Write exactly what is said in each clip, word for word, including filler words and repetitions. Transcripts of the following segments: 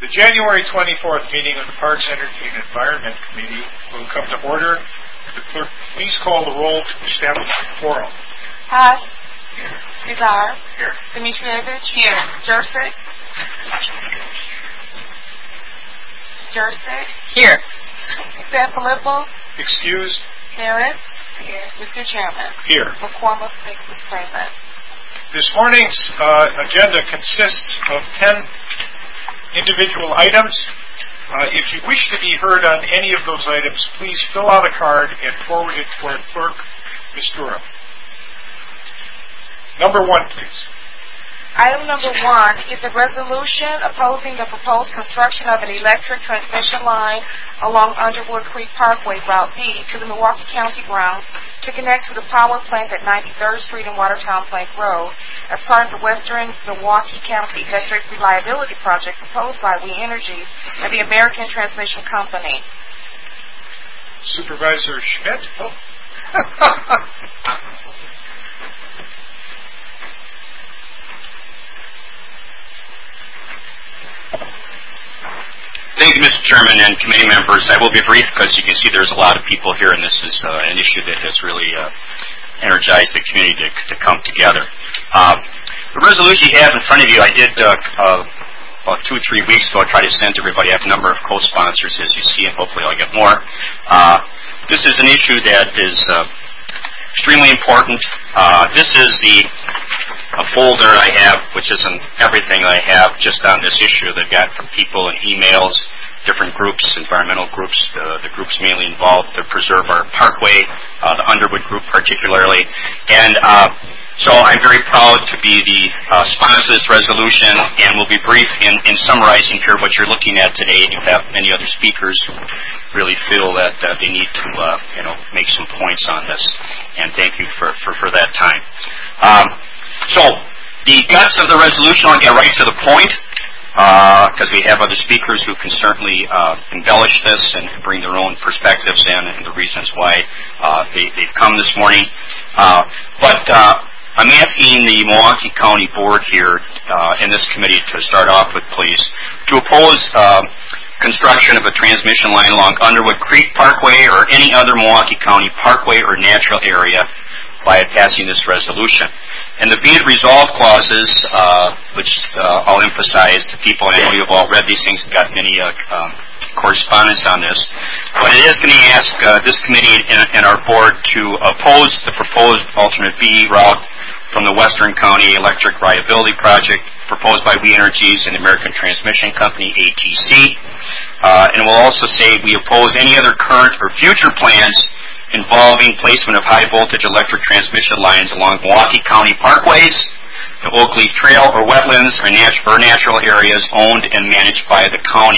January twenty-fourth meeting of the Parks, Energy, and Environment Committee will come to order. The clerk, please call the roll to establish the quorum. Haas. Here. Bizarre. Here. Dimitrievich. Here. Jurcik. Jurcik. Here. Sanfilippo. Excused. Harris. Here. Mister Chairman. Here. McCormick is present. This morning's uh, agenda consists of ten individual items. Uh, if you wish to be heard on any of those items, please fill out a card and forward it to our clerk, Miz Durham. Number one, please. Item number one is a resolution opposing the proposed construction of an electric transmission line along Underwood Creek Parkway, Route B, to the Milwaukee County grounds to connect to the power plant at ninety-third Street and Watertown Plank Road as part of the Western Milwaukee County Electric Reliability Project proposed by We Energies and the American Transmission Company. Supervisor Schmidt. Oh. Thank you, Mister Chairman and committee members. I will be brief because you can see there's a lot of people here, and this is uh, an issue that has really uh, energized the community to, to come together. Uh, the resolution you have in front of you, I did uh, uh, about two or three weeks ago try to send to everybody. I have a number of co-sponsors, as you see, and hopefully I'll get more. Uh, this is an issue that is uh, extremely important. Uh, this is the a folder I have, which isn't everything I have just on this issue that I got from people and emails, different groups, environmental groups, uh, the groups mainly involved to preserve our parkway, uh, the Underwood group particularly. And uh, so I'm very proud to be the uh, sponsor of this resolution, and we'll be brief in, in summarizing here what you're looking at today. You have many other speakers who really feel that uh, they need to uh, you know, make some points on this, and thank you for, for, for that time. Um, So, the guts of the resolution, I'll get right to the point, because uh, we have other speakers who can certainly uh, embellish this and bring their own perspectives in and the reasons why uh, they, they've come this morning. Uh, but uh, I'm asking the Milwaukee County Board here uh, in this committee to start off with, please, to oppose uh, construction of a transmission line along Underwood Creek Parkway or any other Milwaukee County parkway or natural area by passing this resolution. And the be it resolved clauses, uh, which uh, I'll emphasize to people, and I know you've all read these things, got many uh, um, correspondence on this, but it is going to ask uh, this committee and, and our board to oppose the proposed alternate B route from the Western County Electric Reliability Project proposed by We Energies and American Transmission Company, A T C. Uh, and we'll also say we oppose any other current or future plans involving placement of high-voltage electric transmission lines along Milwaukee County parkways, the Oak Leaf Trail, or wetlands or, nat- or natural areas owned and managed by the county.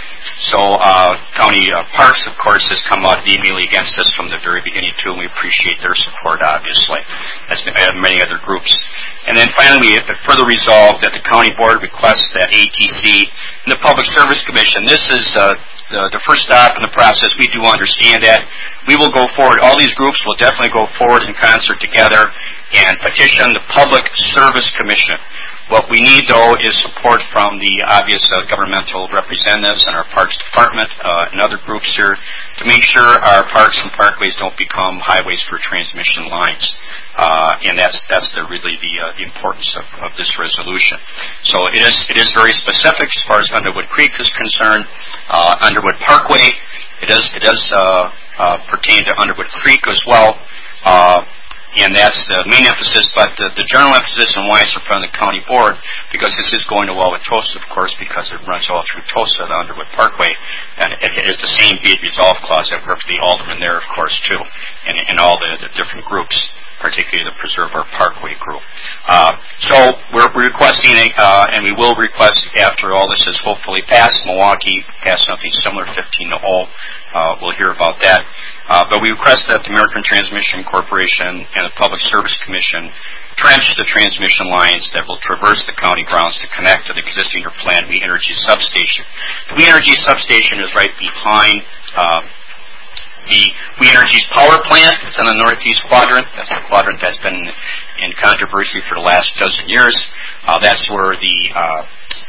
So uh, County uh, Parks, of course, has come out vehemently against this from the very beginning, too, and we appreciate their support, obviously, as many other groups. And then finally, we have further resolved that the County Board requests that A T C and the Public Service Commission, this is uh, the, the first stop in the process. We do understand that. We will go forward. All these groups will definitely go forward in concert together and petition the Public Service Commission. What we need, though, is support from the obvious uh, governmental representatives and our Parks Department uh, and other groups here to make sure our parks and parkways don't become highways for transmission lines. Uh, and that's that's the, really the, uh, the importance of, of this resolution. So it is it is very specific as far as Underwood Creek is concerned. Uh, Underwood Parkway, it does it does uh, uh, pertain to Underwood Creek as well. Uh, And that's the main emphasis, but the, the general emphasis and why it's in front of the county board, because this is going to Wauwatosa, of course, because it runs all through Tosa, the Underwood Parkway, and it is the same be it resolved clause that works for the aldermen there, of course, too, and, and all the, the different groups, particularly the Preserve Our Parkway group. Uh, so we're requesting, uh, and we will request after all this is hopefully passed, Milwaukee pass something similar, fifteen to oh. Uh, we'll hear about that. Uh, but we request that the American Transmission Corporation and the Public Service Commission trench the transmission lines that will traverse the county grounds to connect to the existing or planned We Energy substation. The We Energy substation is right behind uh, the We Energy's power plant. It's in the northeast quadrant. That's the quadrant that's been in controversy for the last dozen years. Uh, that's where the uh,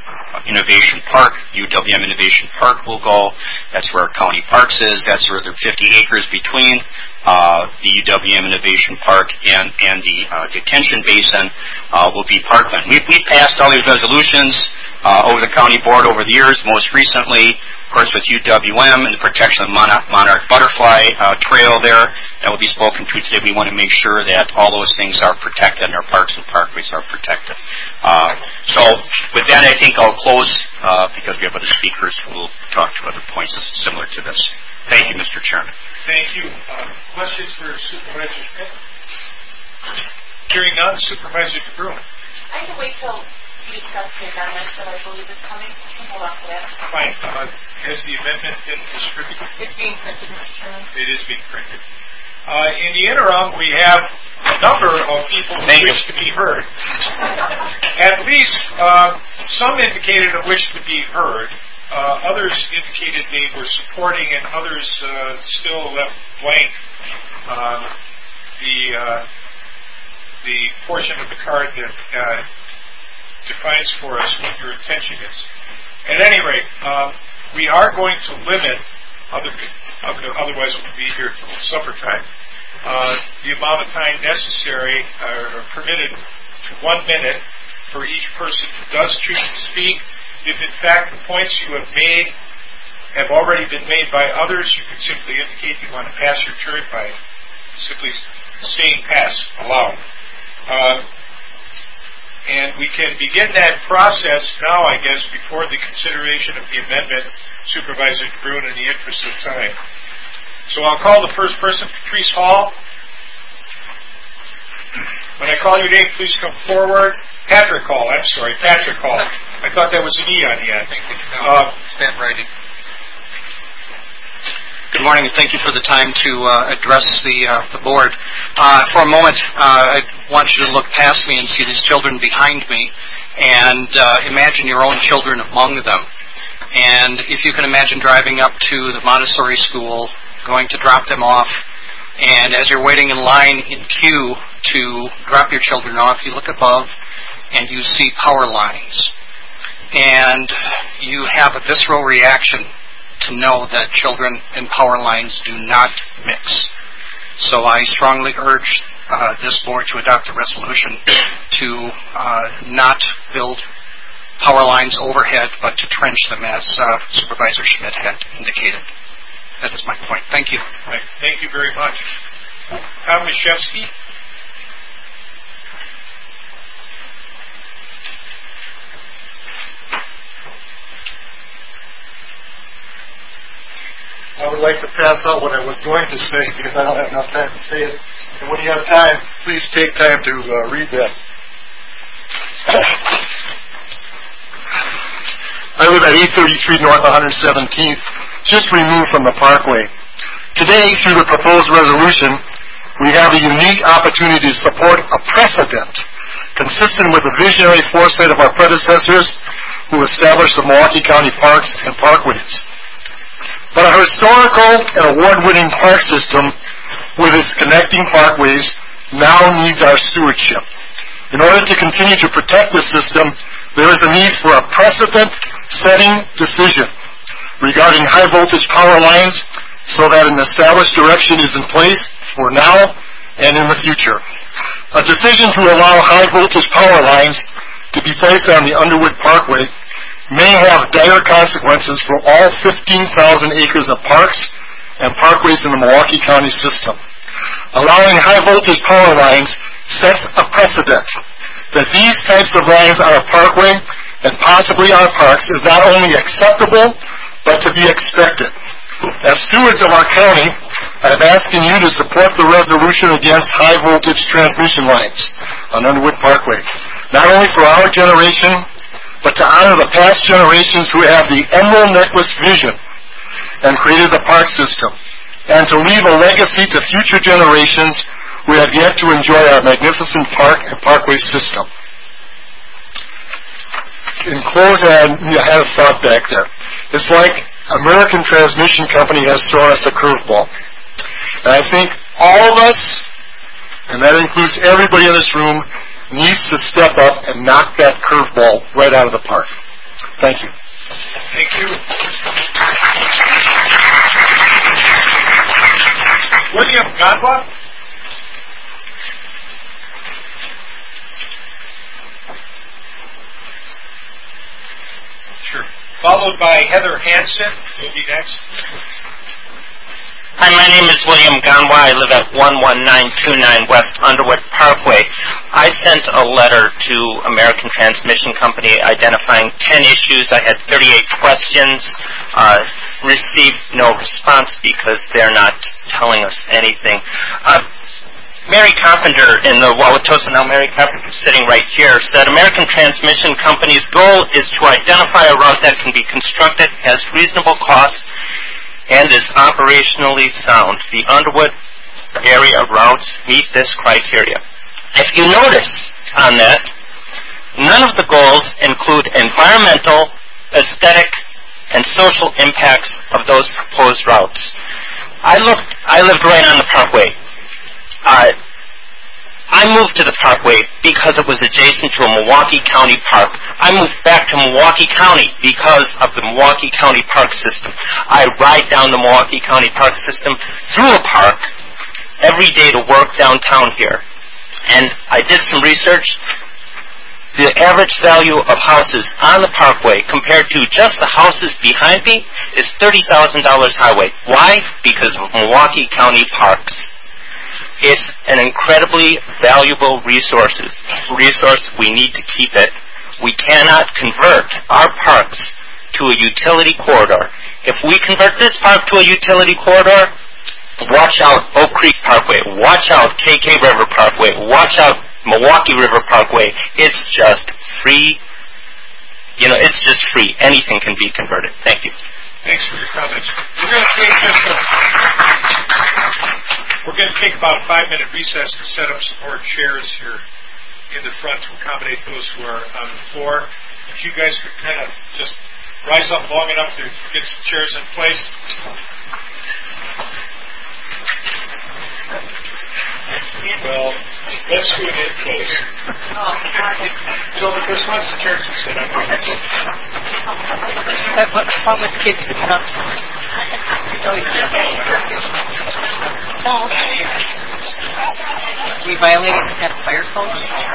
Innovation Park. U W M Innovation Park will go. That's where County Parks is. That's where there are fifty acres between uh, the U W M Innovation Park and, and the uh, detention basin uh, will be parkland. We've, we've passed all these resolutions uh, over the county board over the years, most recently, of course, with U W M and the protection of the monarch, monarch butterfly uh, trail there. That will be spoken to today. We want to make sure that all those things are protected and our parks and parkways are protected. Uh, so with that, I think I'll close uh, because we have other speakers who will talk to other points similar to this. Thank you, Mister Chairman. Thank you. Uh, questions for Supervisor Schmidt? Hearing none, Supervisor DeBruin. I have to wait till you discuss the amendment that I believe is coming. Hold on for that. Fine. Uh, has the amendment been distributed? It's being printed, Mister Chairman. It is being printed. Uh, in the interim, we have a number of people who Thank wish you. to be heard. At least uh, some indicated a wish to be heard. Uh, others indicated they were supporting, and others uh, still left blank uh, the uh, the portion of the card that uh, defines for us what your intention is. At any rate, uh, we are going to limit, other, otherwise we'll be here till supper time, uh, the amount of time necessary uh, or permitted to one minute for each person who does choose to speak. If in fact the points you have made have already been made by others, you can simply indicate you want to pass your turn by simply saying pass aloud. Uh, and we can begin that process now, I guess, before the consideration of the amendment, Supervisor DeBruin, in the interest of time. So I'll call the first person, Patrice Hall. When I call your name, please come forward. Patrick Hall, I'm sorry, Patrick Hall. I thought that was an E on the end. Uh, Stamp writing. Good morning, and thank you for the time to uh, address the uh, the board. Uh, for a moment, uh, I want you to look past me and see these children behind me, and uh, imagine your own children among them. And if you can imagine driving up to the Montessori school, going to drop them off, and as you're waiting in line in queue to drop your children off, you look above and you see power lines. And you have a visceral reaction to know that children and power lines do not mix. So I strongly urge uh, this board to adopt a resolution to uh, not build power lines overhead, but to trench them as uh, Supervisor Schmidt had indicated. That is my point. Thank you. Right. Thank you very much. Tom Mashevsky. I would like to pass out what I was going to say because I don't have enough time to say it. And when you have time, please take time to uh, read that. I live at eight thirty-three North one hundred seventeenth, just removed from the Parkway. Today, through the proposed resolution, we have a unique opportunity to support a precedent consistent with the visionary foresight of our predecessors who established the Milwaukee County Parks and Parkways. But our historical and award-winning park system, with its connecting parkways, now needs our stewardship. In order to continue to protect the system, there is a need for a precedent-setting decision regarding high-voltage power lines so that an established direction is in place for now and in the future. A decision to allow high-voltage power lines to be placed on the Underwood Parkway may have dire consequences for all fifteen thousand acres of parks and parkways in the Milwaukee County system. Allowing high-voltage power lines sets a precedent that these types of lines on a parkway and possibly on parks is not only acceptable, but to be expected. As stewards of our county, I am asking you to support the resolution against high-voltage transmission lines on Underwood Parkway, not only for our generation, but to honor the past generations who have the Emerald Necklace vision and created the park system, and to leave a legacy to future generations who have yet to enjoy our magnificent park and parkway system. In closing, I had a thought back there. It's like American Transmission Company has thrown us a curveball. And I think all of us, and that includes everybody in this room, needs to step up and knock that curveball right out of the park. Thank you. Thank you. William Ganwa. Sure. Followed by Heather Hansen. You'll be next. Hi, my name is William Ganwa. I live at one one nine two nine West Underwood Parkway. I sent a letter to American Transmission Company identifying ten issues. I had thirty-eight questions. Uh, received no response because they're not telling us anything. Uh, Mary Carpenter in the Wauwatosa, now Mary Carpenter sitting right here, said American Transmission Company's goal is to identify a route that can be constructed, has reasonable cost, and is operationally sound. The Underwood area routes meet this criteria. If you notice on that, none of the goals include environmental, aesthetic, and social impacts of those proposed routes. I looked, I lived right on the Parkway. Uh, I moved to the Parkway because it was adjacent to a Milwaukee County park. I moved back to Milwaukee County because of the Milwaukee County park system. I ride down the Milwaukee County park system through a park every day to work downtown here. And I did some research. The average value of houses on the Parkway compared to just the houses behind me is thirty thousand dollars highway. Why? Because of Milwaukee County parks. It's an incredibly valuable resource. Resource, we need to keep it. We cannot convert our parks to a utility corridor. If we convert this park to a utility corridor, watch out Oak Creek Parkway, watch out K K River Parkway, watch out Milwaukee River Parkway. It's just free. You know, it's just free. Anything can be converted. Thank you. Thanks for your comments. We're going to take just a, we're going to take about a five-minute recess to set up some more chairs here in the front to accommodate those who are on the floor. If you guys could kind of just rise up long enough to get some chairs in place. Well, let's do it in close. So the first one's the chairs to sit up. But what fun with kids to sit up? It's always we violating some kind of fire code?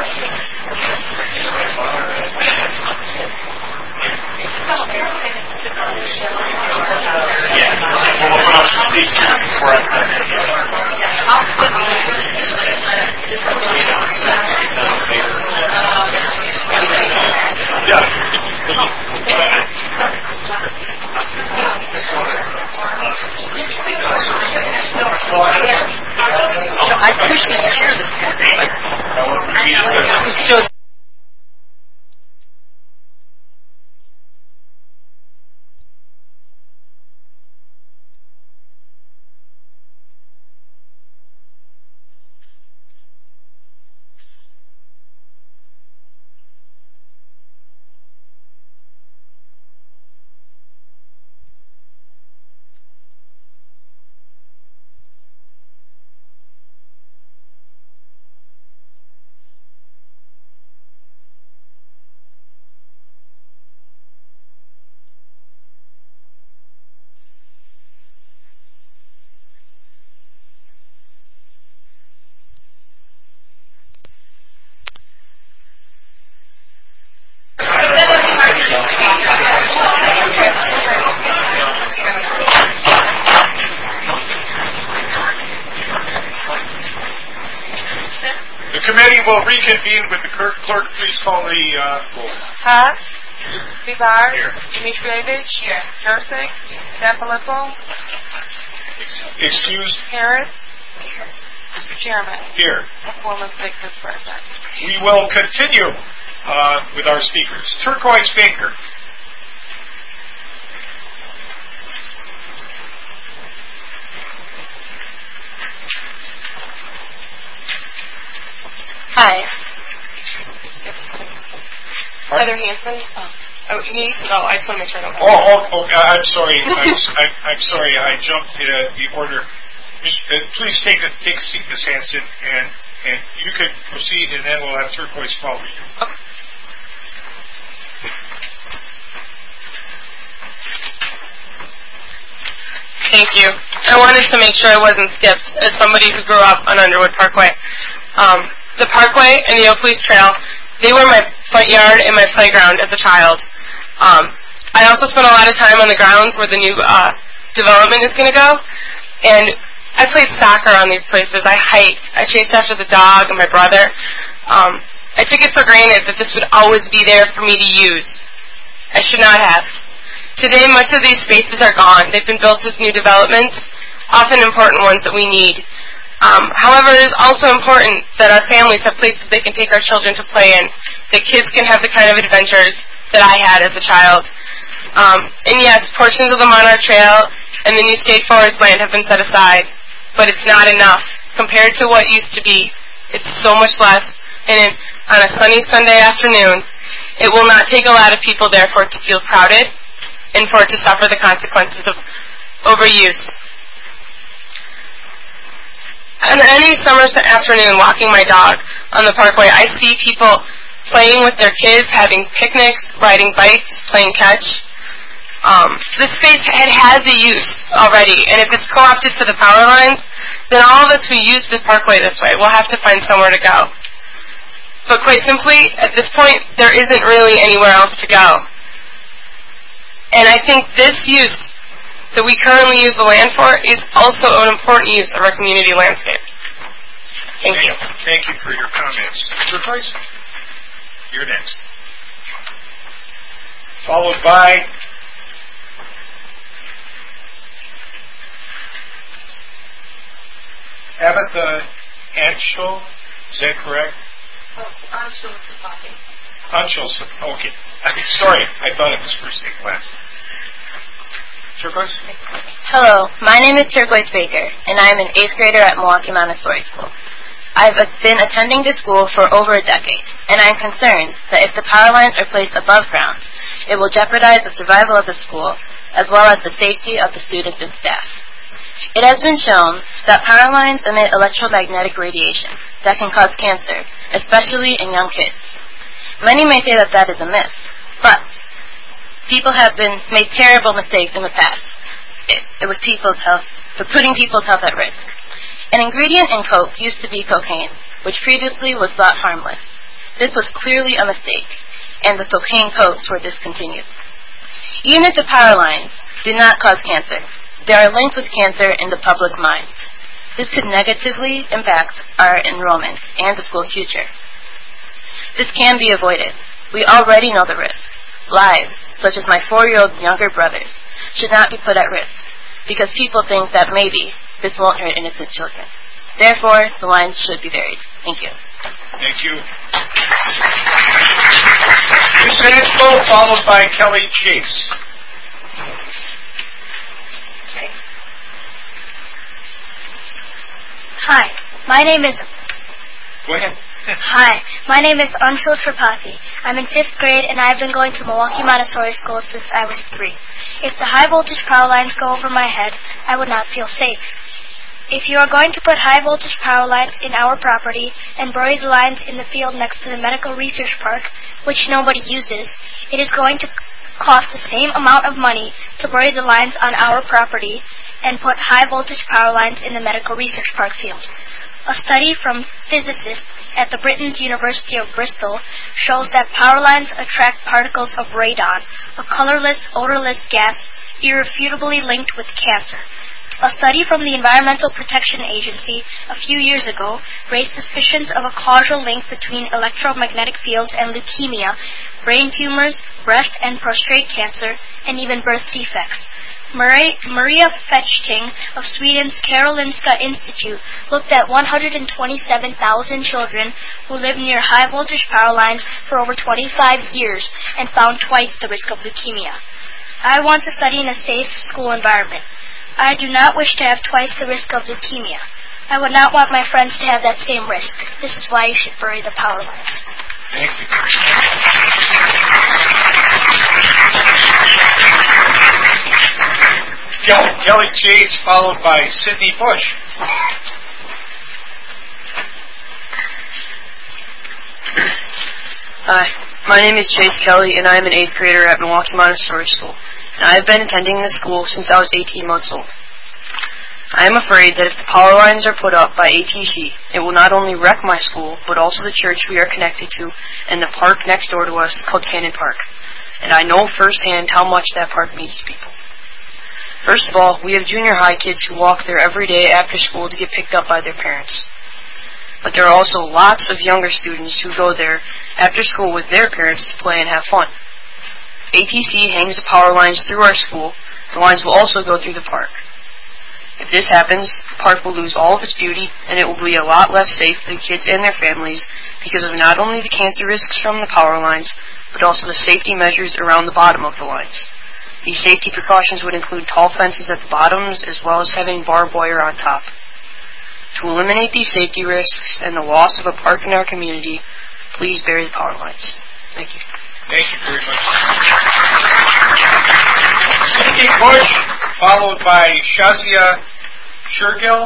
Yeah. Well, we'll put up some seats before I set it. I pushed the chair this morning, but it was just The committee will reconvene with the clerk. Clerk, please call the uh, roll. Haas. Vivar. Dimitrievich. Here. Jurcik. Sanfilippo. Excused. Harris. Mister Chairman. Here. Former speaker present. We will continue uh, with our speakers. Turquoise Baker. hi. Heather Hansen. Oh. Oh, you need? No, I just want to make sure I don't have Oh, oh, oh I'm sorry. I'm, I'm, I'm sorry. I jumped uh, the order. Uh, please take a take a seat, Miz Hansen, and and you can proceed, and then we'll have Turquoise follow you. Okay. Thank you. I wanted to make sure I wasn't skipped as somebody who grew up on Underwood Parkway. Um, the Parkway and the Oak Leaf Trail, they were my front yard and my playground as a child. Um, I also spent a lot of time on the grounds where the new uh, development is going to go, and I played soccer on these places. I hiked. I chased after the dog and my brother. Um, I took it for granted that this would always be there for me to use. I should not have. Today, much of these spaces are gone. They've been built as new developments, often important ones that we need. Um, however, it is also important that our families have places they can take our children to play in, that kids can have the kind of adventures that I had as a child. Um, and yes, portions of the Monarch Trail and the new state forest land have been set aside, but it's not enough. Compared to what used to be, it's so much less, and on a sunny Sunday afternoon, it will not take a lot of people there for it to feel crowded and for it to suffer the consequences of overuse. On any summer afternoon, walking my dog on the Parkway, I see people playing with their kids, having picnics, riding bikes, playing catch. Um, this space it has a use already, and if it's co-opted for the power lines, then all of us who use the Parkway this way will have to find somewhere to go. But quite simply, at this point, there isn't really anywhere else to go. And I think this use that we currently use the land for is also an important use of our community landscape. Thank, Thank you. Thank you for your comments. Mister Price, you're next. Followed by Tabitha Anshul. Is that correct? Oh, Anshul Sapati. Anshul, okay. Sorry, I thought it was first name last. Turquoise? Hello, my name is Turquoise Baker, and I am an eighth grader at Milwaukee Montessori School. I've been attending this school for over a decade, and I'm concerned that if the power lines are placed above ground, it will jeopardize the survival of the school, as well as the safety of the students and staff. It has been shown that power lines emit electromagnetic radiation that can cause cancer, especially in young kids. Many may say that that is a myth, but people have been made terrible mistakes in the past it, it with people's health, for putting people's health at risk. An ingredient in Coke used to be cocaine, which previously was thought harmless. This was clearly a mistake, and the cocaine Cokes were discontinued. Even if the power lines do not cause cancer, they are linked with cancer in the public mind. This could negatively impact our enrollment and the school's future. This can be avoided. We already know the risks. Lives, such as my four-year-old younger brother's, should not be put at risk, because people think that maybe this won't hurt innocent children. Therefore, the lines should be buried. Thank you. Thank you. Miz Anshul, followed by Kelly Chase. Hi, my name is... Go ahead. Hi, my name is Anshul Tripathi. I'm in fifth grade, and I've been going to Milwaukee Montessori School since I was three. If the high-voltage power lines go over my head, I would not feel safe. If you are going to put high-voltage power lines in our property and bury the lines in the field next to the Medical Research Park, which nobody uses, it is going to cost the same amount of money to bury the lines on our property and put high-voltage power lines in the Medical Research Park field. A study from physicists at the Britain's University of Bristol shows that power lines attract particles of radon, a colorless, odorless gas irrefutably linked with cancer. A study from the Environmental Protection Agency a few years ago raised suspicions of a causal link between electromagnetic fields and leukemia, brain tumors, breast and prostate cancer, and even birth defects. Maria Fechting of Sweden's Karolinska Institute looked at one hundred twenty-seven thousand children who lived near high-voltage power lines for over twenty-five years and found twice the risk of leukemia. I want to study in a safe school environment. I do not wish to have twice the risk of leukemia. I would not want my friends to have that same risk. This is why you should bury the power lines. Thank you. Kelly, Kelly Chase, followed by Sidney Bush. Hi, my name is Chase Kelly, and I am an eighth grader at Milwaukee Montessori School. And I have been attending this school since I was eighteen months old. I am afraid that if the power lines are put up by A T C, it will not only wreck my school, but also the church we are connected to and the park next door to us called Cannon Park. And I know firsthand how much that park means to people. First of all, we have junior high kids who walk there every day after school to get picked up by their parents. But there are also lots of younger students who go there after school with their parents to play and have fun. A T C hangs the power lines through our school. The lines will also go through the park. If this happens, the park will lose all of its beauty, and it will be a lot less safe for the kids and their families because of not only the cancer risks from the power lines, but also the safety measures around the bottom of the lines. These safety precautions would include tall fences at the bottoms as well as having barbed wire on top. To eliminate these safety risks and the loss of a park in our community, please bury the power lines. Thank you. Thank you very much. Cindy Bush, followed by Shazia Shergill.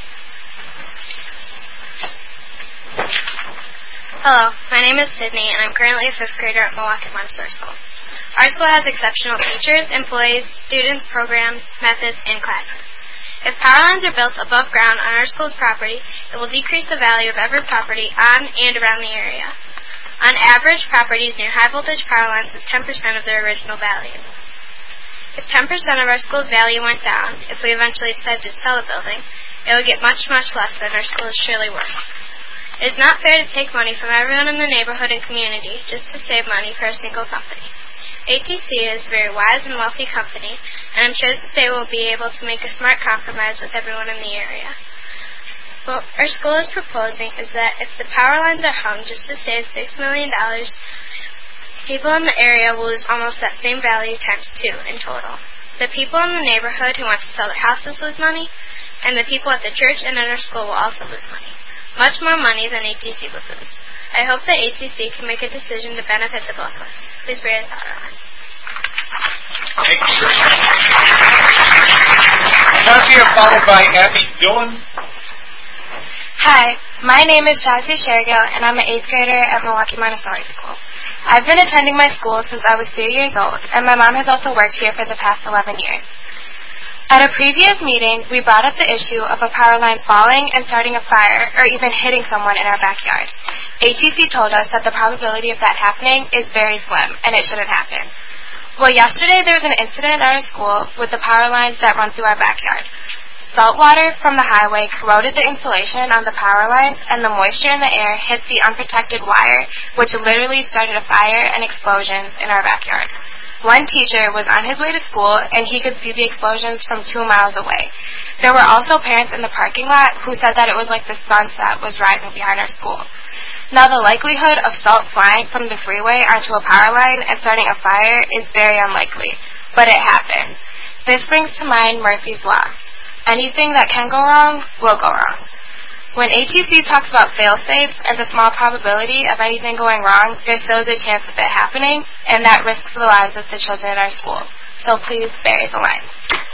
Hello, my name is Sydney, and I'm currently a fifth grader at Milwaukee Montessori School. Our school has exceptional teachers, employees, students, programs, methods, and classes. If power lines are built above ground on our school's property, it will decrease the value of every property on and around the area. On average, properties near high-voltage power lines is ten percent of their original value. If ten percent of our school's value went down, if we eventually decided to sell the building, it would get much, much less than our school is surely worth. It is not fair to take money from everyone in the neighborhood and community just to save money for a single company. A T C is a very wise and wealthy company, and I'm sure that they will be able to make a smart compromise with everyone in the area. What our school is proposing is that if the power lines are hung just to save six million dollars, people in the area will lose almost that same value times two in total. The people in the neighborhood who want to sell their houses lose money, and the people at the church and at our school will also lose money. Much more money than A T C would lose. I hope that A T C can make a decision to benefit the both of us. Please bury the power lines. Thank you very much. Shazia, followed by Abby Dillon. Hi, my name is Shazia Shergill, and I'm an eighth grader at Milwaukee Montessori School. I've been attending my school since I was three years old, and my mom has also worked here for the past eleven years. At a previous meeting, we brought up the issue of a power line falling and starting a fire, or even hitting someone in our backyard. A T C told us that the probability of that happening is very slim, and it shouldn't happen. Well, yesterday there was an incident at our school with the power lines that run through our backyard. Salt water from the highway corroded the insulation on the power lines, and the moisture in the air hit the unprotected wire, which literally started a fire and explosions in our backyard. One teacher was on his way to school, and he could see the explosions from two miles away. There were also parents in the parking lot who said that it was like the sunset was rising behind our school. Now, the likelihood of salt flying from the freeway onto a power line and starting a fire is very unlikely, but it happened. This brings to mind Murphy's Law. Anything that can go wrong will go wrong. When A T C talks about fail-safes and the small probability of anything going wrong, there still is a chance of it happening, and that risks the lives of the children in our school. So please bury the line.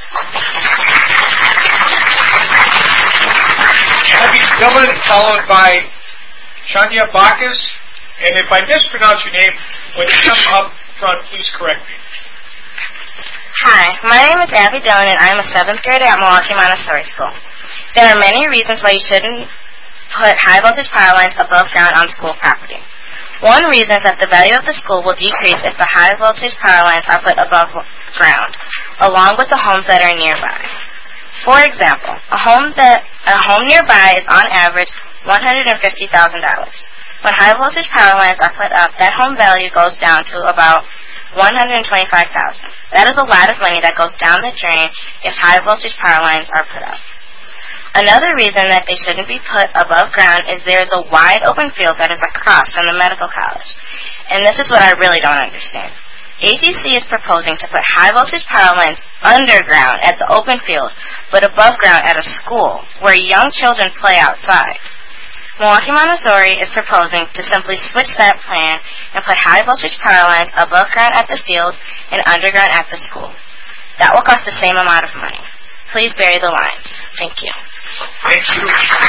Abby Dillon, followed by Shania Bacchus. And if I mispronounce your name, when you come up front, please correct me. Hi, my name is Abby Dillon, and I'm a seventh grader at Milwaukee Montessori School. There are many reasons why you shouldn't put high-voltage power lines above ground on school property. One reason is that the value of the school will decrease if the high-voltage power lines are put above ground, along with the homes that are nearby. For example, a home that a home nearby is on average one hundred fifty thousand dollars. When high-voltage power lines are put up, that home value goes down to about one hundred twenty-five thousand dollars. That is a lot of money that goes down the drain if high-voltage power lines are put up. Another reason that they shouldn't be put above ground is there is a wide open field that is across from the medical college. And this is what I really don't understand. A T C is proposing to put high-voltage power lines underground at the open field, but above ground at a school where young children play outside. Milwaukee Montessori is proposing to simply switch that plan and put high-voltage power lines above ground at the field and underground at the school. That will cost the same amount of money. Please bury the lines. Thank you. Thank you.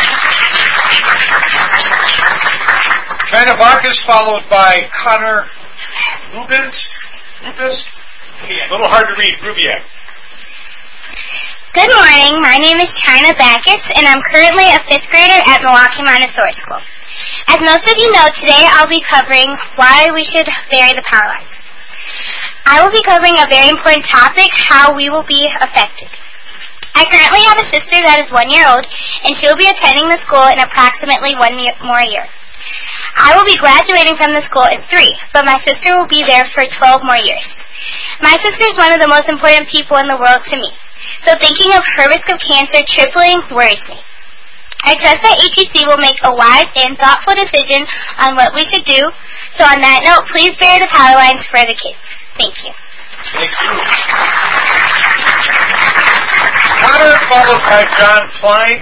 Shania Bacchus, followed by Connor Rubens. Rubens? A little hard to read. Rubiak. Good morning. My name is China Backus, and I'm currently a fifth grader at Milwaukee Montessori School. As most of you know, today I'll be covering why we should bury the power lines. I will be covering a very important topic, how we will be affected. I currently have a sister that is one year old, and she will be attending the school in approximately one year, more year. I will be graduating from the school in three, but my sister will be there for twelve more years. My sister is one of the most important people in the world to me. So thinking of her risk of cancer tripling worries me. I trust that A T C will make a wise and thoughtful decision on what we should do. So on that note, please bury the power lines for the kids. Thank you. Thank you. Connor, followed by John Klein.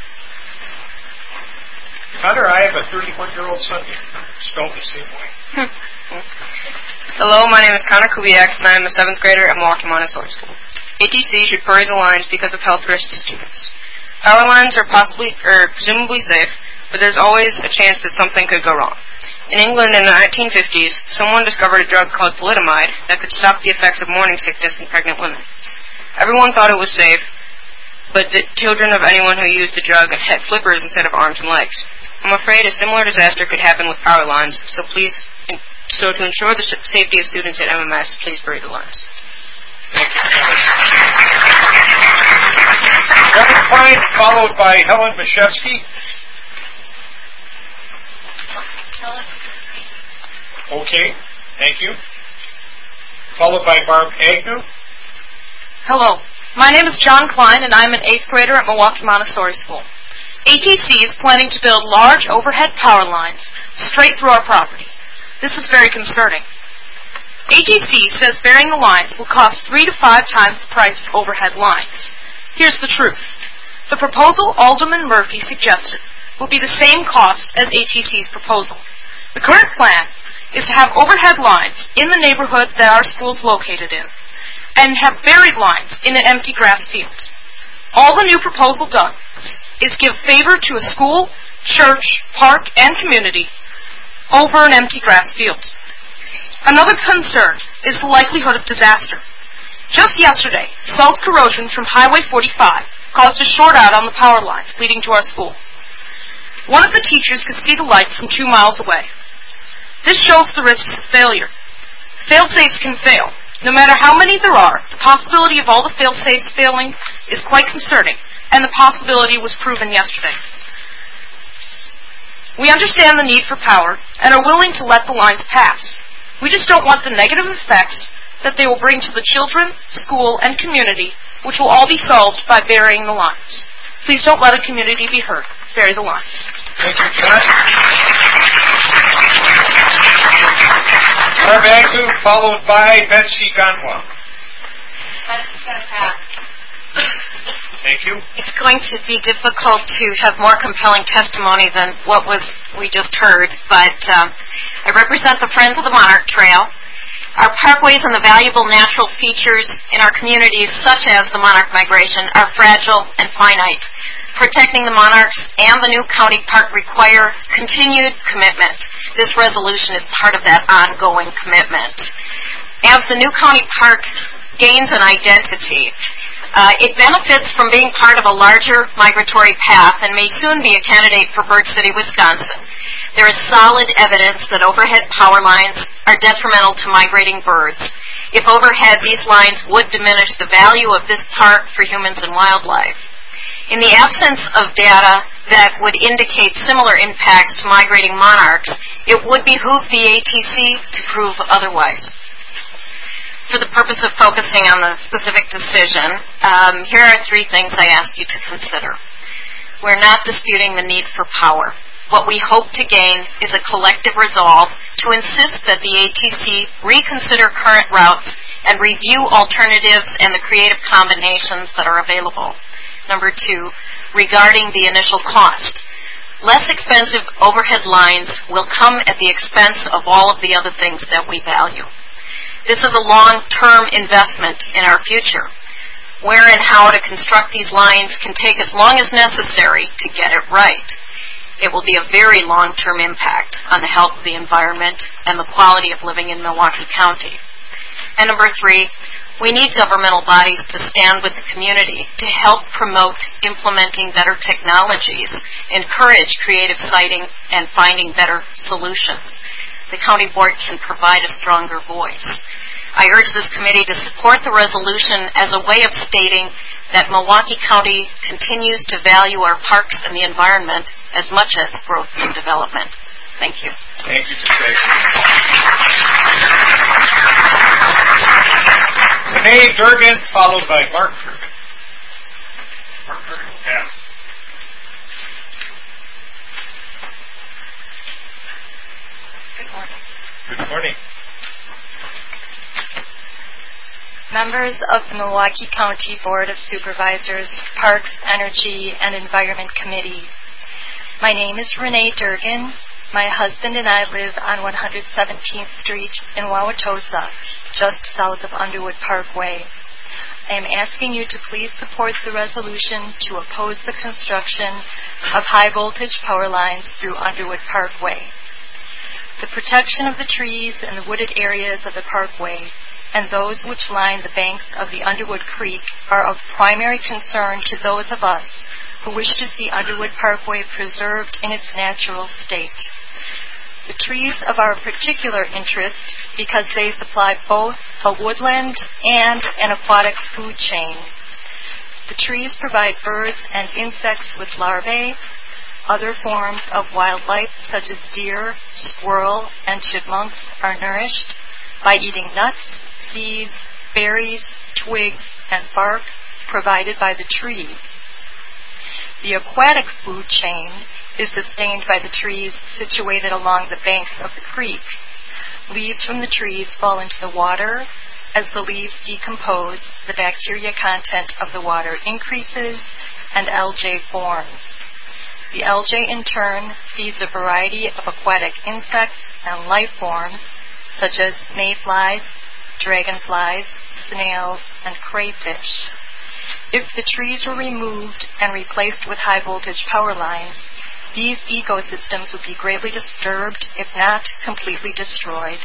Connor, I have a thirty-one-year-old son spelled the same way. Hello, my name is Connor Kubiak, and I am a seventh grader at Milwaukee Montessori School. A T C should bury the lines because of health risks to students. Power lines are possibly, or presumably safe, but there's always a chance that something could go wrong. In England in the nineteen fifties, someone discovered a drug called thalidomide that could stop the effects of morning sickness in pregnant women. Everyone thought it was safe, but the children of anyone who used the drug had flippers instead of arms and legs. I'm afraid a similar disaster could happen with power lines, so please, so to ensure the safety of students at M M S, please bury the lines. Thank you. Kevin Klein, followed by Helen Mashevsky. Okay, thank you. Followed by Barb Agnew. Hello, my name is John Klein, and I'm an eighth grader at Milwaukee Montessori School. A T C is planning to build large overhead power lines straight through our property. This is very concerning. A T C says burying the lines will cost three to five times the price of overhead lines. Here's the truth. The proposal Alderman Murphy suggested will be the same cost as A T C's proposal. The current plan is to have overhead lines in the neighborhood that our school is located in, and have buried lines in an empty grass field. All the new proposal does is give favor to a school, church, park, and community over an empty grass field. Another concern is the likelihood of disaster. Just yesterday, salt corrosion from Highway forty-five caused a short-out on the power lines leading to our school. One of the teachers could see the light from two miles away. This shows the risks of failure. Fail-safes can fail. No matter how many there are, the possibility of all the fail-safes failing is quite concerning, and the possibility was proven yesterday. We understand the need for power and are willing to let the lines pass. We just don't want the negative effects that they will bring to the children, school, and community, which will all be solved by burying the lines. Please don't let a community be hurt. Bury the lines. Thank you, John. Barb Agnew, followed by Betsy Ganwa. Betsy's going to pass. Thank you. It's going to be difficult to have more compelling testimony than what was we just heard, but um, I represent the Friends of the Monarch Trail. Our parkways and the valuable natural features in our communities, such as the monarch migration, are fragile and finite. Protecting the monarchs and the new county park require continued commitment. This resolution is part of that ongoing commitment. As the new county park gains an identity, Uh, it benefits from being part of a larger migratory path and may soon be a candidate for Bird City, Wisconsin. There is solid evidence that overhead power lines are detrimental to migrating birds. If overhead, these lines would diminish the value of this park for humans and wildlife. In the absence of data that would indicate similar impacts to migrating monarchs, it would behoove the A T C to prove otherwise. For the purpose of focusing on the specific decision, um, here are three things I ask you to consider. We're not disputing the need for power. What we hope to gain is a collective resolve to insist that the A T C reconsider current routes and review alternatives and the creative combinations that are available. Number two, regarding the initial cost. Less expensive overhead lines will come at the expense of all of the other things that we value. This is a long-term investment in our future. Where and how to construct these lines can take as long as necessary to get it right. It will be a very long-term impact on the health of the environment and the quality of living in Milwaukee County. And number three, We need governmental bodies to stand with the community to help promote implementing better technologies, encourage creative siting, and finding better solutions. The county board can provide a stronger voice. I urge this committee to support the resolution as a way of stating that Milwaukee County continues to value our parks and the environment as much as growth and development. Thank you. Thank you, Suzanne. Renee Durgan, followed by Mark Durgan. Mark Durgan, yeah. Good morning. Good morning. Members of the Milwaukee County Board of Supervisors, Parks, Energy, and Environment Committee. My name is Renee Durgan. My husband and I live on one hundred seventeenth Street in Wauwatosa, just south of Underwood Parkway. I am asking you to please support the resolution to oppose the construction of high-voltage power lines through Underwood Parkway. The protection of the trees and the wooded areas of the parkway and those which line the banks of the Underwood Creek are of primary concern to those of us who wish to see Underwood Parkway preserved in its natural state. The trees of our particular interest because they supply both a woodland and an aquatic food chain. The trees provide birds and insects with larvae. Other forms of wildlife such as deer, squirrel, and chipmunks are nourished by eating nuts, seeds, berries, twigs, and bark provided by the trees. The aquatic food chain is sustained by the trees situated along the banks of the creek. Leaves from the trees fall into the water. As the leaves decompose, the bacteria content of the water increases and algae forms. The algae in turn feeds a variety of aquatic insects and life forms such as mayflies, dragonflies, snails, and crayfish. If the trees were removed and replaced with high-voltage power lines, these ecosystems would be greatly disturbed, if not completely destroyed.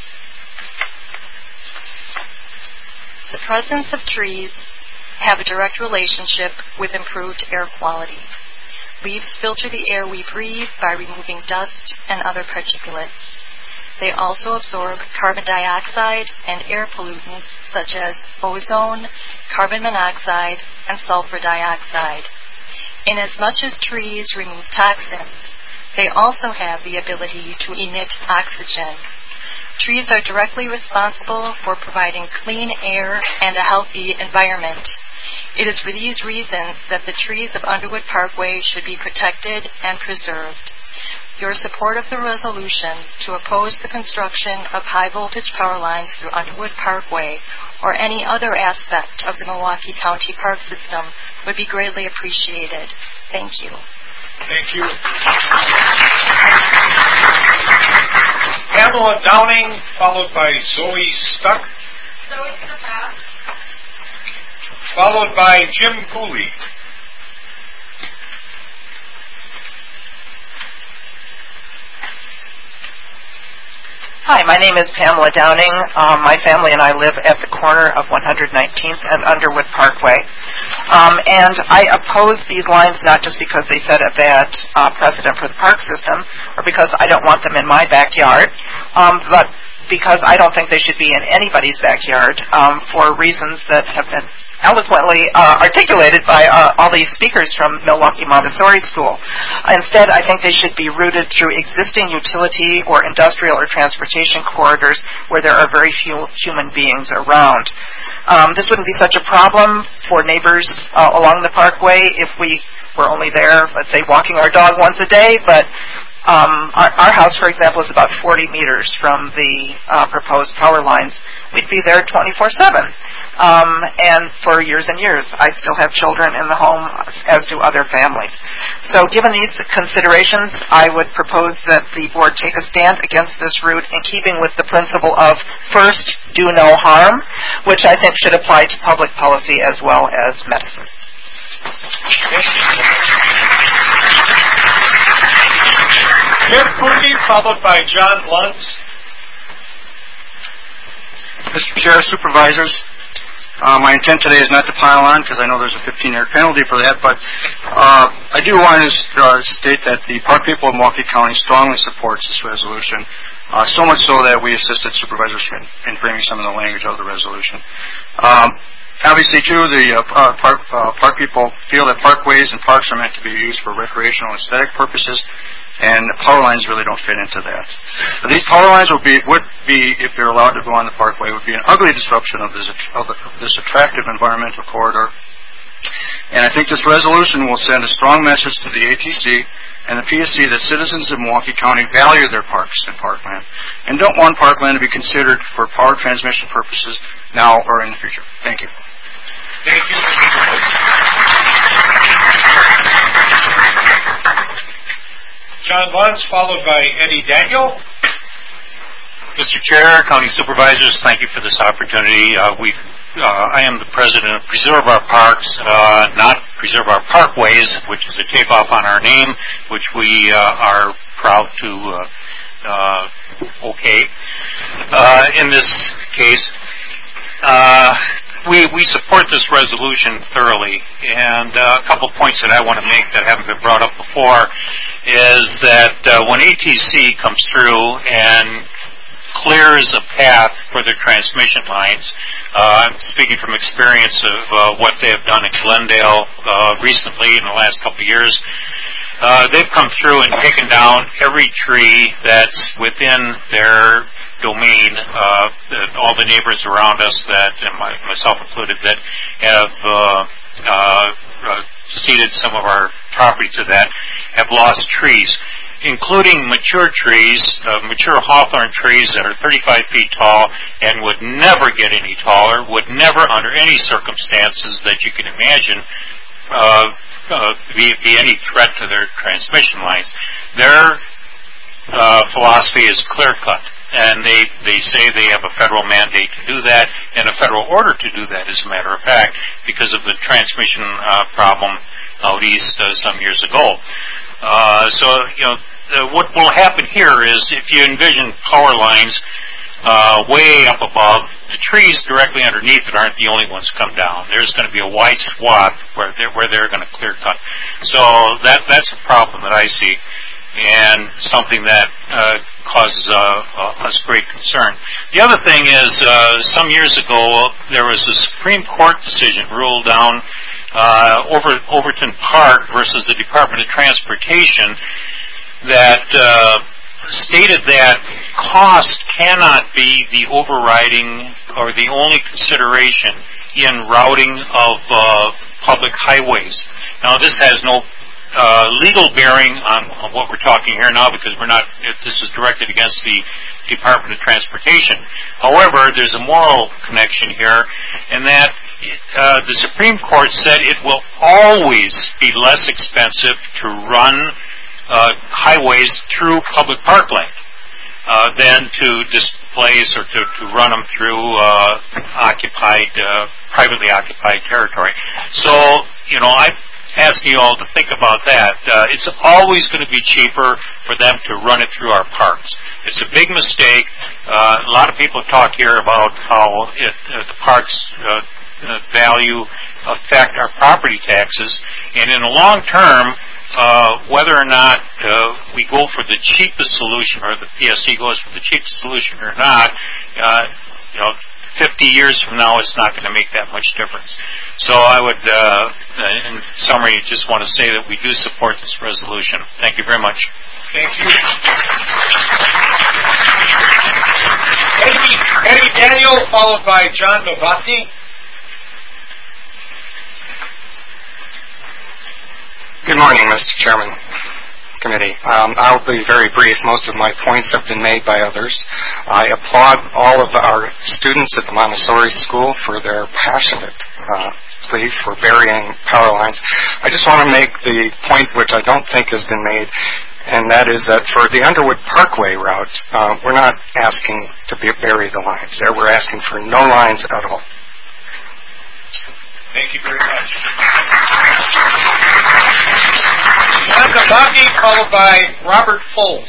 The presence of trees have a direct relationship with improved air quality. Leaves filter the air we breathe by removing dust and other particulates. They also absorb carbon dioxide and air pollutants such as ozone, carbon monoxide, and sulfur dioxide. Inasmuch as trees remove toxins, they also have the ability to emit oxygen. Trees are directly responsible for providing clean air and a healthy environment. It is for these reasons that the trees of Underwood Parkway should be protected and preserved. Your support of the resolution to oppose the construction of high-voltage power lines through Underwood Parkway or any other aspect of the Milwaukee County Park System would be greatly appreciated. Thank you. Thank you. Pamela Downing, followed by Zoe Stuck. Zoe Stuck. Followed by Jim Cooley. Hi, my name is Pamela Downing. Um, my family and I live at the corner of one hundred nineteenth and Underwood Parkway. Um, and I oppose these lines not just because they set a bad uh, precedent for the park system or because I don't want them in my backyard, um, but because I don't think they should be in anybody's backyard um, for reasons that have been eloquently uh, articulated by uh, all these speakers from Milwaukee Montessori School. Instead, I think they should be rooted through existing utility or industrial or transportation corridors where there are very few human beings around. Um, this wouldn't be such a problem for neighbors uh, along the parkway if we were only there, let's say, walking our dog once a day, but Um, our, our house, for example, is about forty meters from the uh, proposed power lines. We'd be there twenty-four seven. Um, and for years and years, I still have children in the home, as do other families. So given these considerations, I would propose that the board take a stand against this route in keeping with the principle of first, do no harm, which I think should apply to public policy as well as medicine. Jim Cooley, followed by John Luntz. Mister Chair, Supervisors, Uh, my intent today is not to pile on because I know there's a fifteen-year penalty for that, but uh, I do want to uh, state that the park people of Milwaukee County strongly supports this resolution, uh, so much so that we assisted Supervisor Schmidt in framing some of the language of the resolution. Um, obviously, too, the uh, park, uh, park people feel that parkways and parks are meant to be used for recreational and aesthetic purposes, and power lines really don't fit into that. These power lines would be, would be, if they're allowed to go on the parkway, would be an ugly disruption of this, of this attractive environmental corridor. And I think this resolution will send a strong message to the A T C and the P S C that citizens of Milwaukee County value their parks and parkland and don't want parkland to be considered for power transmission purposes now or in the future. Thank you. Thank you. John Luntz, followed by Eddie Daniel. Mister Chair, County Supervisors, thank you for this opportunity. Uh, we, uh, I am the president of Preserve Our Parks, uh, not Preserve Our Parkways, which is a tape-off on our name, which we uh, are proud to uh, uh, okay. Uh, in this case, uh, We, we support this resolution thoroughly, and uh, a couple points that I want to make that haven't been brought up before is that uh, when A T C comes through and clears a path for their transmission lines, uh, I'm speaking from experience of uh, what they have done in Glendale uh, recently in the last couple of years, uh, they've come through and taken down every tree that's within their domain, uh, all the neighbors around us that, and my, myself included, that have uh, uh, uh, ceded some of our property to that, have lost trees, including mature trees, uh, mature hawthorn trees that are thirty-five feet tall and would never get any taller, would never, under any circumstances that you can imagine, uh, uh, be, be any threat to their transmission lines. Their uh, philosophy is clear-cut. And they, they say they have a federal mandate to do that and a federal order to do that, as a matter of fact, because of the transmission uh, problem out east uh, some years ago. Uh, so, you know, uh, what will happen here is if you envision power lines uh, way up above, the trees directly underneath it aren't the only ones come down. There's going to be a wide swath where they're, where they're going to clear cut. So that that's a problem that I see, and something that uh, causes uh, us great concern. The other thing is, uh, some years ago, there was a Supreme Court decision ruled down uh, over Overton Park versus the Department of Transportation that uh, stated that cost cannot be the overriding or the only consideration in routing of uh, public highways. Now, this has no Uh, legal bearing on, on what we're talking here now, because we're not, this is directed against the Department of Transportation. However, there's a moral connection here, and that uh, the Supreme Court said it will always be less expensive to run uh, highways through public parkland uh, than to displace or to, to run them through uh, occupied, uh, privately occupied territory. So, you know, I asking you all to think about that. Uh, it's always going to be cheaper for them to run it through our parks. It's a big mistake. Uh, a lot of people talk here about how it, uh, the parks' uh, uh, value affect our property taxes, and in the long term, uh, whether or not uh, we go for the cheapest solution, or the P S C goes for the cheapest solution or not, uh, you know, fifty years from now, it's not going to make that much difference. So I would, uh, in summary, just want to say that we do support this resolution. Thank you very much. Thank you. Eddie, Eddie Daniel, followed by John Novotny. Good morning, Mister Chairman. Committee. Um, I'll be very brief. Most of my points have been made by others. I applaud all of our students at the Montessori School for their passionate uh, plea for burying power lines. I just want to make the point which I don't think has been made, and that is that for the Underwood Parkway route, uh, we're not asking to be, bury the lines there. We're asking for no lines at all. Thank you very much. John Novotny, followed by Robert Foles.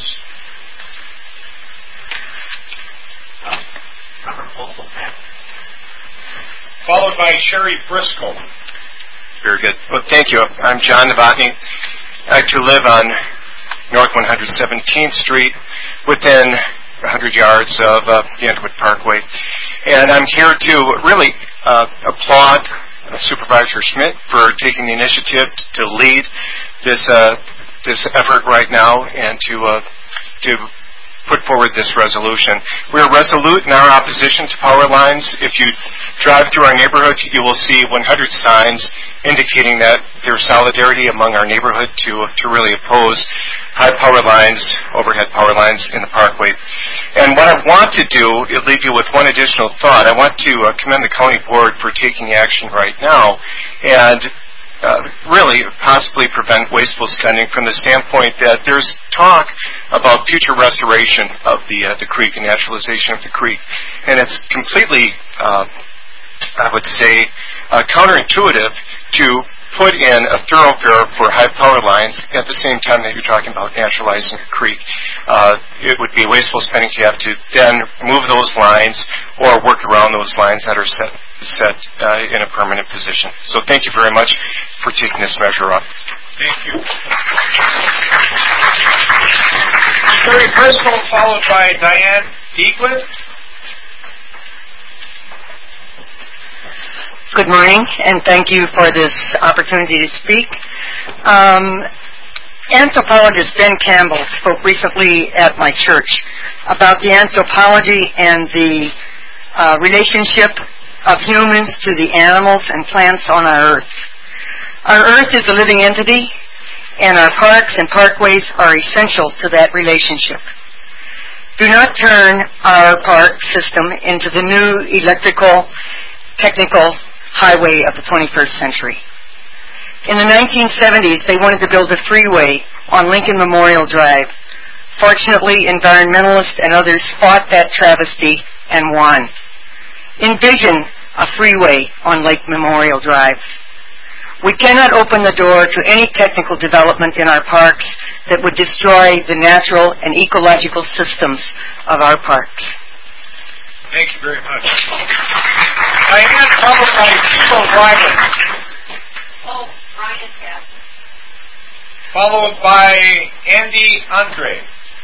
Uh, Robert Foles. followed by Sherry Briscoe. Very good. Well, thank you. I'm John Novotny. I actually live on North one hundred seventeenth Street, within one hundred yards of uh, the Underwood Parkway. And I'm here to really uh, applaud uh, Supervisor Schmidt for taking the initiative to lead this uh, this effort right now and to uh, to put forward this resolution. We are resolute in our opposition to power lines. If you drive through our neighborhood, you will see one hundred signs indicating that there's solidarity among our neighborhood to to really oppose high power lines, overhead power lines in the Parkway. And what I want to do, it'll leave you with one additional thought. I want to uh, commend the County Board for taking action right now and Uh, really possibly prevent wasteful spending from the standpoint that there's talk about future restoration of the uh, the creek and naturalization of the creek. And it's completely, uh, I would say, uh, counterintuitive to put in a thoroughfare for high power lines at the same time that you're talking about naturalizing a creek. Uh, it would be wasteful spending to have to then move those lines or work around those lines that are set set uh, in a permanent position. So thank you very much for taking this measure up. Thank you. Sherry Briscoe, followed by Diane Deaglin. Good morning, and thank you for this opportunity to speak. Um, anthropologist Ben Campbell spoke recently at my church about the anthropology and the uh, relationship of humans to the animals and plants on our earth. Our earth is a living entity, and our parks and parkways are essential to that relationship. Do not turn our park system into the new electrical, technical highway of the twenty-first century. In the nineteen seventies, they wanted to build a freeway on Lincoln Memorial Drive. Fortunately, environmentalists and others fought that travesty and won. Envision a freeway on Lake Memorial Drive. We cannot open the door to any technical development in our parks that would destroy the natural and ecological systems of our parks. Thank you very much. Diane, followed by Tito Ryman. Oh, Brian Cass. Followed by Andy Andre.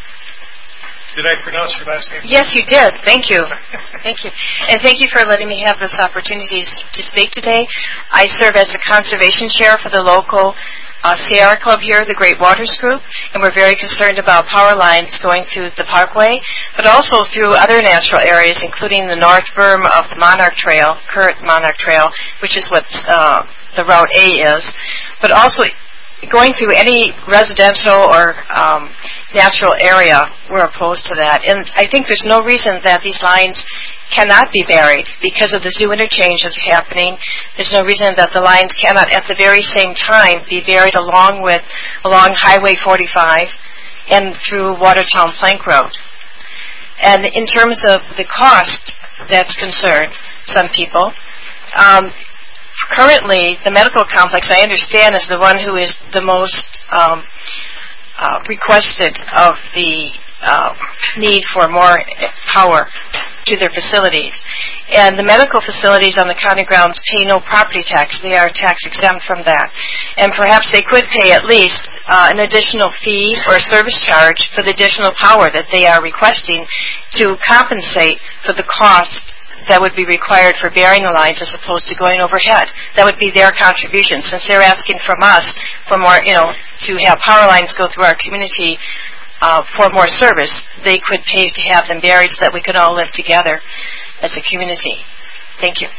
Did I pronounce your last name? Yes, you did. Thank you. Thank you. And thank you for letting me have this opportunity to speak today. I serve as the conservation chair for the local uh, Sierra Club here, the Great Waters Group, and we're very concerned about power lines going through the Parkway, but also through other natural areas, including the north berm of the Monarch Trail, current Monarch Trail, which is what uh, the Route A is, but also going through any residential or um, natural area, we're opposed to that. And I think there's no reason that these lines cannot be buried because of the zoo interchange that's happening. There's no reason that the lines cannot at the very same time be buried along with along Highway forty-five and through Watertown Plank Road. And in terms of the cost that's concerned some people, um, currently, the medical complex, I understand, is the one who is the most um, uh, requested of the uh, need for more power to their facilities. And the medical facilities on the county grounds pay no property tax. They are tax exempt from that. And perhaps they could pay at least uh, an additional fee or a service charge for the additional power that they are requesting to compensate for the cost that would be required for burying the lines as opposed to going overhead. That would be their contribution. Since they're asking from us for more, you know, to have power lines go through our community uh, for more service, they could pay to have them buried so that we could all live together as a community. Thank you.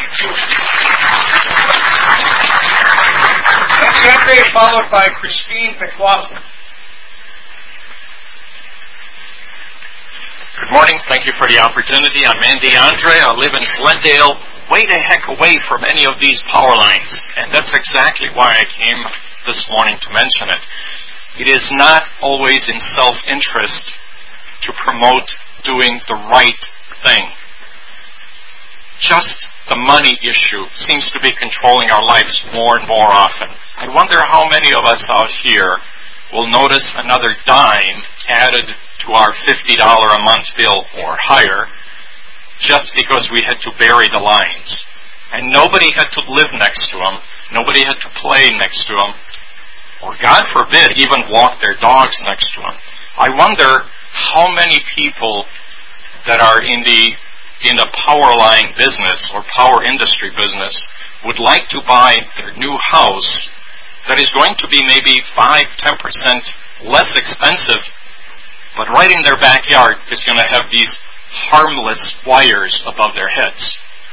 Thanks, Andre, followed by Christine McLaughlin. Good morning. Thank you for the opportunity. I'm Andy Andre. I live in Glendale, way the heck away from any of these power lines. And that's exactly why I came this morning to mention it. It is not always in self-interest to promote doing the right thing. Just the money issue seems to be controlling our lives more and more often. I wonder how many of us out here will notice another dime added to our fifty dollars a month bill or higher just because we had to bury the lines. and nobody had to live next to them, nobody had to play next to them, or God forbid, even walk their dogs next to them. I wonder how many people that are in the in the power line business or power industry business would like to buy their new house that is going to be maybe five, ten percent less expensive, but right in their backyard is going to have these harmless wires above their heads.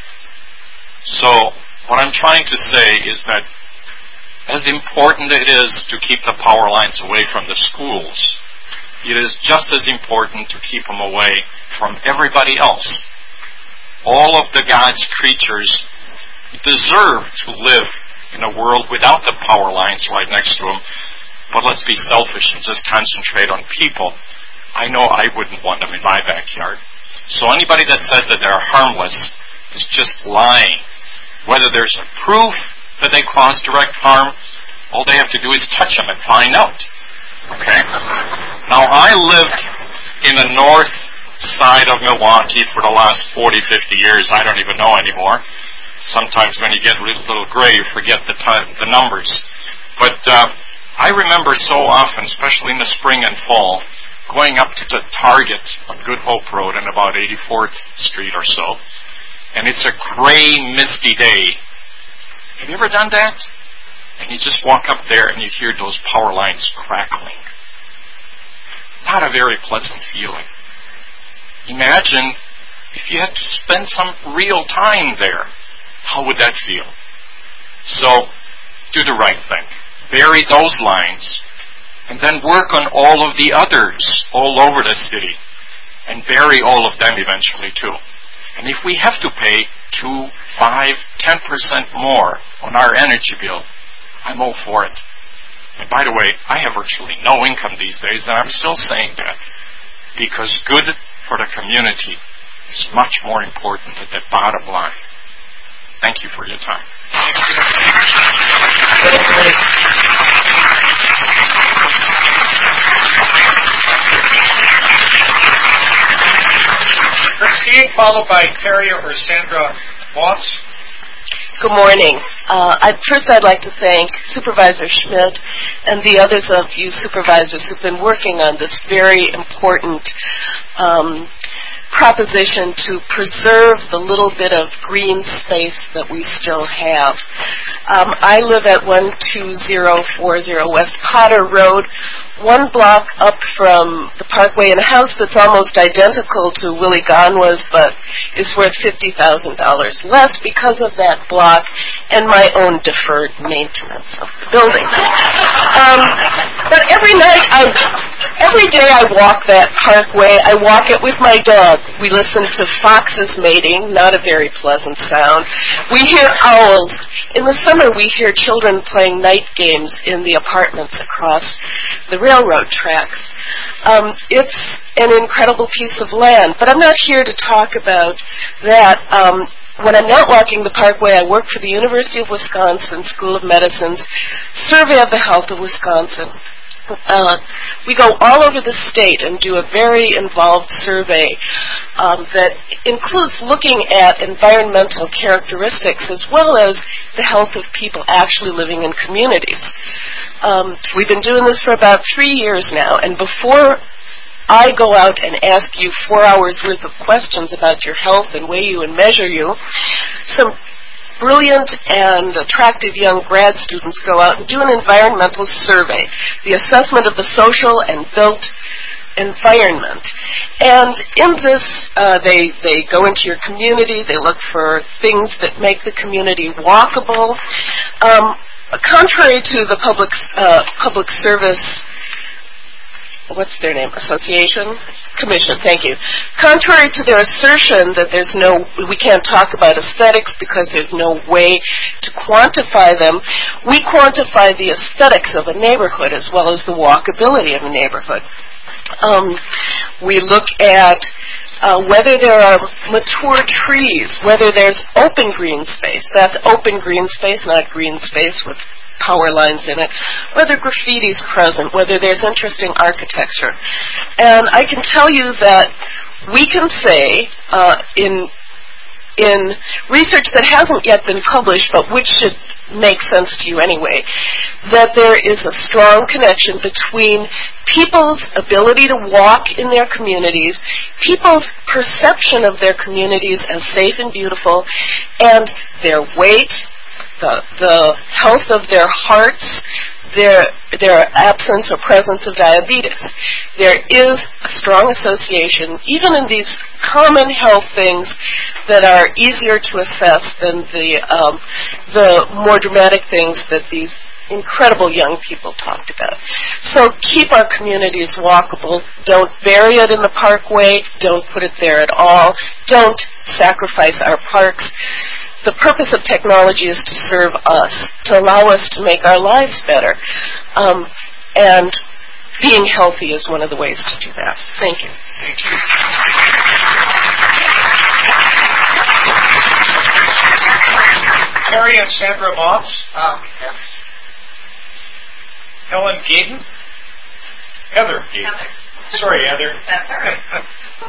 So what I'm trying to say is that as important it is to keep the power lines away from the schools, it is just as important to keep them away from everybody else. All of the God's creatures deserve to live in a world without the power lines right next to them, but let's be selfish and just concentrate on people. I know I wouldn't want them in my backyard. So anybody that says that they're harmless is just lying. Whether there's a proof that they cause direct harm, all they have to do is touch them and find out. Okay? Now, I lived in the north side of Milwaukee for the last forty, fifty years. I don't even know anymore. Sometimes when you get a little gray, you forget the time, the numbers. But uh, I remember so often, especially in the spring and fall, going up to the Target on Good Hope Road on about eighty-fourth Street or so, and it's a gray, misty day. Have you ever done that? And you just walk up there and you hear those power lines crackling. Not a very pleasant feeling. Imagine if you had to spend some real time there. How would that feel? So, do the right thing. Bury those lines, and then work on all of the others all over the city, and bury all of them eventually too. And if we have to pay two, five, ten percent more on our energy bill, I'm all for it. And by the way, I have virtually no income these days, and I'm still saying that, because good for the community is much more important than the bottom line. Thank you for your time. Christine, followed by Terry or Sandra Moss. Good morning. Uh, I, first, I'd like to thank Supervisor Schmidt and the others of you supervisors who've been working on this very important um, proposition to preserve the little bit of green space that we still have. Um, I live at one two zero four zero West Potter Road, one block up from the Parkway, in a house that's almost identical to Willie Gonwa's, but is worth fifty thousand dollars less because of that block and my own deferred maintenance of the building. um, but every night, I, every day I walk that Parkway. I walk it with my dog. We listen to foxes mating, not a very pleasant sound. We hear owls. In the summer, we hear children playing night games in the apartments across the railroad tracks. Um, it's an incredible piece of land, but I'm not here to talk about that. Um, when I'm not walking the Parkway, I work for the University of Wisconsin School of Medicine's Survey of the Health of Wisconsin. Uh, we go all over the state and do a very involved survey um, that includes looking at environmental characteristics as well as the health of people actually living in communities. Um, we've been doing this for about three years now, and before I go out and ask you four hours worth of questions about your health and weigh you and measure you, some brilliant and attractive young grad students go out and do an environmental survey, the assessment of the social and built environment. And in this, uh, they, they go into your community, they look for things that make the community walkable. Um, contrary to the public, uh, public service what's their name, association? Commission, thank you. Contrary to their assertion that there's no, we can't talk about aesthetics because there's no way to quantify them, we quantify the aesthetics of a neighborhood as well as the walkability of a neighborhood. Um, we look at uh, whether there are mature trees, whether there's open green space. That's open green space, not green space with power lines in it, whether graffiti's present, whether there's interesting architecture. And I can tell you that we can say uh, in in research that hasn't yet been published, but which should make sense to you anyway, that there is a strong connection between people's ability to walk in their communities, people's perception of their communities as safe and beautiful, and their weight, the, the health of their hearts, their, their absence or presence of diabetes. There is a strong association, even in these common health things that are easier to assess than the, um, the more dramatic things that these incredible young people talked about. So keep our communities walkable. Don't bury it in the parkway. Don't put it there at all. Don't sacrifice our parks. The purpose of technology is to serve us, to allow us to make our lives better. Um, and being healthy is one of the ways to do that. Thank you. Thank you. Mary and Sandra Moss. Um, Helen Gaden. Heather Gaden. Heather. Sorry, Heather. Heather.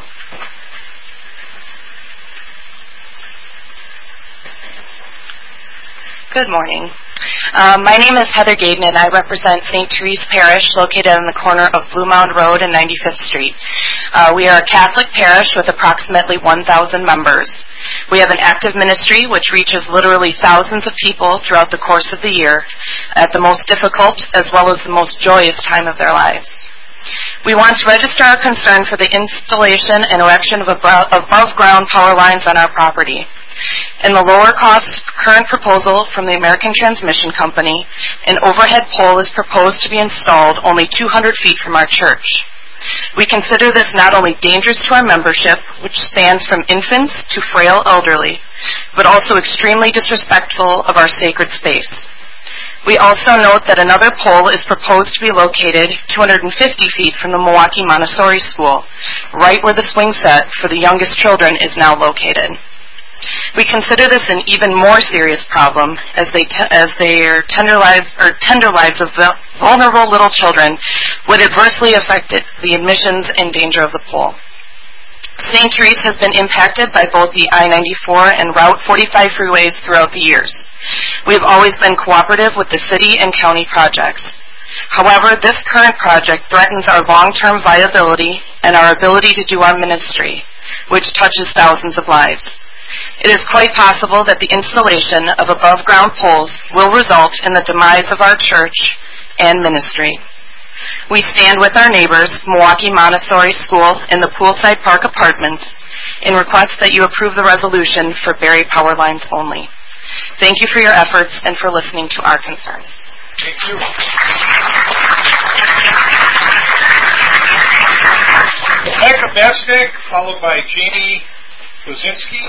Good morning. Um, my name is Heather Gaden, and I represent Saint Therese Parish, located on the corner of Blue Mound Road and ninety-fifth Street. Uh, we are a Catholic parish with approximately one thousand members. We have an active ministry which reaches literally thousands of people throughout the course of the year at the most difficult as well as the most joyous time of their lives. We want to register our concern for the installation and erection of above-ground power lines on our property. In the lower cost current proposal from the American Transmission Company, an overhead pole is proposed to be installed only two hundred feet from our church. We consider this not only dangerous to our membership, which spans from infants to frail elderly, but also extremely disrespectful of our sacred space. We also note that another pole is proposed to be located two hundred fifty feet from the Milwaukee Montessori School, right where the swing set for the youngest children is now located. We consider this an even more serious problem as they te- as their tender lives or tender lives of vulnerable little children would adversely affect it, the admissions and danger of the pole. Saint Therese has been impacted by both the I ninety-four and Route forty-five freeways throughout the years. We have always been cooperative with the city and county projects. However, this current project threatens our long-term viability and our ability to do our ministry, which touches thousands of lives. It is quite possible that the installation of above-ground poles will result in the demise of our church and ministry. We stand with our neighbors, Milwaukee Montessori School and the Poolside Park Apartments, in request that you approve the resolution for Barry Power Lines only. Thank you for your efforts and for listening to our concerns. Thank you. Rebecca Besnick, followed by Jamie Kuzinski.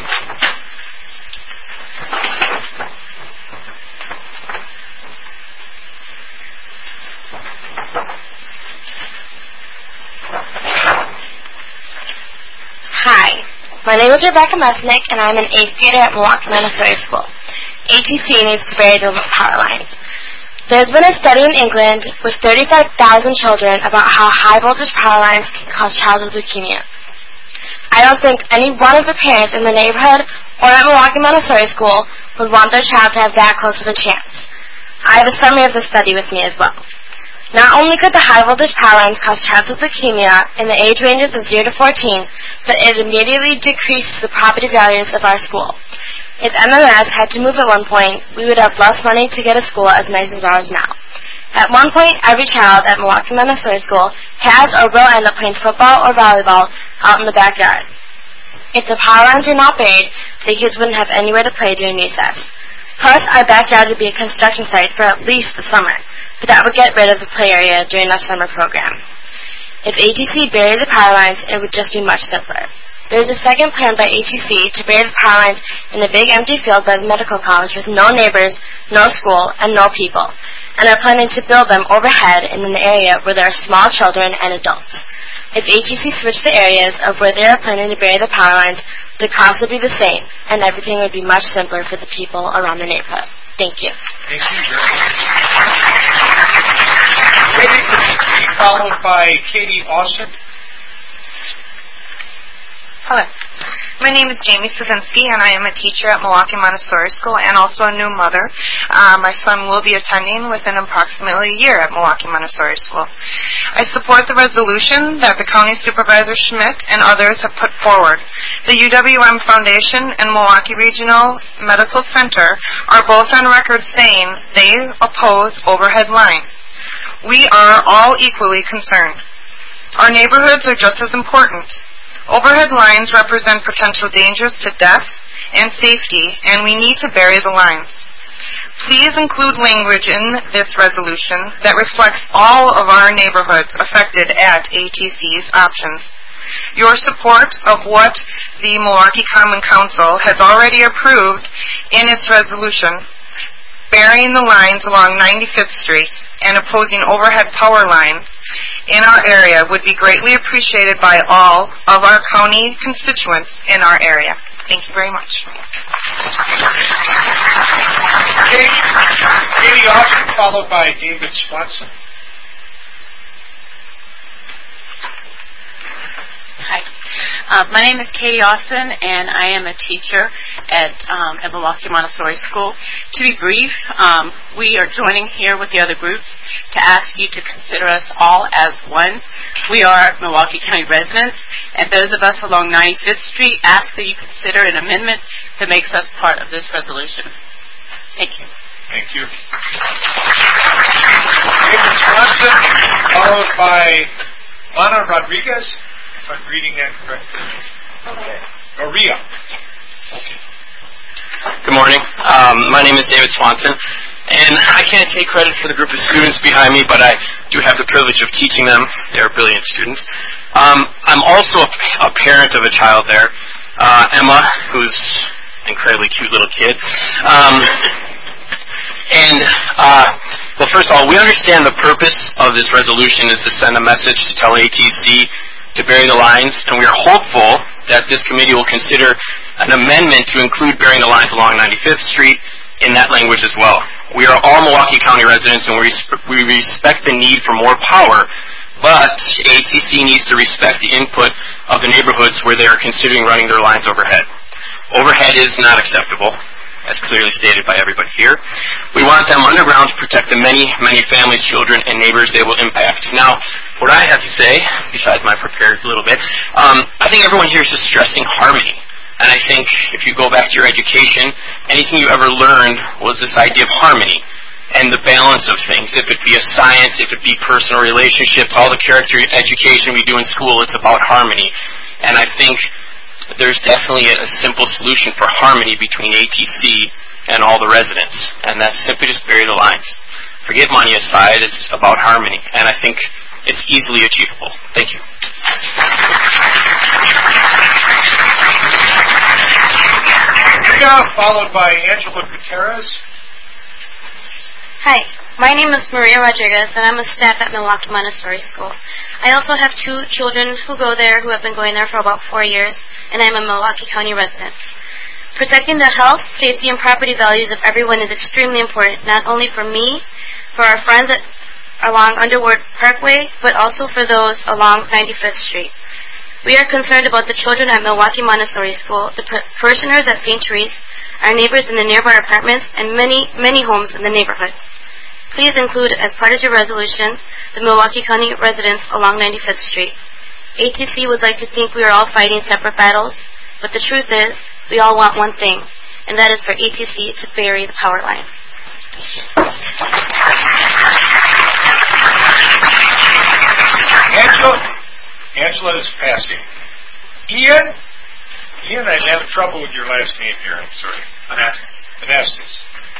Hi, my name is Rebecca Mesnick, and I'm an eighth grader at Milwaukee Montessori School. A T C needs to bury the power lines. There's been a study in England with thirty-five thousand children about how high-voltage power lines can cause childhood leukemia. I don't think any one of the parents in the neighborhood or at Milwaukee Montessori School would want their child to have that close of a chance. I have a summary of the study with me as well. Not only could the high-voltage power lines cause childhood leukemia in the age ranges of zero to fourteen, but it immediately decreases the property values of our school. If M M S had to move at one point, we would have less money to get a school as nice as ours now. At one point, every child at Milwaukee Montessori School has or will end up playing football or volleyball out in the backyard. If the power lines were not buried, the kids wouldn't have anywhere to play during recess. Plus, our backyard would be a construction site for at least the summer, but that would get rid of the play area during the summer program. If A T C buried the power lines, it would just be much simpler. There is a second plan by A T C to bury the power lines in a big empty field by the medical college with no neighbors, no school, and no people, and are planning to build them overhead in an area where there are small children and adults. If A T C switched the areas of where they are planning to bury the power lines, the cost would be the same, and everything would be much simpler for the people around the neighborhood. Thank you. Thank you very much. Katie Kuzinski, followed by Katie Austin. Hello. My My name is Jamie Sazinski, and I am a teacher at Milwaukee Montessori School and also a new mother. Uh, my son will be attending within approximately a year at Milwaukee Montessori School. I support the resolution that the County Supervisor Schmidt and others have put forward. The U W M Foundation and Milwaukee Regional Medical Center are both on record saying they oppose overhead lines. We are all equally concerned. Our neighborhoods are just as important. Overhead lines represent potential dangers to death and safety, and we need to bury the lines. Please include language in this resolution that reflects all of our neighborhoods affected at A T C's options. Your support of what the Milwaukee Common Council has already approved in its resolution, burying the lines along ninety-fifth Street and opposing overhead power lines in our area would be greatly appreciated by all of our county constituents in our area. Thank you very much. Katie Austin, followed by David Swanson. Hi. Uh, my name is Katie Austin, and I am a teacher at, um, at Milwaukee Montessori School. To be brief, um, we are joining here with the other groups to ask you to consider us all as one. We are Milwaukee County residents, and those of us along ninety-fifth Street ask that you consider an amendment that makes us part of this resolution. Thank you. Thank you. David Swanson, followed by Lana Rodriguez. If I'm reading that correctly. Okay. Maria. Okay. Good morning. Um, my name is David Swanson, and I can't take credit for the group of students behind me, but I do have the privilege of teaching them. They're brilliant students. Um, I'm also a, a parent of a child there, uh, Emma, who's an incredibly cute little kid. Um, and, uh, well, first of all, we understand the purpose of this resolution is to send a message to tell A T C to bury the lines, and we are hopeful that this committee will consider an amendment to include burying the lines along ninety-fifth Street in that language as well. We are all Milwaukee County residents, and we, resp- we respect the need for more power, but A T C needs to respect the input of the neighborhoods where they are considering running their lines overhead. Overhead is not acceptable, as clearly stated by everybody here. We want them underground to protect the many, many families, children, and neighbors they will impact. Now, what I have to say, besides my prepared a little bit, um, I think everyone here is just stressing harmony. And I think if you go back to your education, anything you ever learned was this idea of harmony and the balance of things. If it be a science, if it be personal relationships, all the character education we do in school, it's about harmony. And I think there's definitely a simple solution for harmony between A T C and all the residents, and that's simply just bury the lines. Forget money aside, it's about harmony, and I think it's easily achievable. Thank you. Maria, followed by Angela Gutierrez. Hi, my name is Maria Rodriguez, and I'm a staff at Milwaukee Montessori School. I also have two children who go there who have been going there for about four years, and I'm a Milwaukee County resident. Protecting the health, safety, and property values of everyone is extremely important, not only for me, for our friends at, along Underwood Parkway, but also for those along ninety-fifth Street. We are concerned about the children at Milwaukee Montessori School, the parishioners at Saint Therese, our neighbors in the nearby apartments, and many, many homes in the neighborhood. Please include, as part of your resolution, the Milwaukee County residents along ninety-fifth Street. A T C would like to think we are all fighting separate battles, but the truth is, we all want one thing, and that is for A T C to bury the power lines. Angela, Angela is passing. Ian, Ian, I'm having trouble with your last name here. I'm sorry. Anastas. Anastas.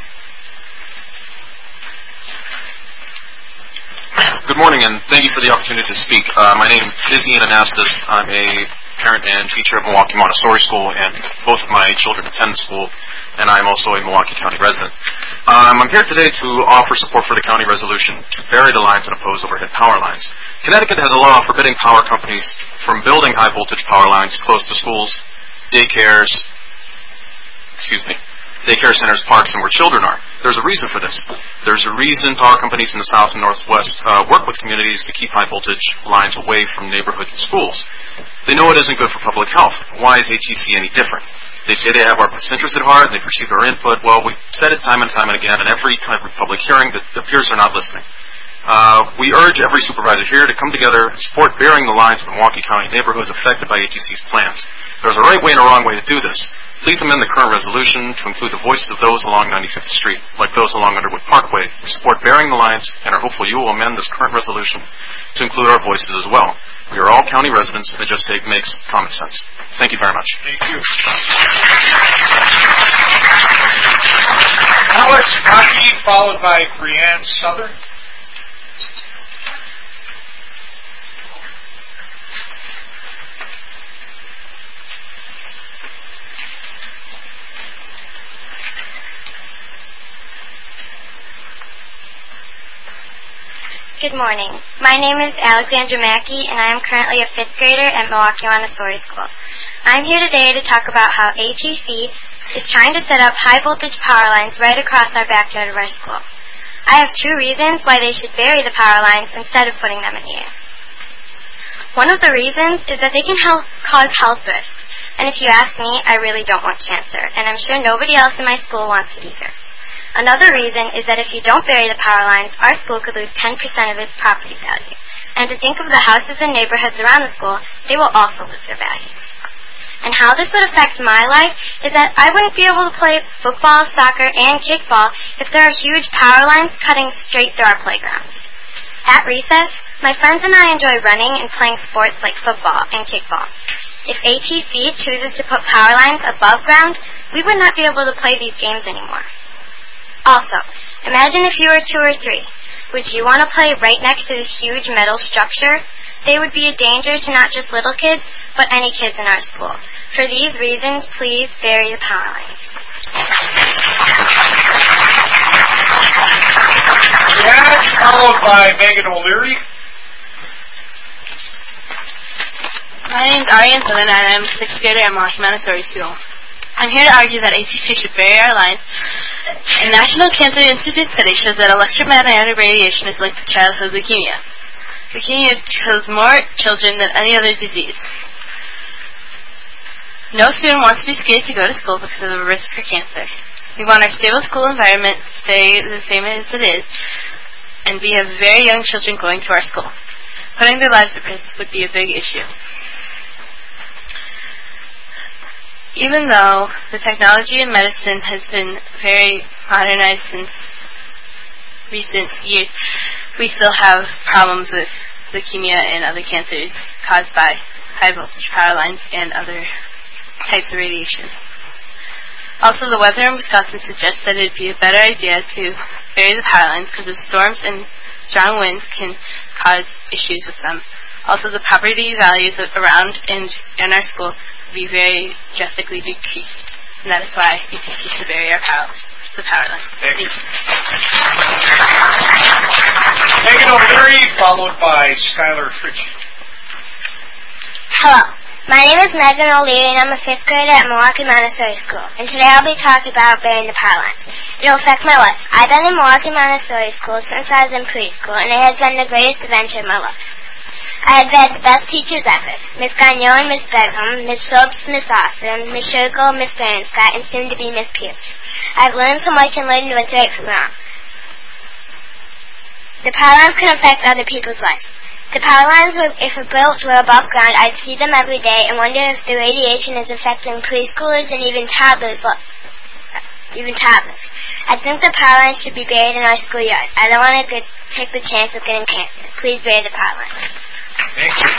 Good morning, and thank you for the opportunity to speak. Uh, my name is Ian Anastas. I'm a parent and teacher at Milwaukee Montessori School, and both of my children attend the school, and I'm also a Milwaukee County resident. Um, I'm here today to offer support for the county resolution to bury the lines and oppose overhead power lines. Connecticut has a law forbidding power companies from building high-voltage power lines close to schools, daycares, excuse me, daycare centers, parks, and where children are. There's a reason for this. There's a reason power companies in the South and Northwest uh, work with communities to keep high-voltage lines away from neighborhoods and schools. They know it isn't good for public health. Why is A T C any different? They say they have our best interests at heart, and they've received our input. Well, we've said it time and time and again in every kind of public hearing that it appears they're not listening. Uh, we urge every supervisor here to come together and support burying the lines of the Milwaukee County neighborhoods affected by A T C's plans. There's a right way and a wrong way to do this. Please amend the current resolution to include the voices of those along ninety-fifth Street, like those along Underwood Parkway. We support burying the lines and are hopeful you will amend this current resolution to include our voices as well. We are all county residents, and it just take, makes common sense. Thank you very much. Thank you. Alex Hockey, followed by Brianne Southern. Good morning. My name is Alexandra Mackey, and I am currently a fifth grader at Milwaukee Montessori School. I'm here today to talk about how A T C is trying to set up high-voltage power lines right across our backyard of our school. I have two reasons why they should bury the power lines instead of putting them in the air. One of the reasons is that they can help cause health risks, and if you ask me, I really don't want cancer, and I'm sure nobody else in my school wants it either. Another reason is that if you don't bury the power lines, our school could lose ten percent of its property value. And to think of the houses and neighborhoods around the school, they will also lose their value. And how this would affect my life is that I wouldn't be able to play football, soccer, and kickball if there are huge power lines cutting straight through our playground. At recess, my friends and I enjoy running and playing sports like football and kickball. If A T C chooses to put power lines above ground, we would not be able to play these games anymore. Also, imagine if you were two or three. Would you want to play right next to this huge metal structure? They would be a danger to not just little kids, but any kids in our school. For these reasons, please bury the power lines. Yes, followed by Megan O'Leary. My name is Ariane Southern, and I'm a sixth grader at Milwaukee Montessori School. I'm here to argue that A T C should bury our lines. A National Cancer Institute study shows that electromagnetic radiation is linked to childhood leukemia. Leukemia kills more children than any other disease. No student wants to be scared to go to school because of the risk for cancer. We want our stable school environment to stay the same as it is, and we have very young children going to our school. Putting their lives at risk would be a big issue. Even though the technology in medicine has been very modernized since recent years, we still have problems with leukemia and other cancers caused by high voltage power lines and other types of radiation. Also, the weather in Wisconsin suggests that it would be a better idea to bury the power lines because of storms and strong winds can cause issues with them. Also, the property values around and in our school be very drastically decreased, and that is why A T C should bury our power, the power line. Thank you. Megan O'Leary, followed by Skylar Fritchie. Hello, my name is Megan O'Leary, and I'm a fifth grader at Milwaukee Montessori School, and today I'll be talking about burying the power lines. It will affect my life. I've been in Milwaukee Montessori School since I was in preschool, and it has been the greatest adventure of my life. I have had the best teachers ever. Miss Gagnon, Miss Begum, Miss Phillips, Miss Austin, Miss Shergill, Miss Berenscott, and soon to be Miss Pierce. I've learned so much and learned what's right from wrong. The power lines can affect other people's lives. The power lines, were, if built were above ground, I'd see them every day and wonder if the radiation is affecting preschoolers and even toddlers. Even toddlers. I think the power lines should be buried in our schoolyard. I don't want to get, take the chance of getting cancer. Please bury the power lines. Thank you.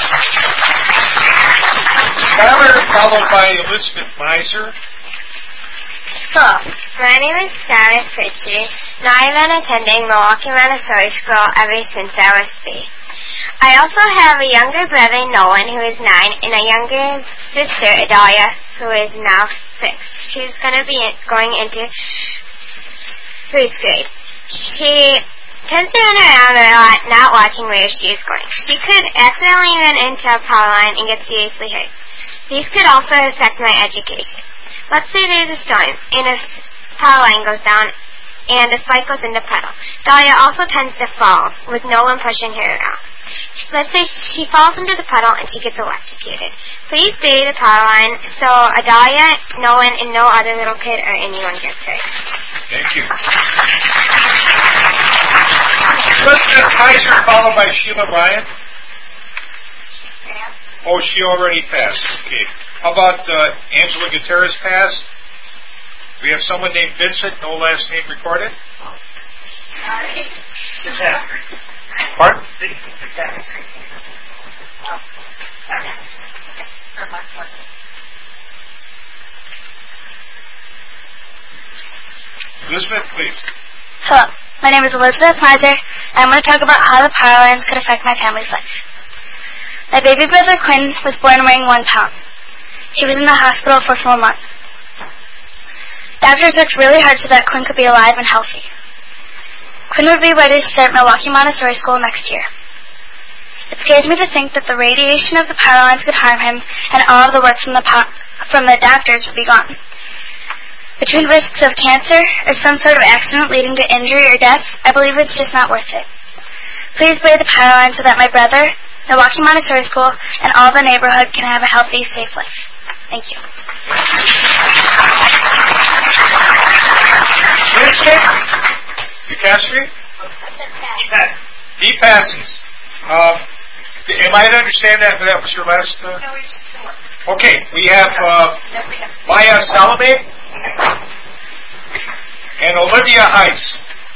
Skylar, followed by Elizabeth Miser. Hello, my name is Skylar Fritchie, and I've been attending Milwaukee Montessori School ever since I was three. I also have a younger brother, Nolan, who is nine, and a younger sister, Adalia, who is now six. She's going to be going into first grade. She tends to run around a lot, not watching where she is going. She could accidentally run into a power line and get seriously hurt. These could also affect my education. Let's say there's a storm and a power line goes down and the spike goes in the puddle. Dahlia also tends to fall with no one pushing her around. Let's say she falls into the puddle and she gets electrocuted. Please bury the power line so Dahlia, no one, and no other little kid or anyone gets hurt. Thank you. Elizabeth Kaiser, followed by Sheila Ryan. Oh, she already passed. Okay. How about uh, Angela Gutierrez passed? We have someone named Vincent, no last name recorded. Pardon? Elizabeth, please. Hello, my name is Elizabeth Miser, and I'm going to talk about how the power lines could affect my family's life. My baby brother Quinn was born weighing one pound. He was in the hospital for four months. Doctors worked really hard so that Quinn could be alive and healthy. Quinn would be ready to start Milwaukee Montessori School next year. It scares me to think that the radiation of the power lines could harm him, and all of the work from the po- from the doctors would be gone. Between risks of cancer or some sort of accident leading to injury or death, I believe it's just not worth it. Please lay the power line so that my brother, Milwaukee Montessori School, and all the neighborhood can have a healthy, safe life. Thank you. Winston? Ducastry? He passes. He passes. Um, am I to understand that that was your last? Uh... No, we just more. Okay, we have uh, Maya Salome and Olivia Heiss.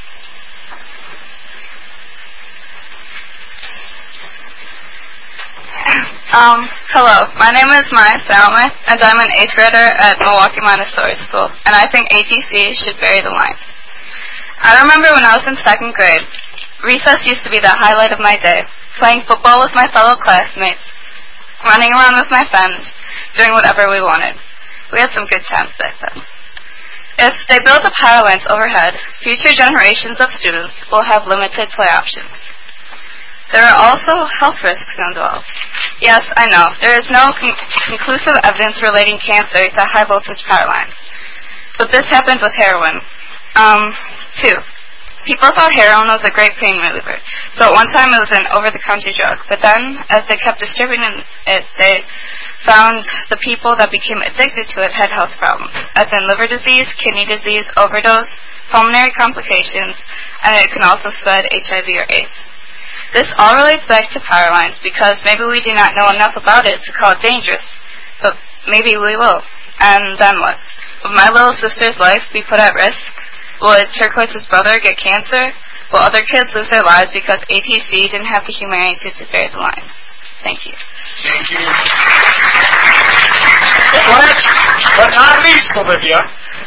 Um, hello, my name is Maya Salome, and I'm an eighth grader at Milwaukee Montessori School, and I think A T C should bury the lines. I remember when I was in second grade, recess used to be the highlight of my day, playing football with my fellow classmates, running around with my friends, doing whatever we wanted. We had some good times back then. If they build the power lines overhead, future generations of students will have limited play options. There are also health risks involved. Yes, I know, there is no con- conclusive evidence relating cancer to high voltage power lines. But this happened with heroin. Um, two. People thought heroin was a great pain reliever, so at one time it was an over-the-counter drug. But then, as they kept distributing it, they found the people that became addicted to it had health problems, as in liver disease, kidney disease, overdose, pulmonary complications, and it can also spread H I V or AIDS. This all relates back to power lines because maybe we do not know enough about it to call it dangerous, but maybe we will. And then what? Would my little sister's life be put at risk? Would Turquoise's brother get cancer? Will other kids lose their lives because A T C didn't have the humanity to bury the lines? Thank you. Thank you. Last but not least, Olivia.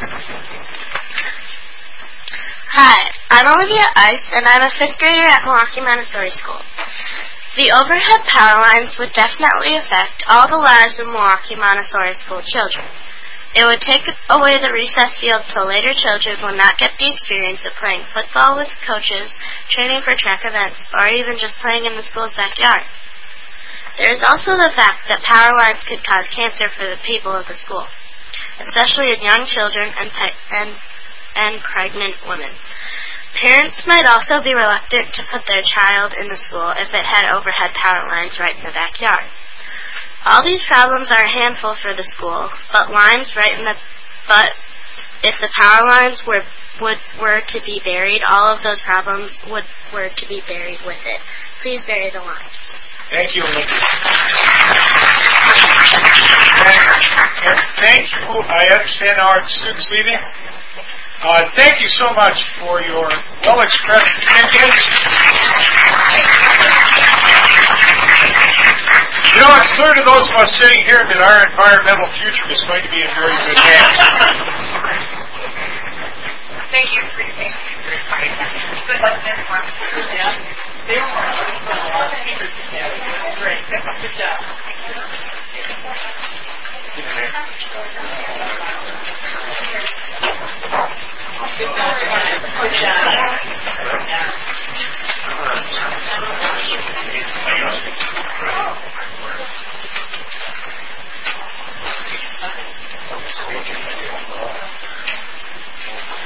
Hi, I'm Olivia Ice, and I'm a fifth grader at Milwaukee Montessori School. The overhead power lines would definitely affect all the lives of Milwaukee Montessori School children. It would take away the recess field so later children will not get the experience of playing football with coaches, training for track events, or even just playing in the school's backyard. There is also the fact that power lines could cause cancer for the people of the school, especially in young children and pe- and and pregnant women. Parents might also be reluctant to put their child in the school if it had overhead power lines right in the backyard. All these problems are a handful for the school, but lines right in the but if the power lines were would were to be buried, all of those problems would were to be buried with it. Please bury the lines. Thank you, Olivia. And thank you. I understand our students leaving. Uh, thank you so much for your well-expressed opinions. You know, it's clear to those of us sitting here that our environmental future is going to be in very good hands. Thank you for your patience. Good luck next month. Yeah. They were great. Good job. Good job. Good job.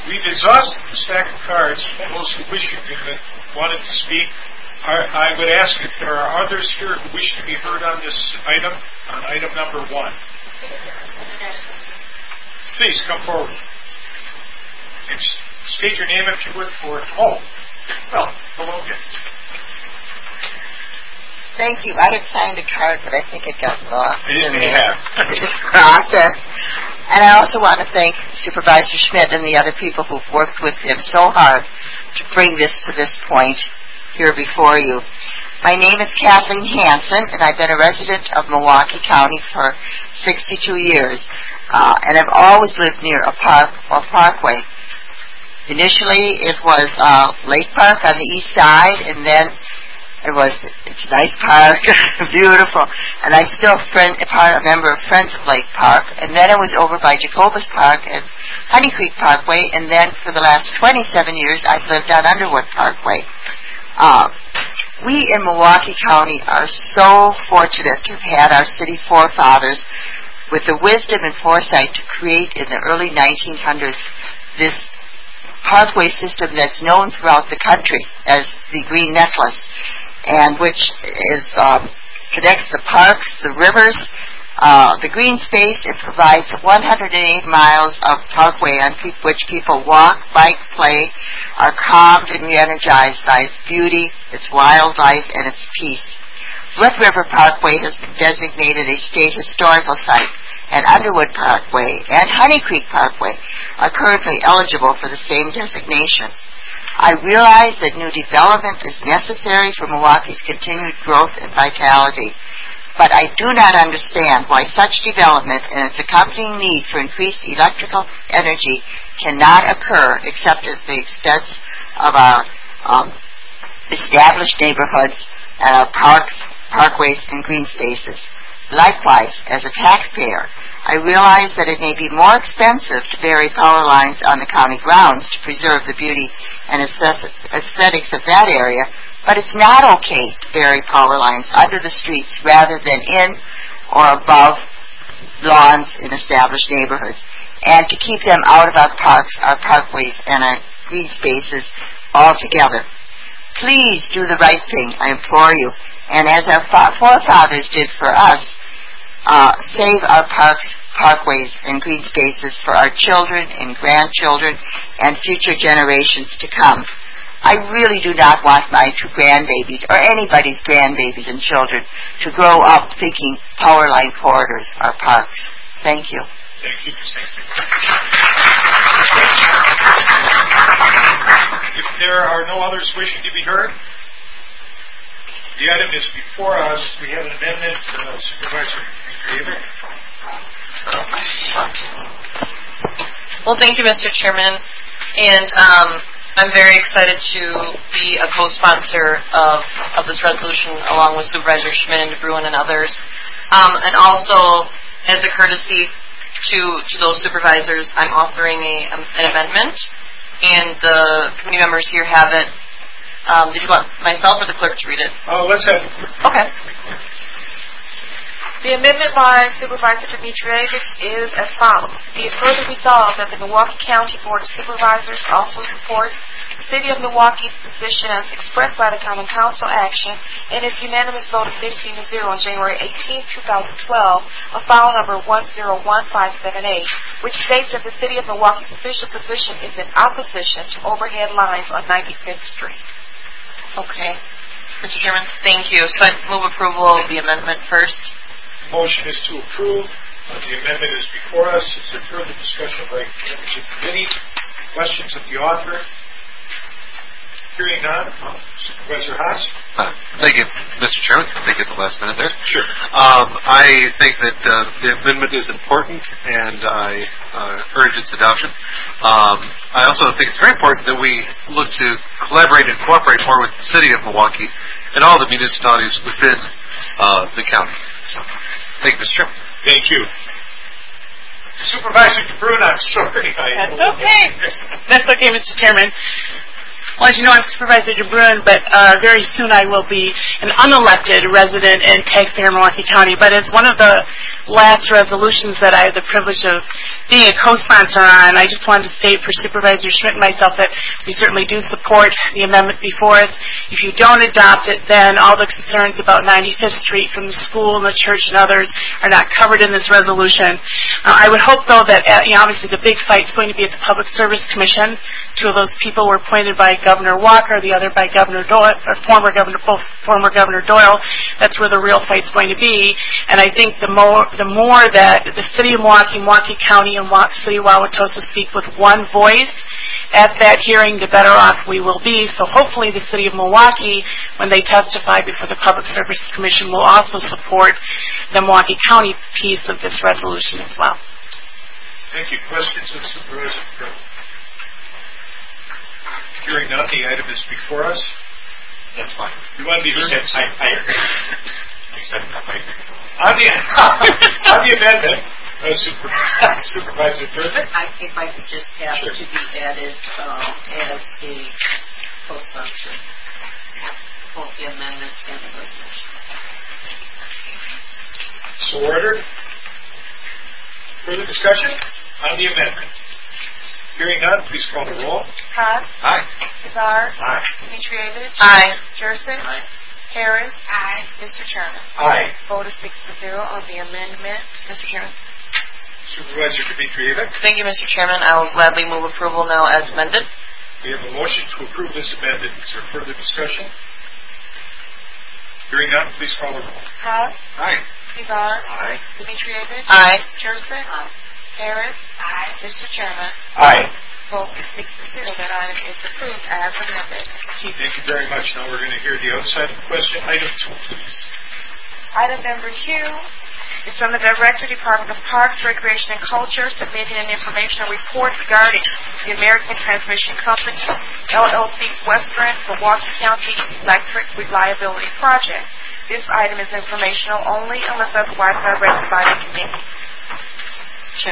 we've exhausted the stack of cards. Those who wish to, wanted to speak, I, I would ask if there are others here who wish to be heard on this item, on item number one. Please come forward. And state your name if you would for... Oh, well, hello again. Thank you. I had signed a card, but I think it got lost It in may the have. process. And I also want to thank Supervisor Schmidt and the other people who've worked with him so hard to bring this to this point here before you. My name is Kathleen Hansen, and I've been a resident of Milwaukee County for sixty-two years, uh, and I've always lived near a park or parkway. Initially, it was uh, Lake Park on the east side, and then it was, it's a nice park, beautiful, and I'm still a, friend, a, part, a member of Friends of Lake Park, and then it was over by Jacobus Park and Honey Creek Parkway, and then for the last twenty-seven years, I've lived on Underwood Parkway. Uh, we in Milwaukee County are so fortunate to have had our city forefathers with the wisdom and foresight to create in the early nineteen hundreds this parkway system that's known throughout the country as the Green Necklace, and which is um, connects the parks, the rivers, uh, the green space. It provides one hundred eight miles of parkway on pe- which people walk, bike, play, are calmed and re-energized by its beauty, its wildlife, and its peace. Red River Parkway has been designated a state historical site, and Underwood Parkway and Honey Creek Parkway are currently eligible for the same designation. I realize that new development is necessary for Milwaukee's continued growth and vitality, but I do not understand why such development and its accompanying need for increased electrical energy cannot occur except at the expense of our um, established neighborhoods and our parks, parkways, and green spaces. Likewise, as a taxpayer, I realize that it may be more expensive to bury power lines on the county grounds to preserve the beauty and aesthetics of that area, but it's not okay to bury power lines under the streets rather than in or above lawns in established neighborhoods, and to keep them out of our parks, our parkways, and our green spaces altogether. Please do the right thing, I implore you, and as our forefathers did for us, Uh, save our parks, parkways, and green spaces for our children and grandchildren and future generations to come. I really do not want my two grandbabies or anybody's grandbabies and children to grow up thinking power line corridors are parks. Thank you. Thank you, Stacy. If there are no others wishing to be heard, the item is before us. We have an amendment, uh, Supervisor David. Well, thank you, Mister Chairman. And um, I'm very excited to be a co-sponsor of, of this resolution along with Supervisor Schmidt and DeBruin and others. Um, and also, as a courtesy to, to those supervisors, I'm offering a, um, an amendment. And the committee members here have it. Um, did you want myself or the clerk to read it? Oh, let's have the clerk. Okay. The amendment by Supervisor Dimitrievich is as follows. Be it further resolved that the Milwaukee County Board of Supervisors also supports the City of Milwaukee's position as expressed by the Common Council action in its unanimous vote of fifteen to zero on January eighteenth, twenty twelve, of file number one zero one five seven eight, which states that the City of Milwaukee's official position is in opposition to overhead lines on ninety-fifth Street. Okay. Mister Chairman, thank you. So I move approval of the amendment first. Motion is to approve. Uh, the amendment is before us. Is there further discussion by members of the committee? Questions of the author? Hearing none. Uh, Supervisor Haas? Uh, thank you, Mister Chairman. Thank you at the last minute there. Sure. Um, I think that uh, the amendment is important, and I uh, urge its adoption. Um, I also think it's very important that we look to collaborate and cooperate more with the City of Milwaukee and all the municipalities within uh, the county. So, thank you, Mister Chairman. Thank you. Supervisor DeBruin, I'm sorry. I That's okay. That's okay, Mister Chairman. Well, as you know, I'm Supervisor DeBruin, but uh, very soon I will be an unelected resident and taxpayer in Milwaukee County. But as one of the last resolutions that I have the privilege of being a co-sponsor on, I just wanted to state for Supervisor Schmidt and myself that we certainly do support the amendment before us. If you don't adopt it, then all the concerns about ninety-fifth Street from the school and the church and others are not covered in this resolution. Uh, I would hope, though, that uh, you know, obviously the big fight is going to be at the Public Service Commission. Two of those people were appointed by Governor Walker, the other by Governor Doyle, or former Governor, both former Governor Doyle. That's where the real fight's going to be. And I think the more, the more that the City of Milwaukee, Milwaukee County, and the City of Wauwatosa speak with one voice at that hearing, the better off we will be. So hopefully the City of Milwaukee, when they testify before the Public Service Commission, will also support the Milwaukee County piece of this resolution as well. Thank you. Questions of Supervisor Pro? Hearing none, the item is before us. That's fine. You want to be heard? I, I agree. I said I agree. On the, on the amendment, uh, Super, Supervisor Durden? I, if I could just ask Sure. to be added um, as a co-sponsor, both the amendment and the resolution. So ordered. Further discussion on the amendment? Hearing none, please call the roll. Haas. Aye. Kazar. Aye. Dimitrievich. Aye. Jerson. Aye. Harris. Aye. Mister Chairman. Aye. Vote is six to zero on the amendment. Mister Chairman. Supervisor Dimitrievich? Thank you, Mister Chairman. I will gladly move approval now as amended. We have a motion to approve this amendment. Is there further discussion? Hearing none, please call the roll. Haas. Aye. Kazar. Aye. Dimitrievich. Aye. Jerson. Aye. Harris. Aye. Mister Chairman. Aye. Vote is six to zero. That item is approved as amended. Thank you very much. Now we're going to hear the outside question. Item two, please. Item number two is from the Director, Department of Parks, Recreation, and Culture, submitting an informational report regarding the American Transmission Company, L L C's Western Milwaukee County Electric Reliability Project. This item is informational only unless otherwise directed by the committee. Sure.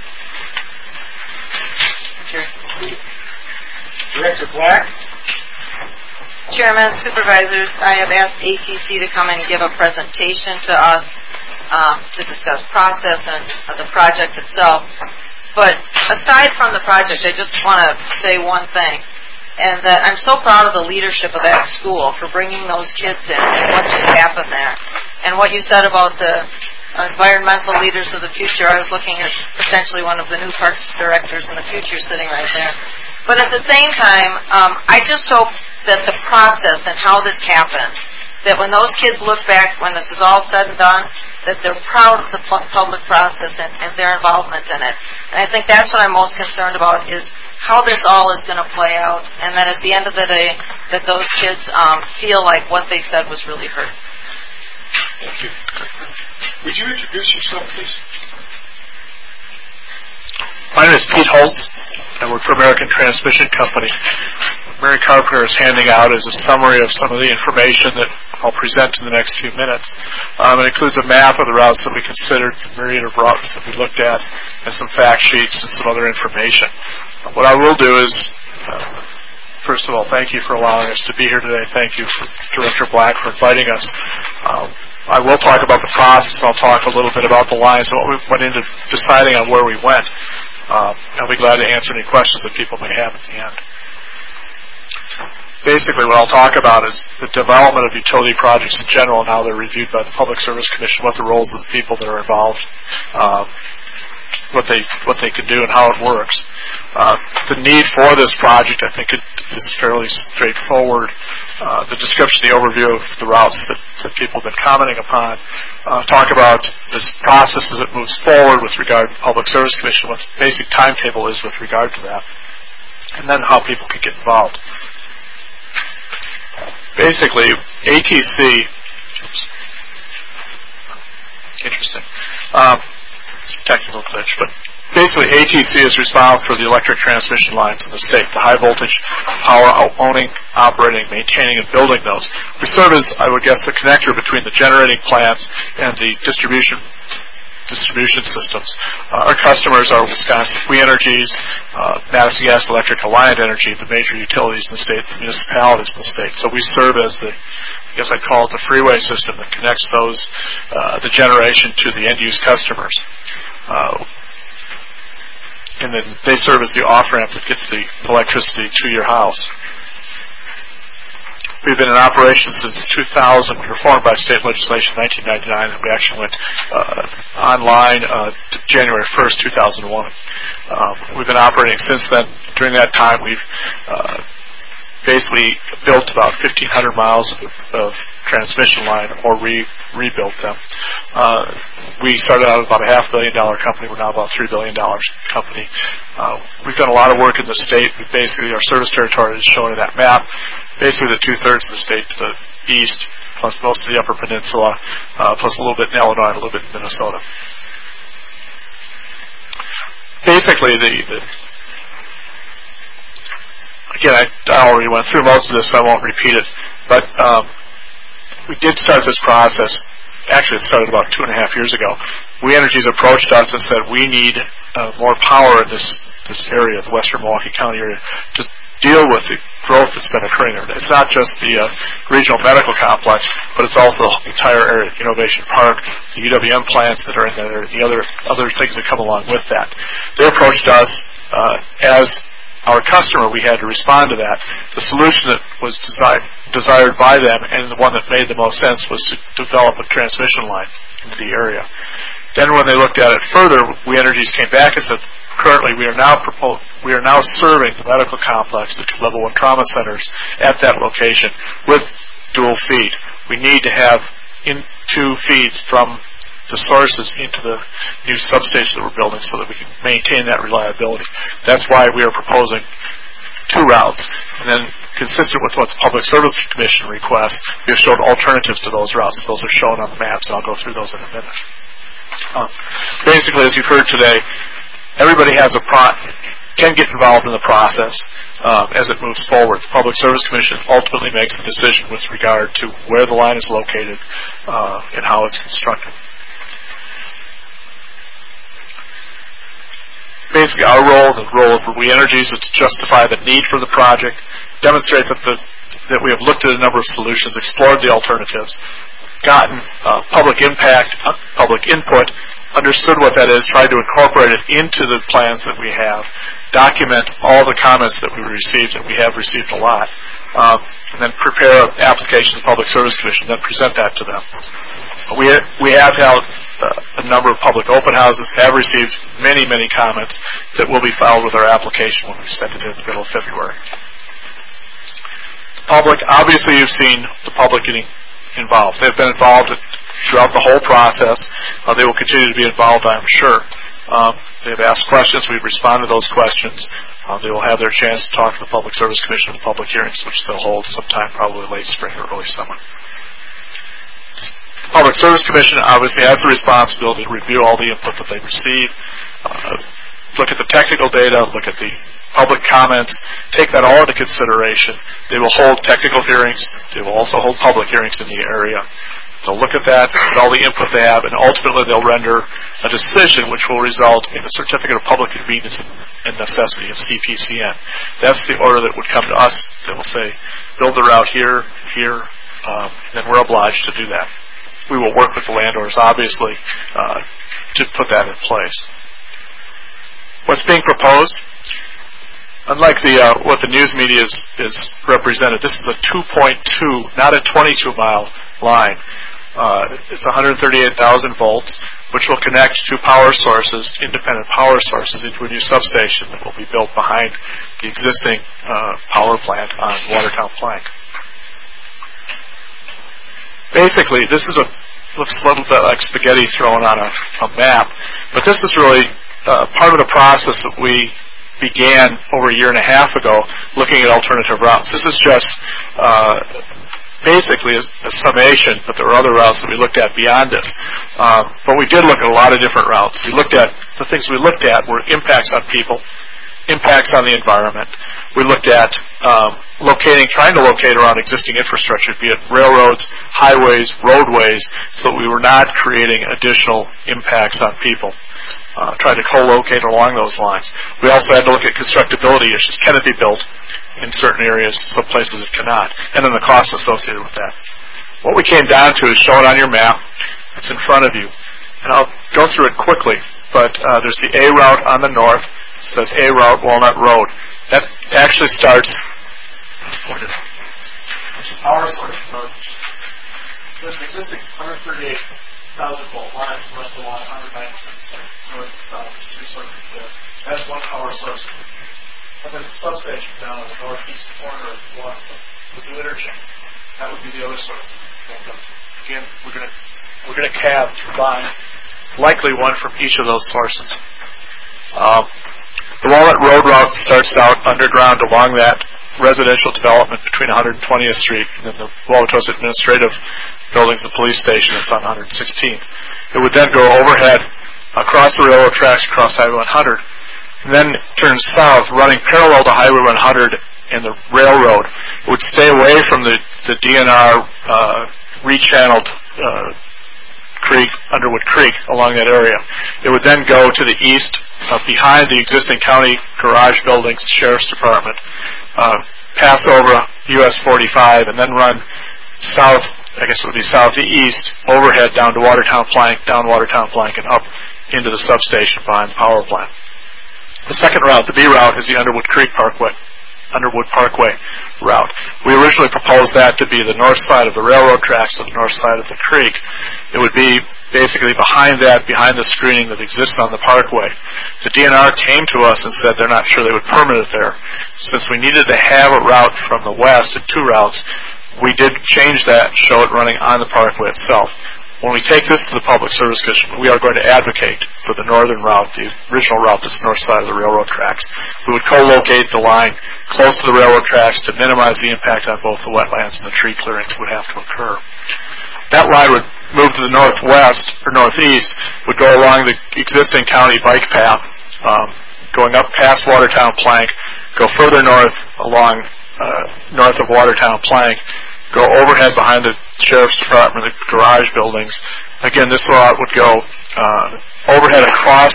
Sure. Director Black? Chairman, Supervisors, I have asked A T C to come and give a presentation to us um, to discuss process and uh, the project itself. But aside from the project, I just want to say one thing, and that I'm so proud of the leadership of that school for bringing those kids in and what just happened there. And what you said about the environmental leaders of the future, I was looking at potentially one of the new parks directors in the future sitting right there. But at the same time, um, I just hope that the process and how this happened, that when those kids look back, when this is all said and done, that they're proud of the pu- public process and, and their involvement in it. And I think that's what I'm most concerned about, is how this all is going to play out, and that at the end of the day, that those kids um, feel like what they said was really heard. Thank you. Would you introduce yourself, please? My name is Pete Holtz. I work for American Transmission Company. Mary Carpenter is handing out as a summary of some of the information that I'll present in the next few minutes. Um, it includes a map of the routes that we considered, the myriad of routes that we looked at, and some fact sheets and some other information. Uh, what I will do is, uh, first of all, thank you for allowing us to be here today. Thank you, for Director Black, for inviting us. Um, I will talk about the process. I'll talk a little bit about the lines and what we went into deciding on where we went. Um, I'll be glad to answer any questions that people may have at the end. Basically, what I'll talk about is the development of utility projects in general and how they're reviewed by the Public Service Commission, what the roles of the people that are involved, um, what they what they can do, and how it works. Uh, the need for this project, I think, it is fairly straightforward. Uh, the description, the overview of the routes that, that people have been commenting upon. Uh, talk about this process as it moves forward with regard to the Public Service Commission, what the basic timetable is with regard to that, and then how people can get involved. Basically, A T C, oops, interesting, um, technical glitch, but basically A T C is responsible for the electric transmission lines in the state, the high voltage power owning, operating, maintaining, and building those. We serve as, I would guess, the connector between the generating plants and the distribution distribution systems. Uh, our customers are Wisconsin We Energies, uh, Madison Gas Electric, Alliant Energy, the major utilities in the state, the municipalities in the state. So we serve as the, I guess I'd call it the freeway system that connects those, uh, the generation to the end-use customers. Uh, and then they serve as the off-ramp that gets the electricity to your house. We've been in operation since two thousand. We were formed by state legislation in nineteen ninety-nine, and we actually went uh, online uh, January first, two thousand one. Um, we've been operating since then. During that time, we've uh, basically built about fifteen hundred miles of, of transmission line or re, rebuilt them. Uh, we started out about a half billion dollar company. We're now about three billion dollars company. Uh, we've done a lot of work in the state. We basically, our service territory is shown in that map. Basically the two-thirds of the state to the east, plus most of the Upper Peninsula, uh, plus a little bit in Illinois and a little bit in Minnesota. Basically, the, the again, I, I already went through most of this, so I won't repeat it, but um, we did start this process. Actually, it started about two and a half years ago. We Energies approached us and said, we need uh, more power in this, this area, the western Milwaukee County area, to deal with the growth that's been occurring there. It's not just the uh, regional medical complex, but it's also the entire area, Innovation Park, the U W M plants that are in there, the other other things that come along with that. They approached us uh, as our customer. We had to respond to that. The solution that was desired, desired by them, and the one that made the most sense, was to develop a transmission line into the area. Then when they looked at it further, We Energies came back and said, currently, we are now propo- we are now serving the medical complex, the level one trauma centers at that location with dual feed. We need to have in two feeds from the sources into the new substation that we're building so that we can maintain that reliability. That's why we are proposing two routes. And then, consistent with what the Public Service Commission requests, we have shown alternatives to those routes. Those are shown on the maps, and I'll go through those in a minute. Uh, basically, as you've heard today, everybody has a pro- can get involved in the process um, as it moves forward. The Public Service Commission ultimately makes the decision with regard to where the line is located uh, and how it's constructed. Basically, our role, the role of We Energies, is to justify the need for the project, demonstrate that the that we have looked at a number of solutions, explored the alternatives, gotten uh, public impact, uh, public input, understood what that is, tried to incorporate it into the plans that we have, document all the comments that we received, and we have received a lot, um, and then prepare an application to the Public Service Commission, then present that to them. We, we have held uh, a number of public open houses, have received many, many comments that will be filed with our application when we send it in the middle of February. The public, obviously you've seen the public getting involved. They've been involved throughout the whole process. Uh, they will continue to be involved, I'm sure. Um, they've asked questions. We've responded to those questions. Uh, they will have their chance to talk to the Public Service Commission in public hearings, which they'll hold sometime probably late spring or early summer. The Public Service Commission obviously has the responsibility to review all the input that they receive, uh, look at the technical data, look at the public comments, take that all into consideration. They will hold technical hearings. They will also hold public hearings in the area. They'll look at that, at all the input they have, and ultimately they'll render a decision which will result in a Certificate of Public Convenience and Necessity, a C P C N. That's the order that would come to us. They will say, build the route here, here, um, and then we're obliged to do that. We will work with the landowners, obviously, uh, to put that in place. What's being proposed? Unlike the uh, what the news media is, is represented, this is a two point two, not a twenty-two mile line. Uh, it's one hundred thirty-eight thousand volts, which will connect two power sources, independent power sources, into a new substation that will be built behind the existing uh, power plant on Watertown Plank. Basically, this is a looks a little bit like spaghetti thrown on a, a map, but this is really uh, part of the process that we began over a year and a half ago looking at alternative routes. This is just uh, basically a, a summation, but there were other routes that we looked at beyond this. Um, but we did look at a lot of different routes. We looked at, the things we looked at were impacts on people, impacts on the environment. We looked at um, locating, trying to locate around existing infrastructure, be it railroads, highways, roadways, so that we were not creating additional impacts on people. Uh, tried to co-locate along those lines. We also had to look at constructability issues. Can it be built in certain areas, some places it cannot, and then the costs associated with that. What we came down to is shown on your map. It's in front of you. And I'll go through it quickly, but uh, there's the A route on the north. It says A route, Walnut Road. That actually starts. What is it? Power source. There's an existing one hundred thirty-eight thousand volt line that runs along one hundred ninety-fifth Street, north and south. There's three circuits there. That's one power source. And there's a substation down on the northeast corner of the block with the interchange. That would be the other source. Again, we're going to we're going to calve two lines, likely one from each of those sources. Um, the Walnut Road route starts out underground along that residential development between one hundred twentieth Street and then the Wauwatosa Administrative Buildings, the police station that's on one hundred sixteenth. It would then go overhead across the railroad tracks, across Highway one hundred, and then turn south, running parallel to Highway one hundred and the railroad. It would stay away from the, the D N R uh, rechanneled uh, creek, Underwood Creek, along that area. It would then go to the east, uh, behind the existing county garage buildings, Sheriff's Department, uh, pass over U S forty-five, and then run south, I guess it would be southeast, overhead down to Watertown Plank, down Watertown Plank, and up into the substation behind the power plant. The second route, the B route, is the Underwood Creek Parkway. Underwood Parkway route. We originally proposed that to be the north side of the railroad tracks to the north side of the creek. It would be basically behind that, behind the screening that exists on the parkway. The D N R came to us and said they're not sure they would permit it there. Since we needed to have a route from the west and two routes, we did change that and show it running on the parkway itself. When we take this to the Public Service Commission, we are going to advocate for the northern route, the original route that's north side of the railroad tracks. We would co-locate the line close to the railroad tracks to minimize the impact on both the wetlands and the tree clearings that would have to occur. That line would move to the northwest or northeast, would go along the existing county bike path, um, going up past Watertown Plank, go further north along uh, north of Watertown Plank, go overhead behind the Sheriff's Department, the garage buildings. Again, this route would go uh, overhead across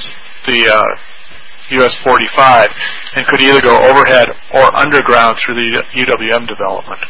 the uh, U S forty-five and could either go overhead or underground through the U W M development.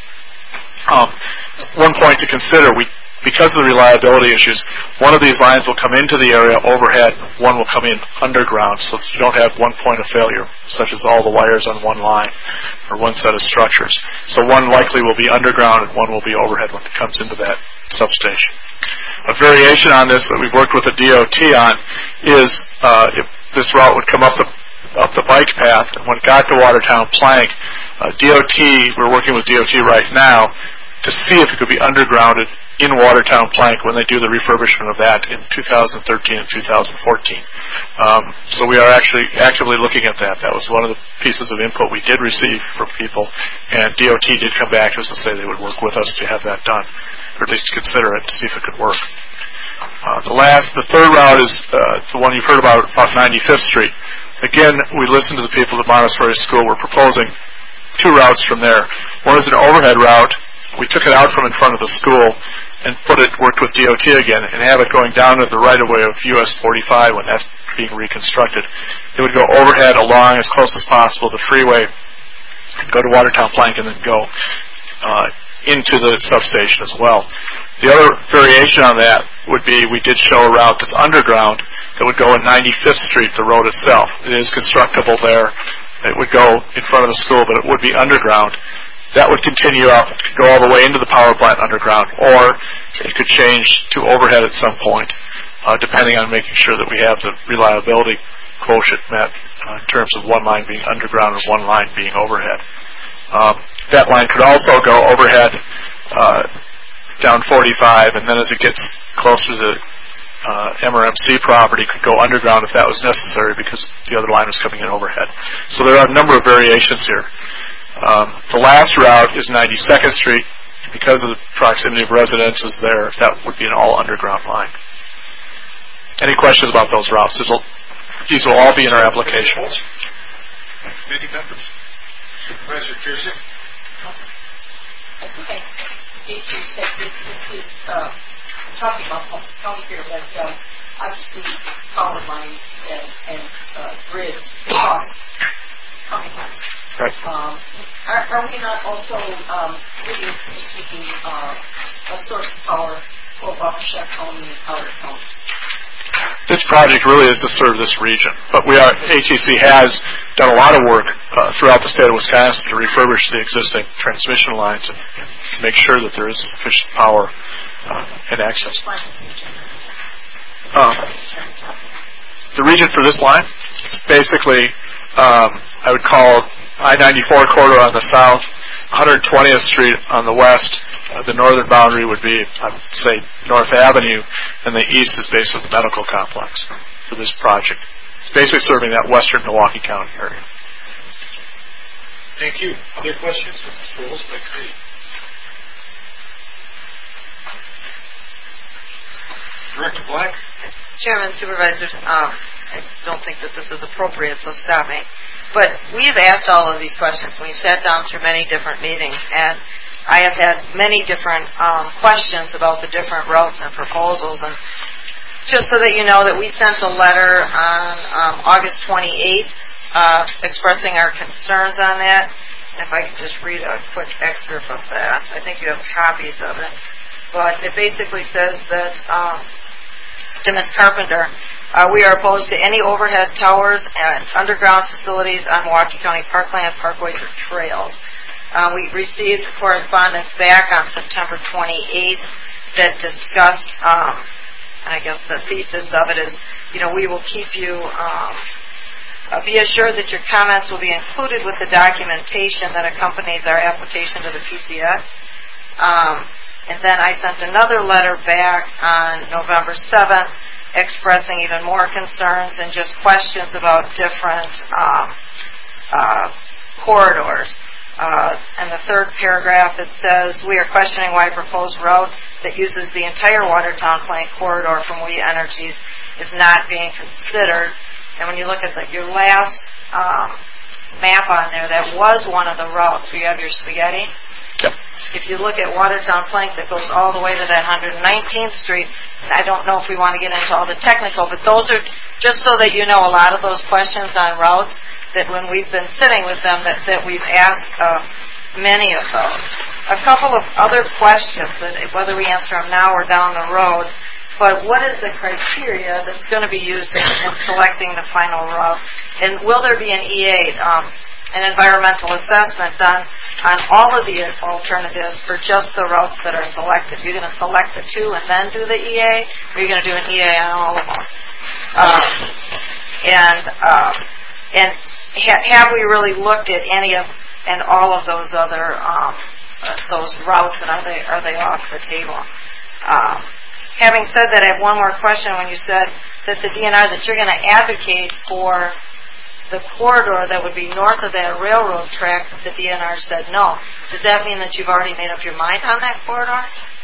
Um, one point to consider, we because of the reliability issues, one of these lines will come into the area overhead, one will come in underground, so that you don't have one point of failure, such as all the wires on one line or one set of structures. So one likely will be underground and one will be overhead when it comes into that substation. A variation on this that we've worked with the D O T on is uh, if this route would come up the up the bike path, and when it got to Watertown Plank, uh, D O T, we're working with D O T right now to see if it could be undergrounded in Watertown Plank when they do the refurbishment of that in two thousand thirteen and two thousand fourteen. Um, so we are actually actively looking at that. That was one of the pieces of input we did receive from people, and D O T did come back to us and say they would work with us to have that done, or at least to consider it to see if it could work. Uh, the last, the third route is uh, the one you've heard about, about ninety-fifth Street. Again, we listened to the people at Montessori School. We're proposing two routes from there. One is an overhead route. We took it out from in front of the school and put it, worked with D O T again, and have it going down to the right-of-way of U S forty-five when that's being reconstructed. It would go overhead along as close as possible to the freeway, go to Watertown Plank, and then go uh, into the substation as well. The other variation on that would be, we did show a route that's underground that would go at ninety-fifth Street, the road itself. It is constructible there. It would go in front of the school, but it would be underground. That would continue up, it could go all the way into the power plant underground, or it could change to overhead at some point, uh, depending on making sure that we have the reliability quotient met uh, in terms of one line being underground and one line being overhead. Um, that line could also go overhead uh, down forty-five, and then as it gets closer to the uh, M R M C property, could go underground if that was necessary because the other line was coming in overhead. So there are a number of variations here. Um, the last route is ninety-second Street. Because of the proximity of residences there, that would be an all underground line. Any questions about those routes? These will all be in our application. committee members. Supervisor Pierce. Okay. You said that this is uh, talking about health care, but uh, obviously power lines and, and uh, grids cost coming on. Right. Um, are, are we not also um, really seeking uh, a source of power for Waukesha County and Powder counties? This project really is to serve this region, but we are, A T C has done a lot of work uh, throughout the state of Wisconsin to refurbish the existing transmission lines and, and make sure that there is sufficient power uh, and access. Uh, the region for this line is basically, um, I would call I ninety-four corridor on the south, one hundred twentieth Street on the west. Uh, the northern boundary would be, I would say, North Avenue, and the east is basically the medical complex for this project. It's basically serving that western Milwaukee County area. Thank you. Other questions of Mister Olsbeck? Director Black? Chairman, Supervisors, um, I don't think that this is appropriate, so stop me. But we've asked all of these questions. We've sat down through many different meetings, and I have had many different um, questions about the different routes and proposals. And just so that you know that we sent a letter on um, August twenty-eighth uh, expressing our concerns on that. And if I could just read a quick excerpt of that. I think you have copies of it. But it basically says that, um, to Miz Carpenter, uh, we are opposed to any overhead towers and underground facilities on Milwaukee County parkland, parkways, or trails. Uh, we received correspondence back on September twenty-eighth that discussed, um, and I guess the thesis of it is, you know, we will keep you, um, uh, be assured that your comments will be included with the documentation that accompanies our application to the P C S. Um, and then I sent another letter back on November seventh expressing even more concerns and just questions about different um, uh, corridors. Uh, and the third paragraph, it says, we are questioning why a proposed route that uses the entire Watertown Plank corridor from We Energies is not being considered. And when you look at the, your last um, map on there, that was one of the routes where you have your spaghetti. Yep. If you look at Watertown Plank that goes all the way to that one hundred nineteenth Street, I don't know if we want to get into all the technical, but those are, just so that you know, a lot of those questions on routes, that when we've been sitting with them, that, that we've asked uh, many of those. A couple of other questions, that whether we answer them now or down the road, but what is the criteria that's going to be used in, in selecting the final route? And will there be an E A, um, an environmental assessment done on all of the alternatives for just the routes that are selected? You're going to select the two and then do the E A, or are you going to do an E A on all of them? Um, and um, and ha- have we really looked at any of and all of those other um, uh, those routes, and are they are they off the table? Um, having said that, I have one more question. When you said that the D N R, that you're going to advocate for the corridor that would be north of that railroad track, the D N R said no. Does that mean that you've already made up your mind on that corridor?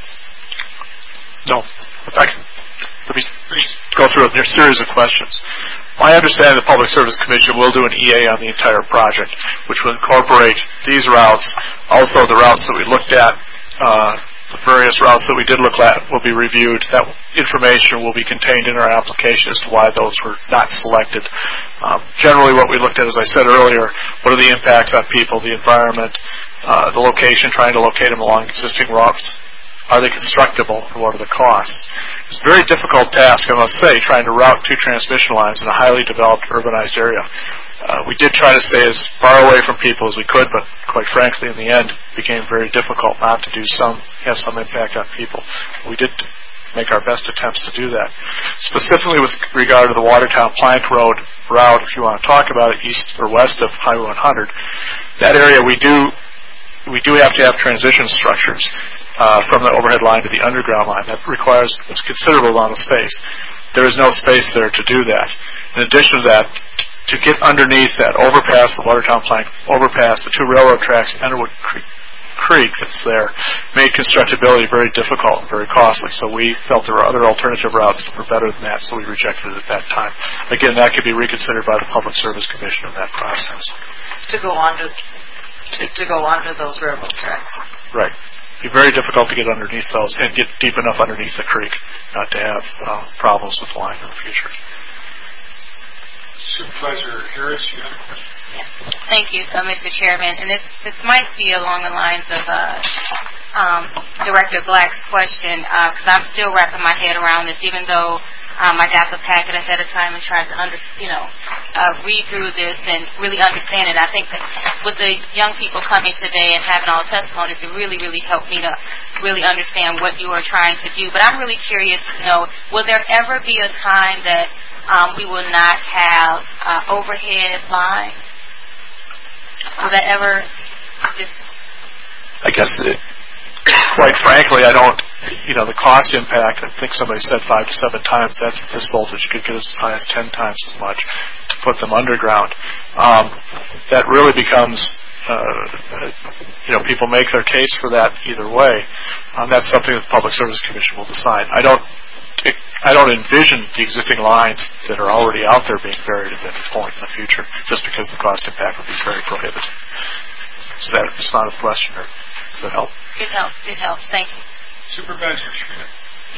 No. If I can, let me go through a series of questions. My understanding, the Public Service Commission will do an E A on the entire project, which will incorporate these routes, also the routes that we looked at. Uh, the various routes that we did look at will be reviewed. That information will be contained in our application as to why those were not selected. Um, generally, what we looked at, as I said earlier, what are the impacts on people, the environment, uh, the location, trying to locate them along existing routes. Are they constructible, and what are the costs? It's a very difficult task, I must say, trying to route two transmission lines in a highly developed urbanized area. Uh, we did try to stay as far away from people as we could, but quite frankly, in the end, it became very difficult not to do some, have some impact on people. We did make our best attempts to do that. Specifically with regard to the Watertown Plank Road route, if you want to talk about it, east or west of Highway one hundred, that area we do, we do have to have transition structures. Uh, from the overhead line to the underground line. That requires a considerable amount of space. There is no space there to do that. In addition to that, to get underneath that overpass, the Watertown Plank overpass, the two railroad tracks, Underwood Creek creek that's there made constructability very difficult and very costly. So we felt there were other alternative routes that were better than that, so we rejected it at that time. Again, that could be reconsidered by the Public Service Commission in that process. To go on to, to, to go onto those railroad tracks. Right. It'd be very difficult to get underneath those and get deep enough underneath the creek not to have uh, problems with the line in the future. Supervisor Harris, you have a question? Yes. Thank you, uh, Mister Chairman. And this this might be along the lines of uh, um, Director Black's question, because uh, I'm still wrapping my head around this, even though um, I got the packet ahead of time and tried to under, you know, uh, read through this and really understand it. I think that with the young people coming today and having all the testimonies, it really, really helped me to really understand what you are trying to do. But I'm really curious to know, will there ever be a time that um, we will not have uh, overhead lines? Will that ever just... I guess, it, quite frankly, I don't, you know, the cost impact, I think somebody said five to seven times. That's at this voltage. You could get as high as ten times as much to put them underground. Um, that really becomes, uh, you know, people make their case for that either way. Um, that's something that the Public Service Commission will decide. I don't I don't envision the existing lines that are already out there being buried at any point in the future, just because the cost impact would be very prohibitive. Is that respond to the question, or does that help? It helps. It helps. Thank you. Supervisor Schmidt.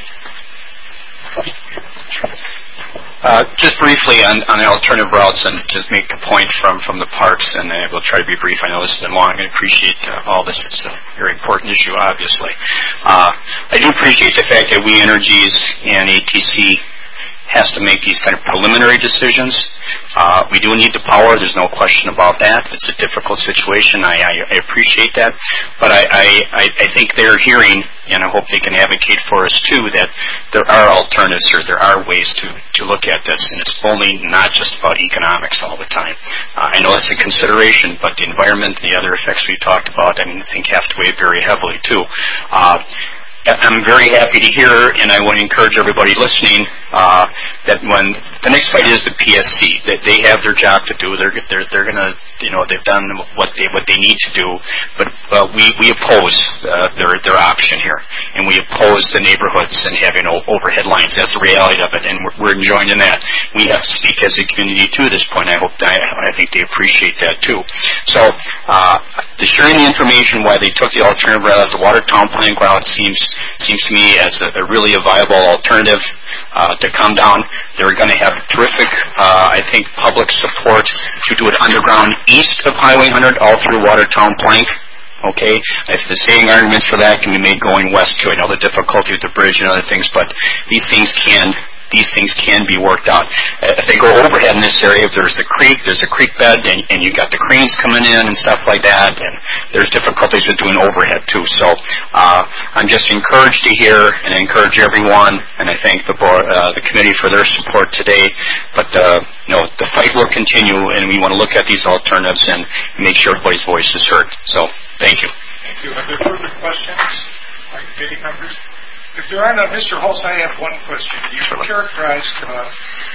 Uh, just briefly on, on the alternative routes, and just make a point from, from the parks, and I will try to be brief. I know this has been long. I appreciate uh, all this. It's a very important issue, obviously. Uh, I do appreciate the fact that We Energies and A T C has to make these kind of preliminary decisions. Uh, we do need the power. There's no question about that. It's a difficult situation. I, I, I appreciate that. But I, I, I think they're hearing, and I hope they can advocate for us too, that there are alternatives or there are ways to, to look at this. And it's only not just about economics all the time. Uh, I know that's a consideration, but the environment and the other effects we talked about, I mean, I think have to weigh very heavily too. Uh, I'm very happy to hear, and I want to encourage everybody listening, uh, that when the next fight is the P S C, that they have their job to do. They're they're they're going to, you know, they've done what they what they need to do. But uh, we we oppose uh, their their option here, and we oppose the neighborhoods and having overhead lines. That's the reality of it, and we're, we're enjoying that. We have to speak as a community too at this point. I hope I, I think they appreciate that too. So uh, the sharing the information why they took the alternative route, the Watertown Plank route seems. seems to me as a, a really a viable alternative uh, to come down. They're going to have terrific, uh, I think, public support to do it underground east of Highway one hundred, all through Watertown Plank. Okay, if the saying arguments for that can be made going west too. I know the difficulty with the bridge and other things, but these things can these things can be worked out. Uh, if they go overhead in this area, if there's the creek, there's a creek bed, and, and you've got the cranes coming in and stuff like that, and there's difficulties with doing overhead too. So uh, I'm just encouraged to hear, and I encourage everyone, and I thank the board, uh, the committee for their support today. But uh, you know, the fight will continue, and we want to look at these alternatives and make sure everybody's voice is heard. So thank you. Thank you. Are there further questions by committee members? If there are none, Mister Holtz, I have one question. You characterized uh,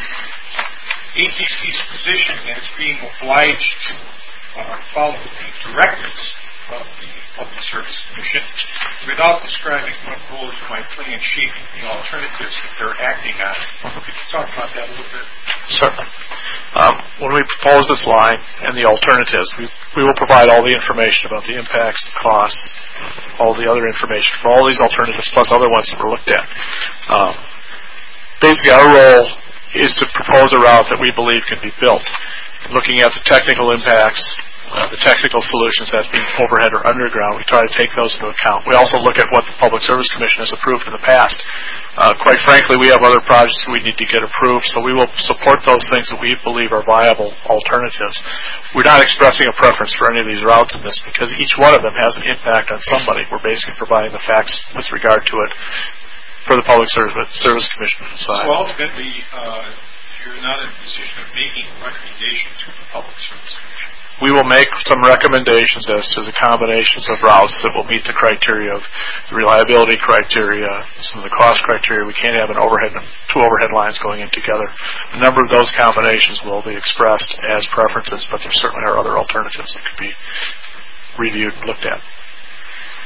A T C's position as being obliged to uh, follow the directives of the Public Service Commission without describing what role you might play in shaping the alternatives that they're acting on. Could you talk about that a little bit? Certainly. Um, when we propose this line and the alternatives, we, we will provide all the information about the impacts, the costs, all the other information for all these alternatives, plus other ones that were looked at. Um, basically, our role is to propose a route that we believe can be built, looking at the technical impacts, uh, the technical solutions, that being overhead or underground. We try to take those into account. We also look at what the Public Service Commission has approved in the past. Uh, quite frankly, we have other projects that we need to get approved, so we will support those things that we believe are viable alternatives. We're not expressing a preference for any of these routes in this, because each one of them has an impact on somebody. We're basically providing the facts with regard to it for the Public Service, Service Commission to decide. So ultimately, uh, you're not in a position of making a recommendation to the Public Service Commission. We will make some recommendations as to the combinations of routes that will meet the criteria of the reliability criteria, some of the cost criteria. We can't have an overhead, two overhead lines going in together. A number of those combinations will be expressed as preferences, but there certainly are other alternatives that could be reviewed and looked at.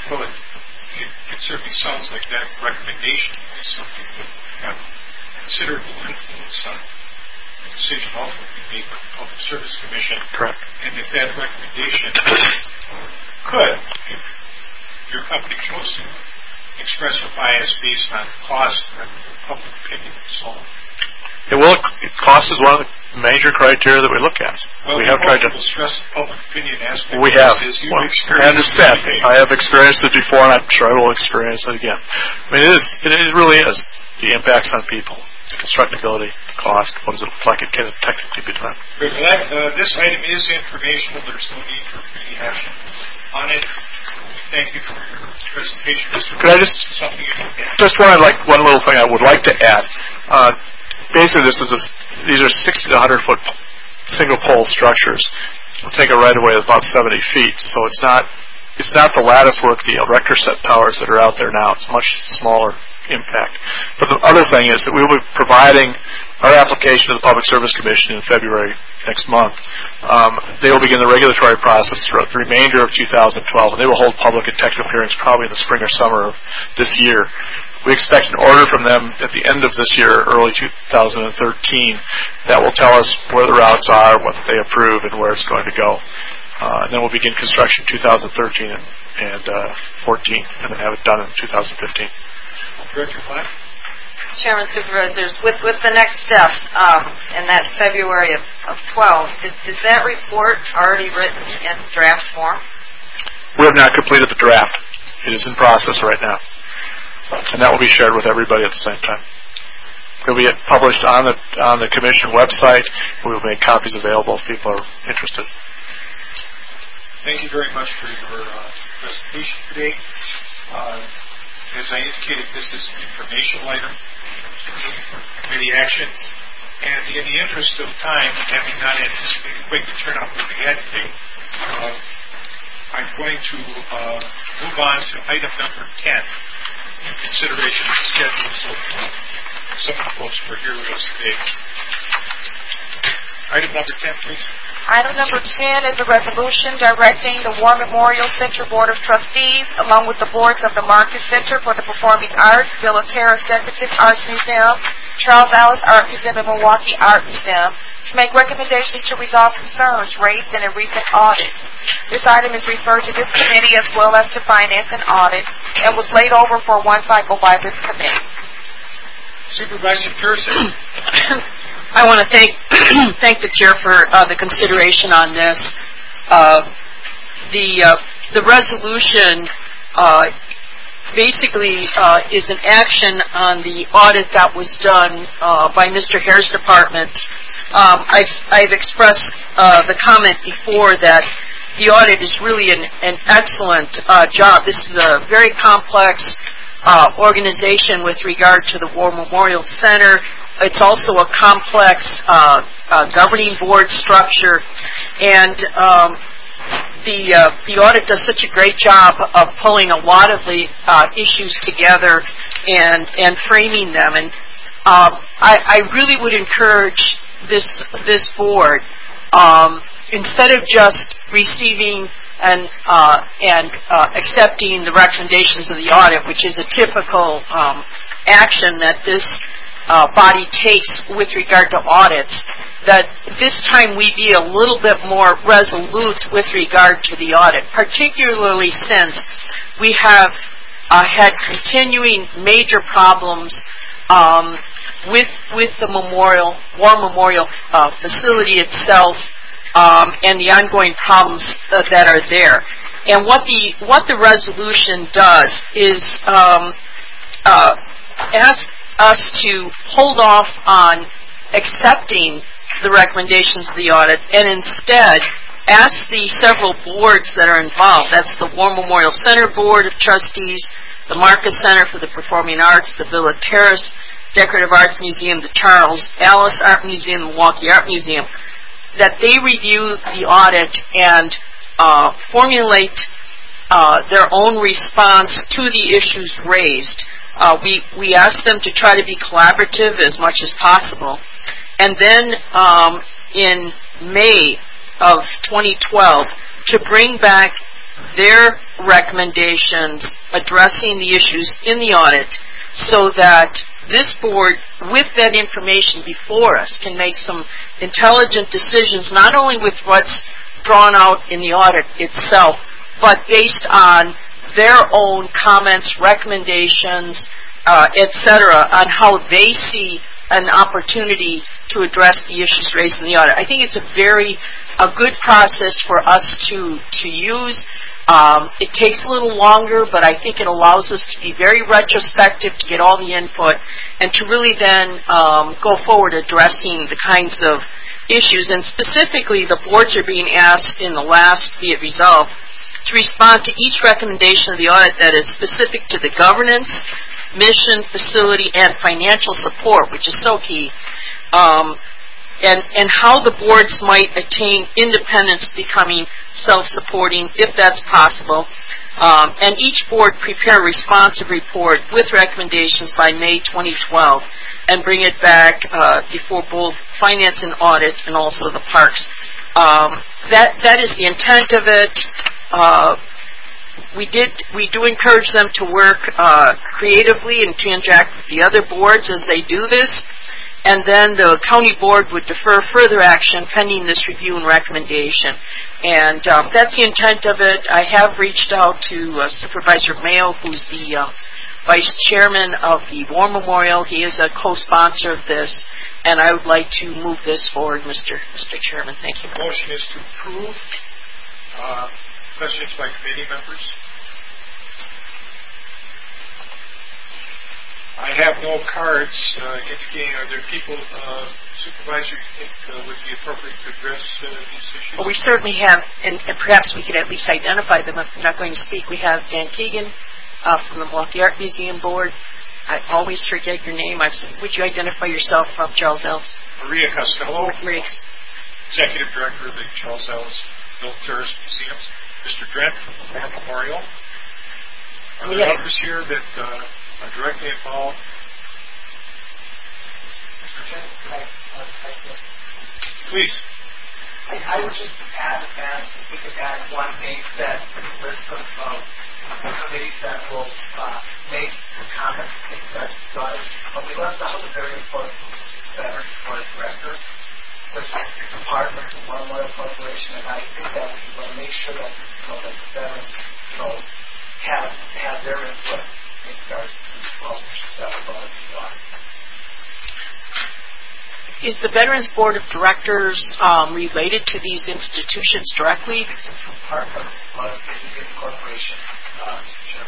Well, it, it, it certainly sounds like that recommendation is something that would have considerable influence on the decision ultimately made by the Public Service Commission. Correct. And if that recommendation could, if your company chose to, express a bias based on cost rather than public opinion and so on. It will. Cost is one of the major criteria that we look at. Well, we have tried to stress the public opinion aspect. We have. Well, I understand. I have experienced it before, and I'm sure I will experience it again. I mean, it is. It really is the impacts on people, the constructability, the cost. What does it look like? It can technically be done. But that, uh, this item is informational. There's no need for any action on it. Thank you for your presentation, Mister Could I just something you can add? Just one like one little thing I would like to add. Uh, basically, this is a, these are sixty to one hundred foot single pole structures. We'll take a right of way of about seventy feet, so it's not it's not the lattice work, the erector set towers that are out there now. It's much smaller impact. But the other thing is that we will be providing our application to the Public Service Commission in February next month. Um, they will begin the regulatory process throughout the remainder of two thousand twelve, and they will hold public and technical hearings probably in the spring or summer of this year. We expect an order from them at the end of this year, early two thousand thirteen, that will tell us where the routes are, what they approve, and where it's going to go. Uh, and then we'll begin construction in two thousand thirteen and, and uh, fourteen, and then have it done in two thousand fifteen. Director Black? Chairman, Supervisors, with, with the next steps, um, in that February of, of twelve, is, is that report already written in draft form? We have not completed the draft. It is in process right now. And that will be shared with everybody at the same time. It will be published on the on the Commission website. We will make copies available if people are interested. Thank you very much for your uh, presentation today. Uh, as I indicated, this is an informational item for committee action. And in the interest of time, having not anticipated quite the turnout that we had today, uh, I'm going to uh, move on to item number ten, in consideration of the schedules of uh, some of the folks who are here with us today. Item number ten, please. Item number ten is a resolution directing the War Memorial Center Board of Trustees, along with the boards of the Marcus Center for the Performing Arts, Villa Terrace Decorative Arts Museum, Charles Allis Art Museum, and Milwaukee Art Museum, to make recommendations to resolve concerns raised in a recent audit. This item is referred to this committee as well as to Finance and Audit, and was laid over for one cycle by this committee. Supervisor Pearson. I want to thank thank the chair for uh, the consideration on this. Uh, the uh, the resolution uh, basically uh, is an action on the audit that was done uh, by Mister Hare's department. Um, I've I've expressed uh, the comment before that the audit is really an, an excellent uh, job. This is a very complex uh, organization with regard to the War Memorial Center. It's also a complex uh, uh, governing board structure, and um, the uh, the audit does such a great job of pulling a lot of the uh, issues together and and framing them. And um, I, I really would encourage this this board, um, instead of just receiving and uh, and uh, accepting the recommendations of the audit, which is a typical um, action that this Uh, body takes with regard to audits, that this time we be a little bit more resolute with regard to the audit, particularly since we have uh, had continuing major problems um, with with the memorial, War Memorial uh, facility itself, um, and the ongoing problems uh, that are there. And what the what the resolution does is um, uh, ask us to hold off on accepting the recommendations of the audit and instead ask the several boards that are involved. That's the War Memorial Center Board of Trustees, the Marcus Center for the Performing Arts, the Villa Terrace Decorative Arts Museum, the Charles Allis Art Museum, the Milwaukee Art Museum, that they review the audit and uh, formulate uh, their own response to the issues raised. Uh, we, we ask them to try to be collaborative as much as possible. And then um, in May of twenty twelve, to bring back their recommendations addressing the issues in the audit so that this board, with that information before us, can make some intelligent decisions, not only with what's drawn out in the audit itself, but based on their own comments, recommendations, uh, et cetera, on how they see an opportunity to address the issues raised in the audit. I think it's a very a good process for us to to use. Um, it takes a little longer, but I think it allows us to be very retrospective, to get all the input, and to really then um, go forward addressing the kinds of issues. And specifically, the boards are being asked in the last Be It Resolved to respond to each recommendation of the audit that is specific to the governance, mission, facility, and financial support, which is so key, um, and, and how the boards might attain independence, becoming self-supporting, if that's possible. Um, and each board prepare a responsive report with recommendations by May twenty twelve and bring it back uh, before both Finance and Audit and also the Parks. Um, that that is the intent of it. Uh, we did we do encourage them to work uh, creatively and to interact with the other boards as they do this, and then the county board would defer further action pending this review and recommendation. And um, that's the intent of it. I have reached out to uh, Supervisor Mayo, who's the uh, Vice Chairman of the War Memorial. He is a co-sponsor of this, and I would like to move this forward, Mister Mister Chairman. Thank you. The motion is to approve. Uh, questions by committee members? I have no cards uh, indicating, are there people, uh, Supervisor, you think uh, would be appropriate to address uh, these issues? Well, we certainly have, and, and perhaps we could at least identify them if we're not going to speak. We have Dan Keegan uh, from the Milwaukee Art Museum Board. I always forget your name. I've said, would you identify yourself from Charles Ellis? Maria Costello, Maria. Executive Director of the Charles Ellis Militaris Museums. Mister Drent from the War Memorial. Are there yeah. others here that uh, are directly involved? Mister Drent? Please. I, I would just add, ask if we could add one thing to that list of um, committees that will uh, make comments in that slide. But we left out the very important Veterans Board of Directors, which is a partner of the War Memorial Corporation, and I think that we want to make sure that, you know, that the veterans, you know, have have their input in regards to the twelve that we're going to be on. Is the Veterans Board of Directors um, related to these institutions directly? It's a part of the corporation. Uh,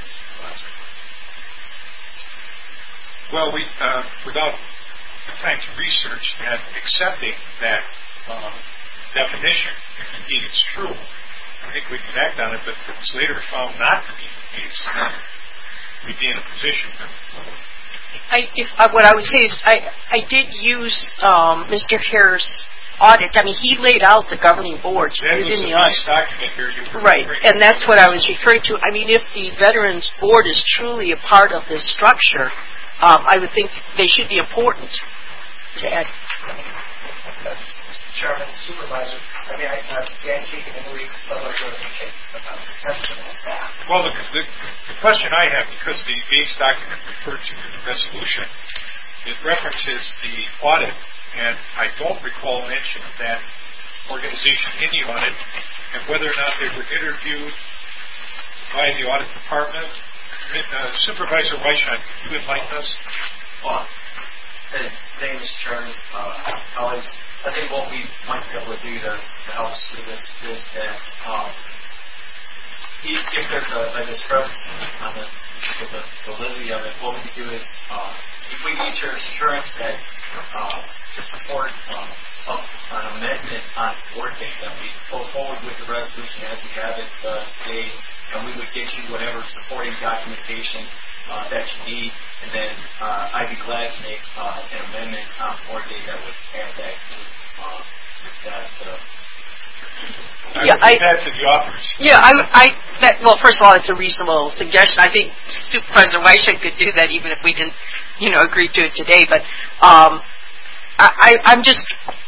well, we, uh, without time to research and accepting that uh, definition, if indeed it's true, I think we can act on it, but if it's later found not to be the case, then we'd be in a position to I, if, uh, what I would say is I, I did use um, Mister Hare's audit. I mean, he laid out the governing boards that within was the a audit. nice document here you were Right, referring and that's what I was referring to. I mean, if the Veterans Board is truly a part of this structure, um, I would think they should be important to add. Mister Chairman, Supervisor, I mean, I, uh, Dan Keegan and Marie Costello are okay about the testimony of that. Well, the, the, the question I have, because the base document referred to in the resolution, it references the audit, and I don't recall mention of that organization in the audit, and whether or not they were interviewed by the audit department. Uh, Supervisor Weisheim, could you enlighten us? Well, thank you, Mister Chairman. Uh, Alex, I think what we might be able to do to, to help us through this is that um, if, if there's a, a discrepancy on the, the validity of it, what we can do is uh, if we get your assurance that uh, to support um, some, an amendment on board date, that we go forward with the resolution as we have it uh, today, and we would get you whatever supporting documentation uh, that you need, and then uh, I'd be glad to make uh, an amendment on board date that would add that to uh, that. Uh, yeah, I, that to the authors. Yeah, I, I, that, well, first of all, it's a reasonable suggestion. I think Supervisor Weisheim could do that even if we didn't, you know, agree to it today. But um, I, I, I'm just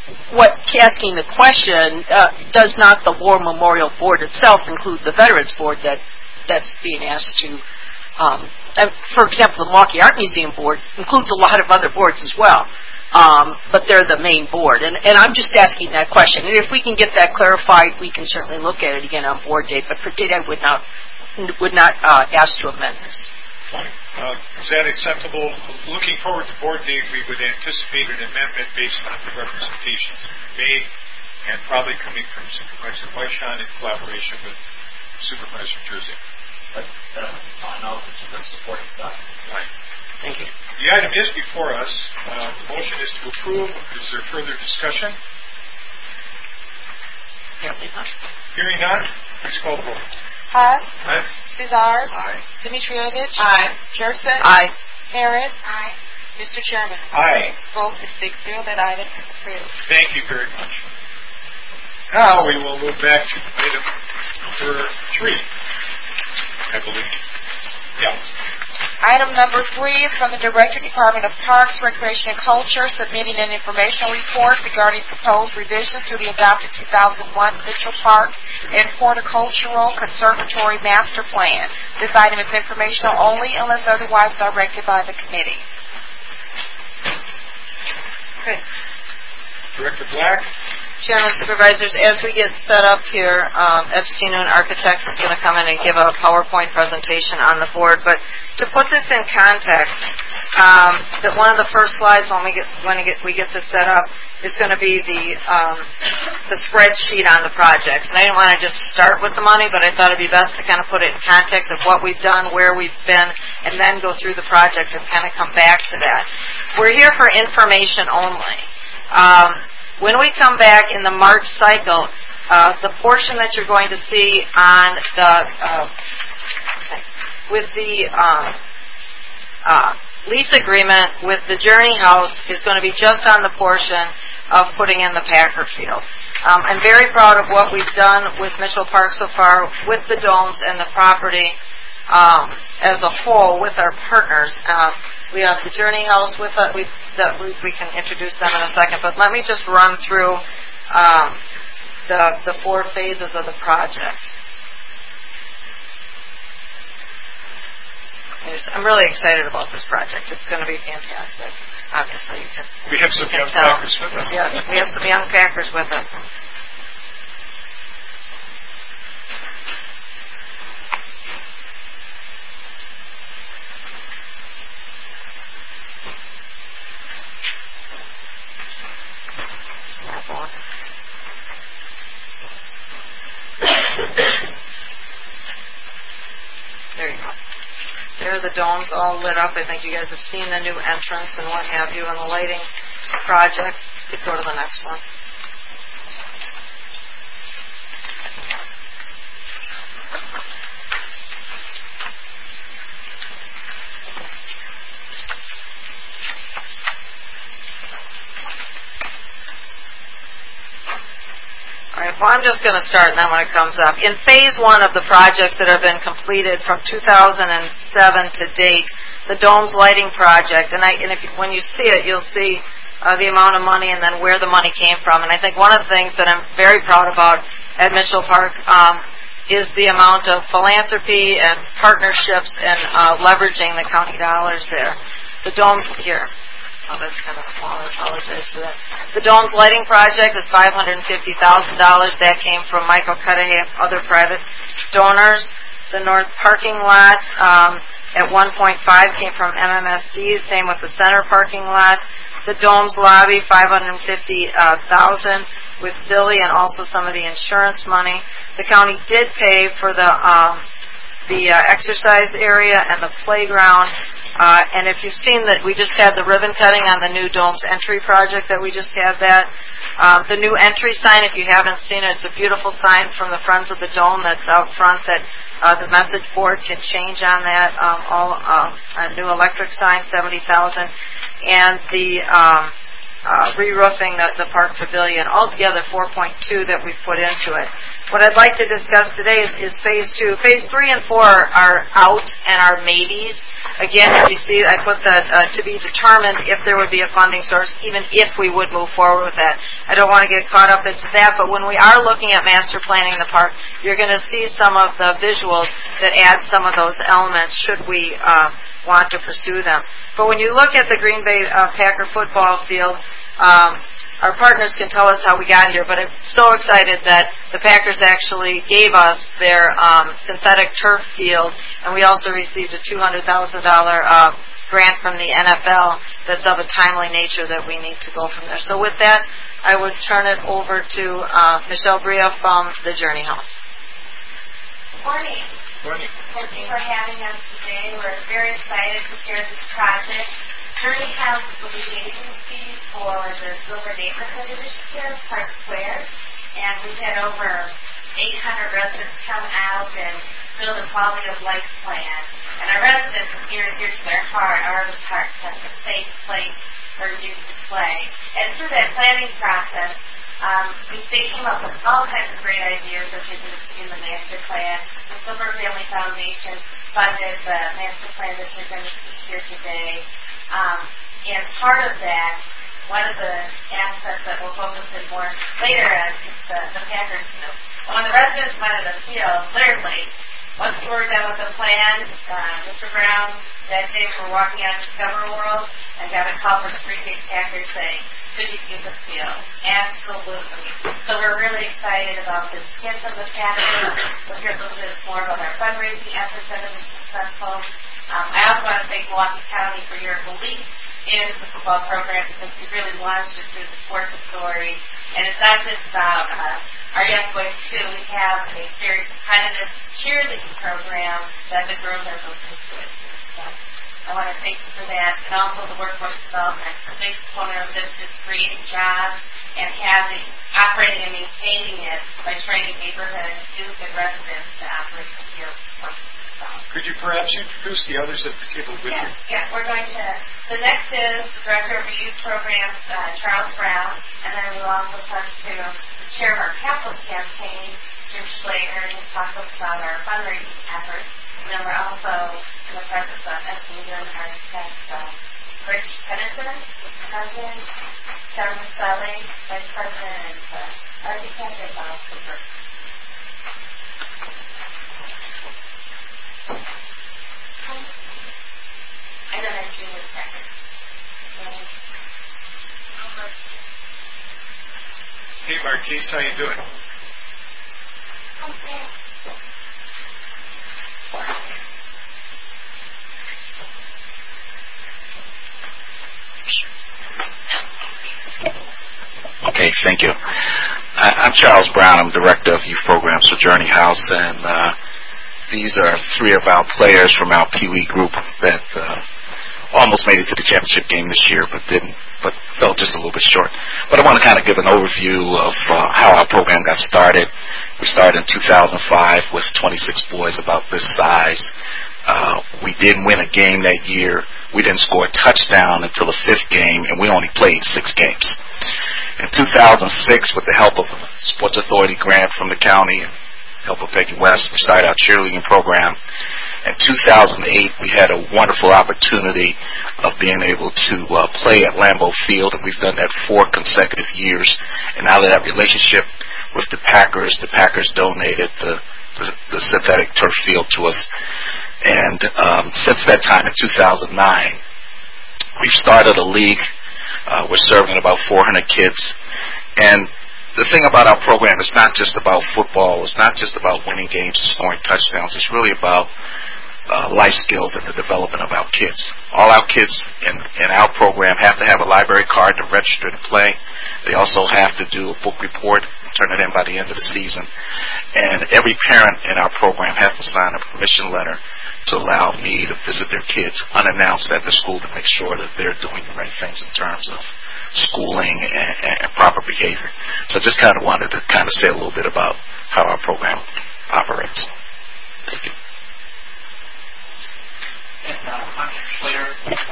what asking the question, uh, does not the War Memorial Board itself include the Veterans Board that that's being asked to? Um, for example, the Milwaukee Art Museum Board includes a lot of other boards as well, um, but they're the main board. And, and I'm just asking that question. And if we can get that clarified, we can certainly look at it again on board date. But for today, I would not would not uh, ask to amend this. Fine. Uh, is that acceptable? Looking forward to board date, we would anticipate an amendment based on the representations that we made, and probably coming from Supervisor Weishon in collaboration with Supervisor Jersey. But uh, I'll support that. Right. Thank you. The item is before us. Uh, the motion is to approve. Is there further discussion? Hearing none, please call the roll. Haas. Aye. Cesar. Aye. Dimitrievich. Aye. Jerson. Aye. Harris. Aye. Mister Chairman. Aye. Vote is six zero. That item is approved. Thank you very much. Now we will move back to item number three, I believe. Yeah. Item number three is from the Director, Department of Parks, Recreation, and Culture, submitting an informational report regarding proposed revisions to the adopted two thousand one Mitchell Park and Horticultural Conservatory Master Plan. This item is informational only unless otherwise directed by the committee. Okay. Director Black. Chairman, Supervisors, as we get set up here, um, Epstein and Architects is going to come in and give a PowerPoint presentation on the board. But to put this in context, um, that one of the first slides when we get when we get, we get this set up is going to be the um, the spreadsheet on the projects. And I didn't want to just start with the money, but I thought it'd be best to kind of put it in context of what we've done, where we've been, and then go through the project and kind of come back to that. We're here for information only. Um, When we come back in the March cycle, uh, the portion that you're going to see on the uh, with the um, uh, lease agreement with the Journey House is going to be just on the portion of putting in the Packer Field. Um, I'm very proud of what we've done with Mitchell Park so far, with the domes and the property um, as a whole with our partners. Uh, we have the Journey House with us. We that we, we can introduce them in a second, but let me just run through um, the, the four phases of the project. I'm really excited about this project. It's going to be fantastic. Obviously, you can. We have some young tell. Packers with us. Yes, we have some young Packers with us. There you go. There are the domes all lit up. I think you guys have seen the new entrance and what have you, and the lighting projects. You could go to the next one. All right, well, I'm just going to start, and then when it comes up. In phase one of the projects that have been completed from two thousand seven to date, the Domes Lighting Project, and, I, and if you, when you see it, you'll see uh, the amount of money and then where the money came from. And I think one of the things that I'm very proud about at Mitchell Park um, is the amount of philanthropy and partnerships and uh, leveraging the county dollars there. The Domes here. Oh, that's kind of small. I apologize for that. The Domes Lighting Project is five hundred fifty thousand dollars. That came from Michael Cudahy and other private donors. The North Parking Lot um, at one point five came from M M S D. Same with the Center Parking Lot. The Domes Lobby, five hundred fifty thousand dollars with Zilly and also some of the insurance money. The county did pay for the um, the uh, exercise area and the playground. Uh, and if you've seen that, we just had the ribbon cutting on the new Domes entry project that we just had that. Um, the new entry sign, if you haven't seen it, it's a beautiful sign from the Friends of the Dome that's out front that uh, the message board can change on that. Um, all uh, a new electric sign, seventy thousand dollars. And the um, uh, re-roofing the, the park pavilion, altogether four point two that we've put into it. What I'd like to discuss today is, is phase two. Phase three and four are, are out and are maybes. Again, if you see, I put that uh, to be determined if there would be a funding source, even if we would move forward with that. I don't want to get caught up into that, but when we are looking at master planning the park, you're going to see some of the visuals that add some of those elements should we uh, want to pursue them. But when you look at the Green Bay uh, Packer football field, um, our partners can tell us how we got here, but I'm so excited that the Packers actually gave us their um, synthetic turf field, and we also received a two hundred thousand dollars uh, grant from the N F L that's of a timely nature that we need to go from there. So with that, I would turn it over to uh, Michelle Bria from the Journey House. Good morning. Good morning. Thank you for having us today. We're very excited to share this project. Journey House is the lead agency for the Silver Neighborhood Initiative, Park Square, and we've had over eight hundred residents come out and build a quality of life plan. And our residents, near and dear to their heart, are the park. That's a safe place for youth to play. And through that planning process, um, we, they came up with all kinds of great ideas that in the, in the master plan. The Silver Family Foundation funded the master plan that you're going to see here today. Um, and part of that, one of the aspects that we'll focus in more later on is the, the Packers field. When the residents went to the field, literally, once we were done with the plan, uh, Mister Brown, that day we were walking out to Discover World and got a call from the Green Bay Packers saying, could you use the field? Absolutely. So we're really excited about this gift of the Packers. We'll hear a little bit more about our fundraising efforts that have been successful. Um, I also want to thank Milwaukee County for your belief in the football program because you really launched it through the Sports Authority. And it's not just about uh, our young boys, too. We have a very competitive cheerleading program that the girls are looking to it. So I want to thank you for that. And also the workforce development. A big component of this is creating jobs and having, operating and maintaining it by training neighborhood youth and residents to operate the field. Could you perhaps introduce the others at the table with yeah, you? Yeah, we're going to, the next is the Director of Youth Programs, uh, Charles Brown, and then we'll also talk to the Chair of our Capital Campaign, Jim Schlager, and he'll talk about our fundraising efforts. And then we're also in the presence of Essenger Architect uh, Rich Pennington, President, John Maselli, Vice President, and uh, Architect at Bob Cooper. And then I'm Junior Packers. Hey, Martise, how you doing? Okay. Okay, thank you. I, I'm Charles Brown. I'm Director of Youth Programs for Journey House, and uh, these are three of our players from our Pee Wee group that uh, almost made it to the championship game this year, but didn't, but fell just a little bit short. But I want to kind of give an overview of uh, how our program got started. We started in two thousand five with twenty-six boys about this size. Uh, we didn't win a game that year. We didn't score a touchdown until the fifth game, and we only played six games. In two thousand six, with the help of a Sports Authority grant from the county and help of Peggy West, we started our cheerleading program. In two thousand eight, we had a wonderful opportunity of being able to uh, play at Lambeau Field, and we've done that four consecutive years. And now that that relationship with the Packers, the Packers donated the, the, the synthetic turf field to us. And um, since that time, in two thousand nine, we've started a league. Uh, we're serving about four hundred kids. And the thing about our program, it's not just about football. It's not just about winning games, scoring touchdowns. It's really about uh, life skills and the development of our kids. All our kids in, in our program have to have a library card to register to play. They also have to do a book report, turn it in by the end of the season. And every parent in our program has to sign a permission letter to allow me to visit their kids unannounced at the school to make sure that they're doing the right things in terms of schooling and, and proper behavior. So I just kind of wanted to kind of say a little bit about how our program operates. Thank you. And uh, I'm Slater.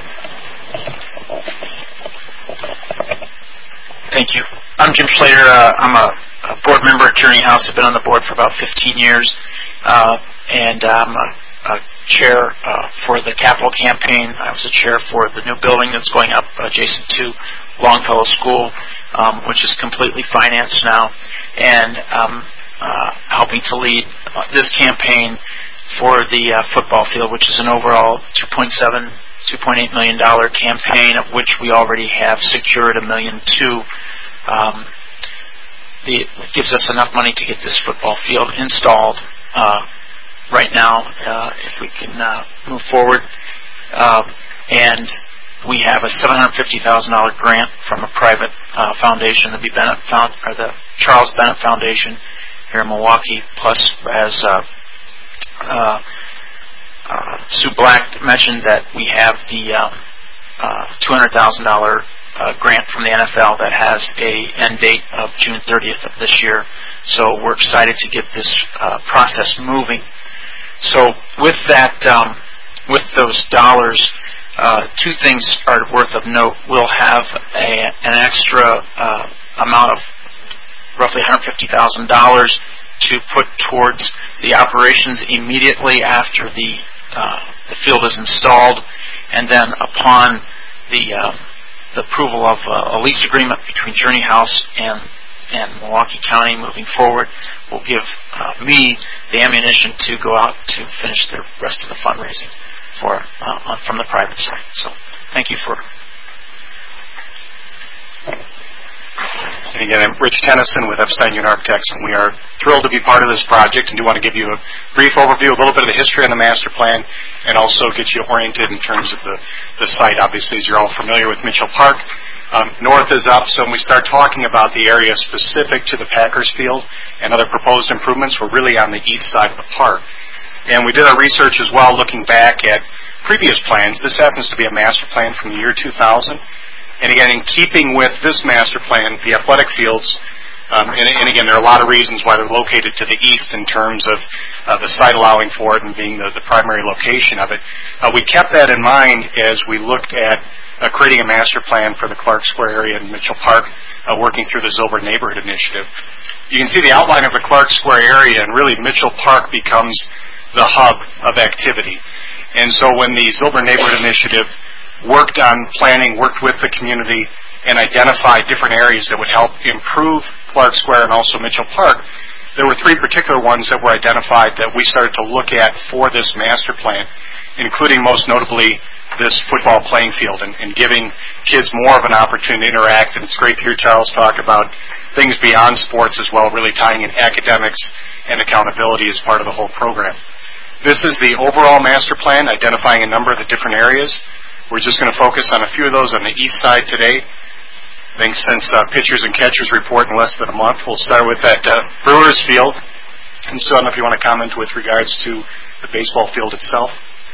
Thank you. I'm Jim Slater. Uh, I'm a, a board member at Journey House. I've been on the board for about fifteen years, uh, and I'm a, a chair uh, for the capital campaign. I was the chair for the new building that's going up adjacent to Longfellow School, um, which is completely financed now, and um, uh, helping to lead uh, this campaign for the uh, football field, which is an overall two point seven, two point eight million dollar campaign, of which we already have secured a million two. Um, the, it gives us enough money to get this football field installed uh, right now, uh, if we can uh, move forward. Uh, and we have a seven hundred fifty thousand dollars grant from a private uh, foundation, the B. Bennett Found, or the Charles Bennett Foundation here in Milwaukee. Plus, as uh, uh, uh, Sue Black mentioned, that we have the uh, uh, two hundred thousand dollars uh, grant from the N F L that has a end date of June thirtieth of this year. So we're excited to get this uh, process moving. So with that, um, with those dollars, uh, two things are worth of note. We'll have a, an extra uh, amount of roughly one hundred fifty thousand dollars to put towards the operations immediately after the uh, the field is installed, and then upon the uh, the approval of uh, a lease agreement between Journey House and and Milwaukee County moving forward, will give uh, me the ammunition to go out to finish the rest of the fundraising for uh, on, from the private side. So thank you for. And again, I'm Rich Tennyson with Epstein Union Architects, and we are thrilled to be part of this project and do want to give you a brief overview, a little bit of the history on the master plan, and also get you oriented in terms of the, the site. Obviously, as you're all familiar with Mitchell Park, um, north is up, so when we start talking about the area specific to the Packers field and other proposed improvements, we're really on the east side of the park. And we did our research as well, looking back at previous plans. This happens to be a master plan from the year two thousand. And again, in keeping with this master plan, the athletic fields, um, and, and again, there are a lot of reasons why they're located to the east in terms of uh, the site allowing for it and being the, the primary location of it. Uh, we kept that in mind as we looked at uh, creating a master plan for the Clark Square area in Mitchell Park, uh, working through the Zilbert Neighborhood Initiative. You can see the outline of the Clark Square area, and really Mitchell Park becomes the hub of activity. And so when the Zilbert Neighborhood Initiative worked on planning, worked with the community, and identified different areas that would help improve Clark Square and also Mitchell Park, there were three particular ones that were identified that we started to look at for this master plan, including most notably this football playing field and, and giving kids more of an opportunity to interact. And it's great to hear Charles talk about things beyond sports as well, really tying in academics and accountability as part of the whole program. This is the overall master plan, identifying a number of the different areas. We're just going to focus on a few of those on the east side today. I think since uh, pitchers and catchers report in less than a month, we'll start with that uh, Brewers field. And so I don't know if you want to comment with regards to the baseball field itself.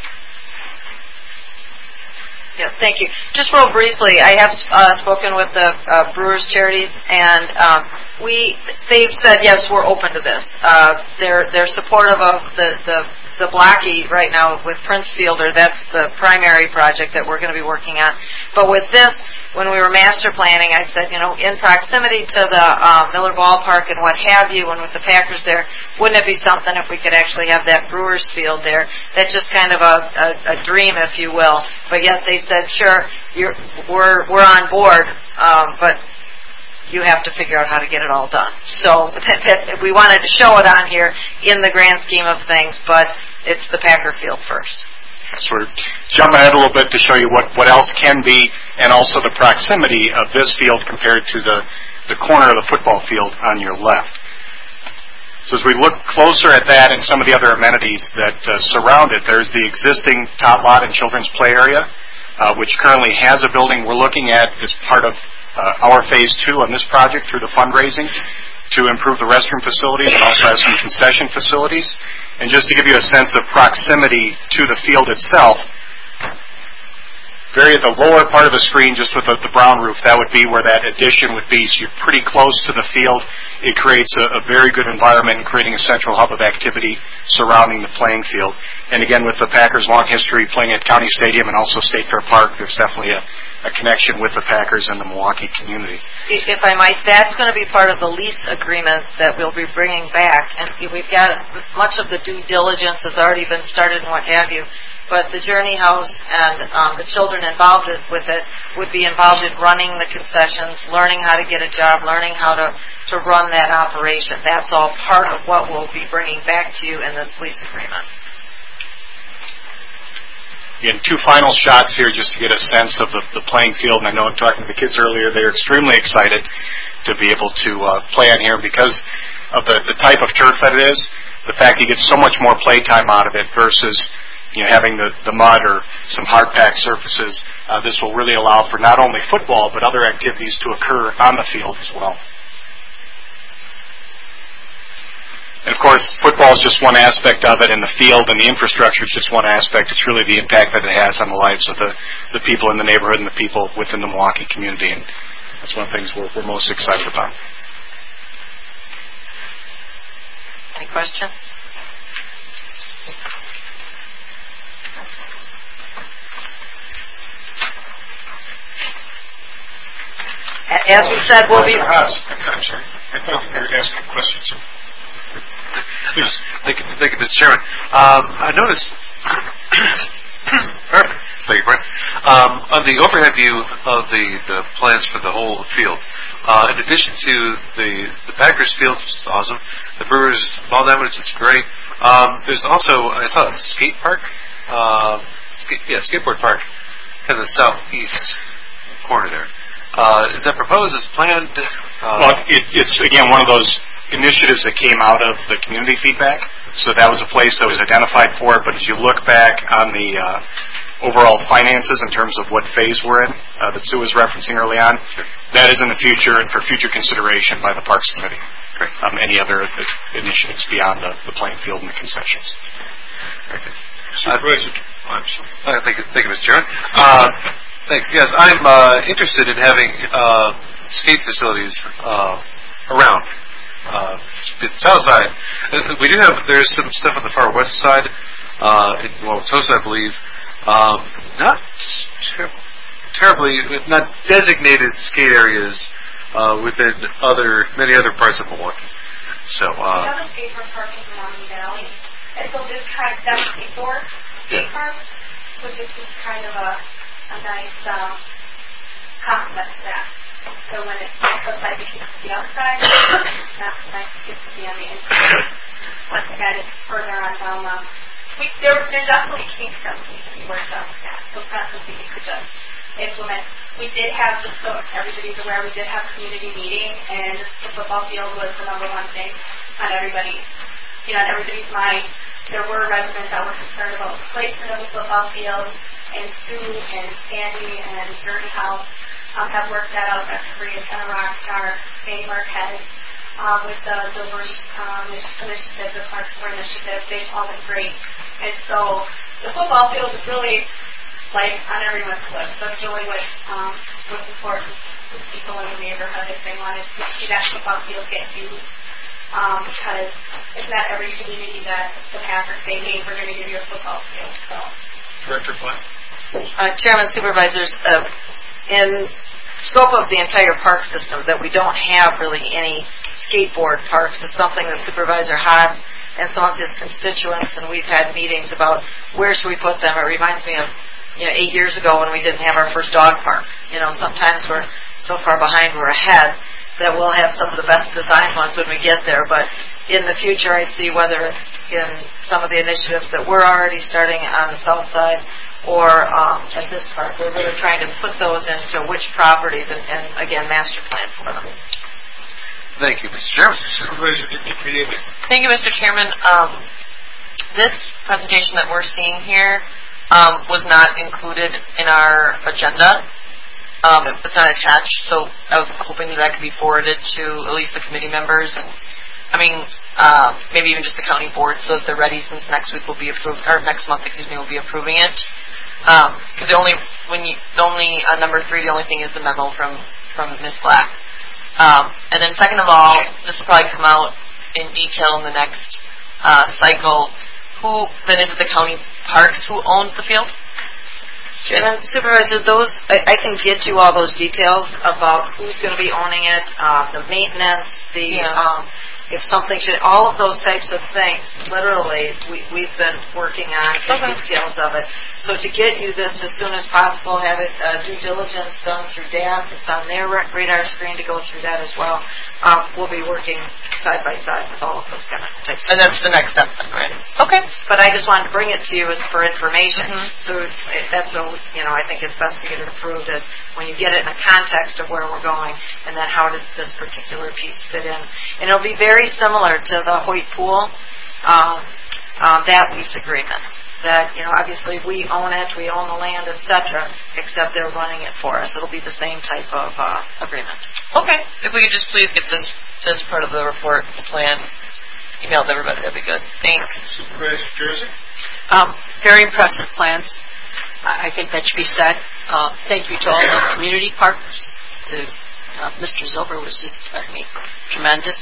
Yeah, thank you. Just real briefly, I have uh, spoken with the uh, Brewers Charities, and um, we they've said yes, we're open to this. Uh, they're they're supportive of the the Zablocki right now with Prince Fielder. That's the primary project that we're going to be working on. But with this, when we were master planning, I said, you know, in proximity to the uh, Miller Ballpark and what have you, and with the Packers there, wouldn't it be something if we could actually have that Brewers field there? That's just kind of a, a, a dream, if you will. But yet they said, sure, you're, we're we're on board, um, but you have to figure out how to get it all done. So that, that, we wanted to show it on here in the grand scheme of things, but it's the Packer field first. So we're jumping ahead a little bit to show you what, what else can be, and also the proximity of this field compared to the, the corner of the football field on your left. So as we look closer at that and some of the other amenities that uh, surround it, there's the existing tot lot and children's play area, uh, which currently has a building we're looking at as part of uh, our phase two on this project through the fundraising to improve the restroom facilities, and also have some concession facilities. And just to give you a sense of proximity to the field itself, very at the lower part of the screen, just with the, the brown roof, that would be where that addition would be. So you're pretty close to the field. It creates a, a very good environment in creating a central hub of activity surrounding the playing field. And again, with the Packers' long history playing at County Stadium and also State Fair Park, there's definitely a, a connection with the Packers and the Milwaukee community. If I might, that's going to be part of the lease agreement that we'll be bringing back. And we've got much of the due diligence has already been started and what have you. But the Journey House and um, the children involved with it would be involved in running the concessions, learning how to get a job, learning how to, to run that operation. That's all part of what we'll be bringing back to you in this lease agreement. Again, two final shots here just to get a sense of the, the playing field. And I know I'm talking to the kids earlier. They're extremely excited to be able to uh, play on here because of the, the type of turf that it is, the fact you get so much more play time out of it versus you know, having the, the mud or some hard-packed surfaces. Uh, this will really allow for not only football but other activities to occur on the field as well. And of course, football is just one aspect of it, and the field and the infrastructure is just one aspect. It's really the impact that it has on the lives of the, the people in the neighborhood and the people within the Milwaukee community, and that's one of the things we're, we're most excited about. Any questions? As we said, we'll be... I'm sorry. I thought you were asking questions. Please. Thank you, thank you, Mister Chairman. Um, I noticed... Perfect. Thank you, Brent. Um, on the overhead view of the, the plans for the whole field, uh, in addition to the, the Packers field, which is awesome, the Brewers ball diamond, which is great, um, there's also, I saw a skate park, uh, skate, yeah, skateboard park, kind of the southeast corner there. Uh, is that proposed? Is planned? Uh, well, it, it's, again, one of those initiatives that came out of the community feedback. So that was a place that was identified for it. But as you look back on the uh, overall finances in terms of what phase we're in, uh, that Sue was referencing early on, sure. That is in the future and for future consideration by the Parks Committee. Great. Um, any other uh, initiatives beyond the, the playing field and the concessions. Okay. Supervisor. Uh, I'm sorry. Uh, thank you, thank you, Mister Chairman. Uh, Thanks. Yes, I'm uh, interested in having uh, skate facilities uh, around. Uh, the south side. Uh, we do have, there's some stuff on the far west side, uh, in Wauwatosa, I believe. Um, not ter- terribly, not designated skate areas uh, within other, many other parts of Milwaukee. So, uh, we have a skateboard park in Mountain Valley. And so this kind of, that skateboard skate park, so this is kind of a a nice um, complement to that. So when it looks like it gets to the outside, that's nice to get to be on the inside. Once again, it's further on down the... We, there, there definitely kinks that need to be worked out with that. So it's not something you could just implement. We did have, just so everybody's aware, we did have a community meeting, and the football field was the number one thing on everybody, you know, on everybody's mind. There were residents that were concerned about the placement of the football field, and Sue and Sandy and Journey House um, have worked that out. That's Korea, kind of Rockstar, Sandy Marquez, um, with the Silver um, Initiative, the Park Sport Initiative. They've all been great. And so the football field is really like on everyone's list. That's really what um, what's important to people in the neighborhood if they wanted to see that football field get used. Um, because it's not every community that would have or say, hey, we're going to give you a football field. So. Director Flynn. Uh, Chairman, Supervisors, uh, in scope of the entire park system, that we don't have really any skateboard parks is something that Supervisor Haas and some of his constituents, and we've had meetings about where should we put them. It reminds me of, you know, eight years ago when we didn't have our first dog park. You know, sometimes we're so far behind, we're ahead, that we'll have some of the best designed ones when we get there. But in the future, I see whether it's in some of the initiatives that we're already starting on the south side or um, at this park, we're really trying to put those into which properties and, and again, master plan for them. Thank you, Mister Chairman. Thank you, Mister Chairman. Um, this presentation that we're seeing here um, was not included in our agenda. Um, it's not attached, so I was hoping that that could be forwarded to at least the committee members and, I mean, uh, maybe even just the county board, so that they're ready since next week will be approved, or next month, excuse me, will be approving it. Because um, the only, when you, the only uh, number three, the only thing is the memo from from Miz Black. Um, and then second of all, this will probably come out in detail in the next uh, cycle. Who then is it? The county parks who owns the field? And Supervisor, those I, I can get you all those details about who's going to be owning it, uh, the maintenance, the yeah. um, if something should, all of those types of things. Literally, we, we've been working on the okay. details of it. So to get you this as soon as possible, have it uh, due diligence done through D A F. It's on their radar screen to go through that as well. Um, we'll be working side by side with all of those kind of types. And that's the next step, right? Okay. But I just wanted to bring it to you as for information. Mm-hmm. So it, that's what, you know, I think it's best to get it approved that when you get it in the context of where we're going, and then how does this particular piece fit in. And it'll be very similar to the Hoyt Pool, um, um, that lease agreement. That, you know, obviously we own it, we own the land, et cetera, except they're running it for us. It'll be the same type of uh, agreement. Okay. If we could just please get this as part of the report, the plan, emailed to everybody, that'd be good. Thanks. Supervisor Jersey? Um, very impressive plans. I think that should be said. Uh, thank you to all the community partners. To uh, Mister Zilber was just, I mean, tremendous.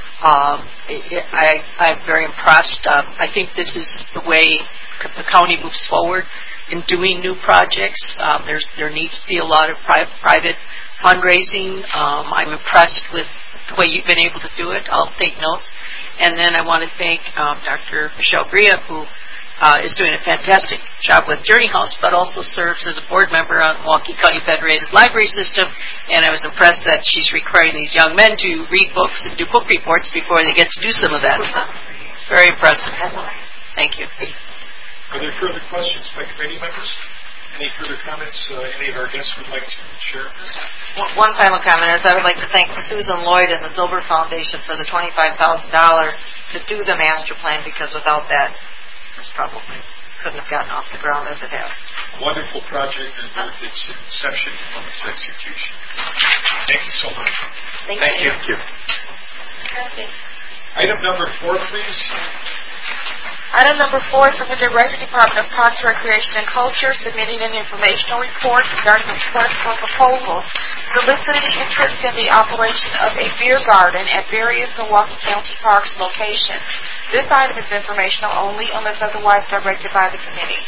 Um, it, it, I, I'm very impressed. Um, I think this is the way the county moves forward in doing new projects. Um, there's, there needs to be a lot of pri- private fundraising. Um, I'm impressed with the way you've been able to do it. I'll take notes. And then I want to thank um, Doctor Michelle Bria, who uh, is doing a fantastic job with Journey House, but also serves as a board member on the Milwaukee County Federated Library System. And I was impressed that she's requiring these young men to read books and do book reports before they get to do some of that stuff. It's very impressive. Thank you. Are there further questions by committee members? Any further comments uh, any of our guests would like to share? One, one final comment is I would like to thank Susan Lloyd and the Zilber Foundation for the twenty-five thousand dollars to do the master plan, because without that, this probably couldn't have gotten off the ground as it has. Wonderful project and both its inception and its execution. Thank you so much. Thank, thank you. you. Thank you. Item number four, please. Item number four is from the Director, Department of Parks, Recreation, and Culture, submitting an informational report regarding the request for proposals soliciting interest in the operation of a beer garden at various Milwaukee County Parks locations. This item is informational only unless otherwise directed by the committee.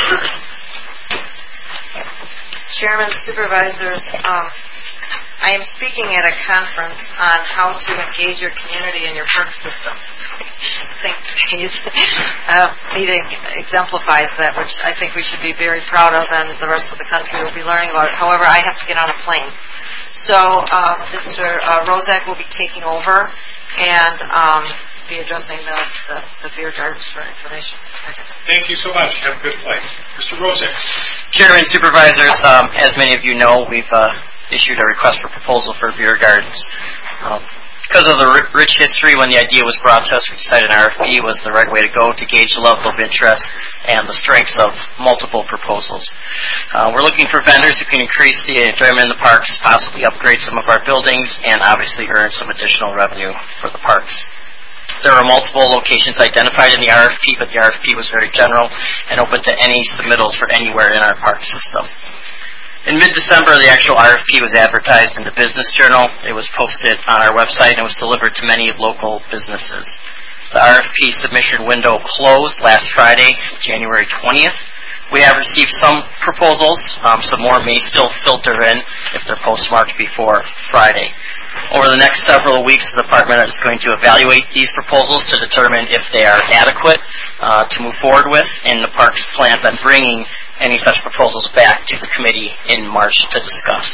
Chairman, Supervisors, um, I am speaking at a conference on how to engage your community in your park system. I think today's uh, meeting exemplifies that, which I think we should be very proud of, and the rest of the country will be learning about it. However, I have to get on a plane. So uh, Mister Uh, Rozak will be taking over and um, be addressing the, the, the beer gardens for information. Thank you so much. Have a good flight. Mister Rozak. Chairman, Supervisors, um, as many of you know, we've uh, issued a request for proposal for beer gardens. Um, because of the r- rich history, when the idea was brought to us, we decided an R F P was the right way to go to gauge the level of interest and the strengths of multiple proposals. Uh, we're looking for vendors who can increase the enjoyment in the parks, possibly upgrade some of our buildings, and obviously earn some additional revenue for the parks. There are multiple locations identified in the R F P, but the R F P was very general and open to any submittals for anywhere in our park system. In mid-December, the actual R F P was advertised in the Business Journal. It was posted on our website and was delivered to many local businesses. The R F P submission window closed last Friday, January twentieth. We have received some proposals. Um, some more may still filter in if they're postmarked before Friday. Over the next several weeks, the department is going to evaluate these proposals to determine if they are adequate uh, to move forward with, and the parks plans on bringing any such proposals back to the committee in March to discuss.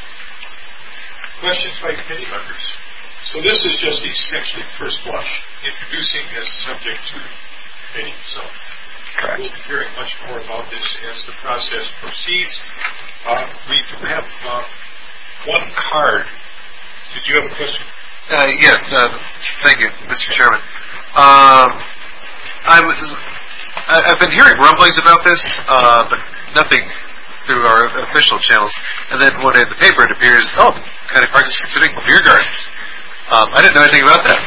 Questions by committee members? So this is just essentially first blush, introducing this subject to the committee. So correct. We'll be hearing much more about this as the process proceeds. Uh, we do have uh, one card. Did you have a question? Uh, yes. Uh, thank you, Mister Chairman. Um, I'm. I've been hearing rumblings about this, uh, but nothing through our official channels. And then one day in the paper it appears, oh, County Parks is considering beer gardens. Um, I didn't know anything about that.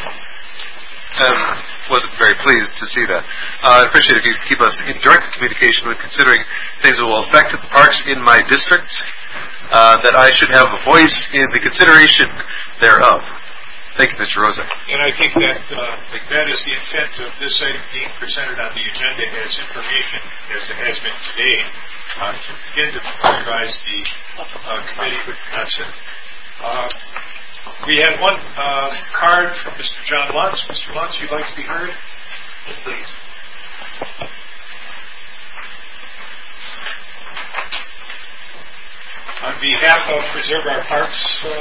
I wasn't very pleased to see that. Uh, I'd appreciate if you keep us in direct communication when considering things that will affect the parks in my district, uh, that I should have a voice in the consideration thereof. Thank you, Mister Rozak. And I think that uh, that is the intent of this item being presented on the agenda as information, as it has been today, uh, to begin to familiarize the uh, committee with the concept. Uh, we had one uh, card from Mister John Luntz. Mister Luntz, you'd like to be heard? Yes, please. On behalf of Preserve Our Parks,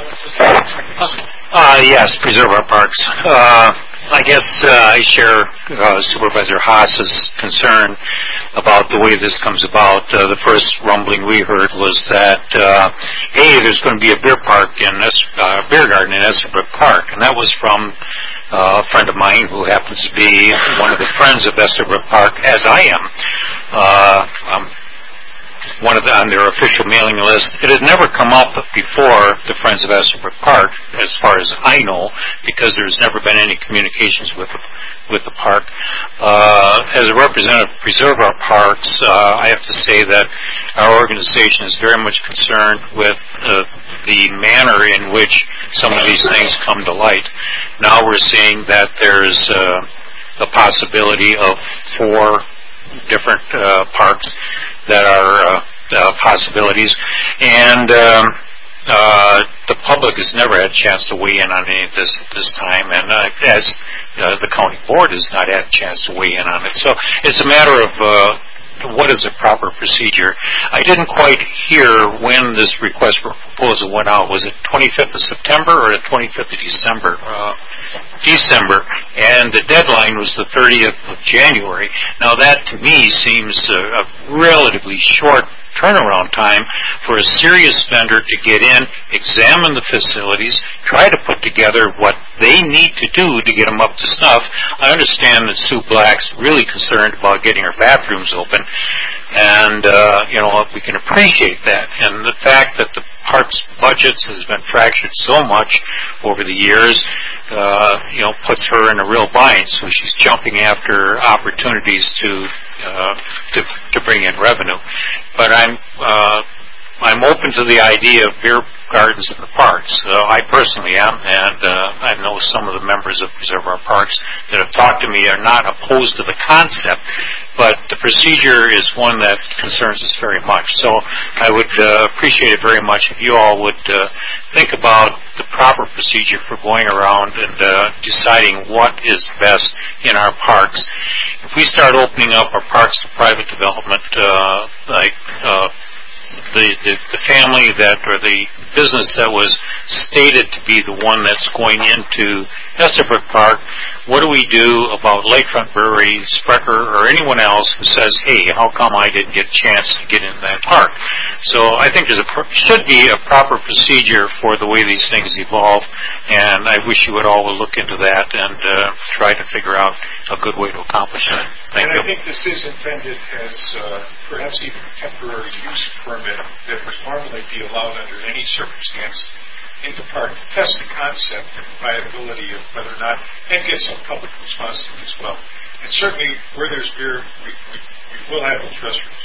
uh, uh, yes, Preserve Our Parks. Uh, I guess uh, I share uh, Supervisor Haas's concern about the way this comes about. Uh, the first rumbling we heard was that, uh, hey, there's going to be a beer park in this uh, beer garden in Estabrook Park, and that was from uh, a friend of mine who happens to be one of the friends of Estabrook Park, as I am. Uh, um, one of the, on their official mailing list. It had never come up before the Friends of Estabrook Park, as far as I know, because there's never been any communications with the, with the park. Uh, as a representative of Preserve Our Parks, uh, I have to say that our organization is very much concerned with uh, the manner in which some of these things come to light. Now we're seeing that there's uh, the possibility of four different uh, parks that are uh, uh, possibilities, and um, uh, the public has never had a chance to weigh in on any of this at this time, and uh, as uh, the county board has not had a chance to weigh in on it. So it's a matter of uh, what is the proper procedure. I didn't quite hear when this request for proposal went out. Was it twenty-fifth of September or the twenty-fifth of December? Uh, December, and the deadline was the thirtieth of January. Now that to me seems a, a relatively short turnaround time for a serious vendor to get in, examine the facilities, try to put together what they need to do to get them up to snuff. I understand that Sue Black's really concerned about getting her bathrooms open, and uh, you know, we can appreciate that. And the fact that the parks budgets has been fractured so much over the years, uh, you know, puts her in a real bind. So she's jumping after opportunities to uh, to to bring in revenue. But I'm uh, I'm open to the idea of beer gardens in the parks. Uh, I personally am, and uh, I know some of the members of Preserve Our Parks that have talked to me are not opposed to the concept, but the procedure is one that concerns us very much. So I would uh, appreciate it very much if you all would uh, think about the proper procedure for going around and uh, deciding what is best in our parks. If we start opening up our parks to private development, uh, like uh, The, the the family that, or the business that was stated to be the one that's going into Estabrook Park, what do we do about Lakefront Brewery, Sprecher, or anyone else who says, hey, how come I didn't get a chance to get into that park? So I think there should be a proper procedure for the way these things evolve, and I wish you would all look into that and uh, try to figure out a good way to accomplish that. Thank and you. I think this is intended as uh, perhaps even a temporary use permit that would normally be allowed under any circumstance in the park to test the concept and viability of whether or not, and get some public response to it as well. And certainly where there's beer, we, we, we will have those restrooms.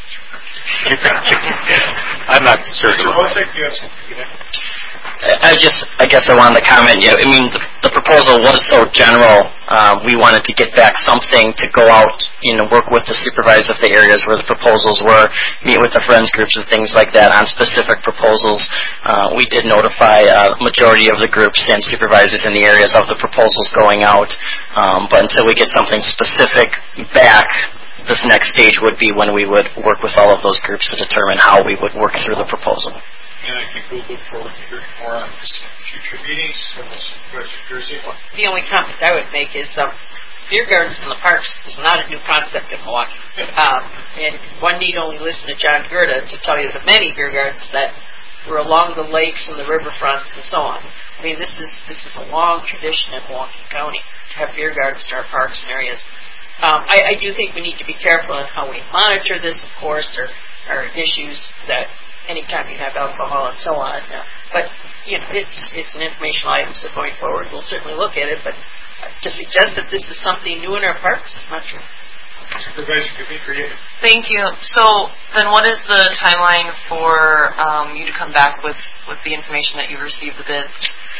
I'm not concerned Mister about Hosek, you have something to add? I just, I guess I wanted to comment. Yeah, I mean, the, the proposal was so general. Uh, we wanted to get back something to go out, you know, work with the supervisor of the areas where the proposals were, meet with the friends groups and things like that on specific proposals. Uh, we did notify a majority of the groups and supervisors in the areas of the proposals going out. Um, but until we get something specific back, this next stage would be when we would work with all of those groups to determine how we would work through the proposal. And I think we'll look forward to hearing more on this in future meetings. The only comment I would make is um, beer gardens in the parks is not a new concept in Milwaukee. Um, and one need only listen to John Gerda to tell you the many beer gardens that were along the lakes and the riverfronts and so on. I mean, this is this is a long tradition in Milwaukee County to have beer gardens in our parks and areas. Um, I, I do think we need to be careful on how we monitor this, of course. There are issues that anytime you have alcohol and so on. Uh, but, you know, it's it's an informational item, so going forward we'll certainly look at it. But to suggest that this is something new in our parks is not true. Supervisor, give me creative. Thank you. So then what is the timeline for um, you to come back with, with the information that you received the bids?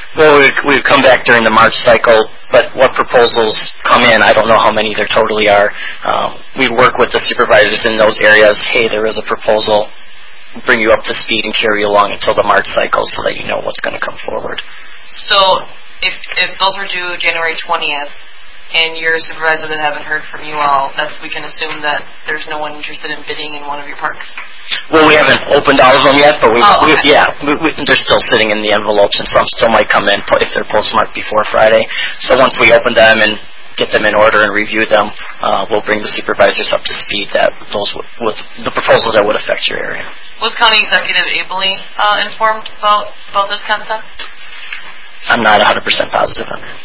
Well, we we come back during the March cycle, but what proposals come in, I don't know how many there totally are. Um, we work with the supervisors in those areas. Hey, there is a proposal. Bring you up to speed and carry you along until the March cycle so that you know what's going to come forward. So if if those are due January twentieth, and you're a supervisor that haven't heard from you all, that's we can assume that there's no one interested in bidding in one of your parks? Well, we haven't opened all of them yet, but we, oh, okay. we yeah, we, we, they're still sitting in the envelopes, and some still might come in if they're postmarked before Friday. So once we open them and get them in order and review them, uh, we'll bring the supervisors up to speed that those w- with the proposals that would affect your area. Was County Executive ably uh, informed about, about this concept? I'm not one hundred percent positive on that.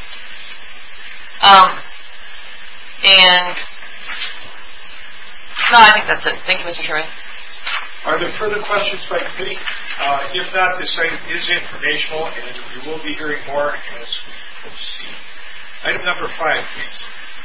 Um, and, no, I think that's it. Thank you, Mister Chairman. Are there further questions by committee? Uh, if not, this item is informational, and we will be hearing more as we proceed. Item number five, please.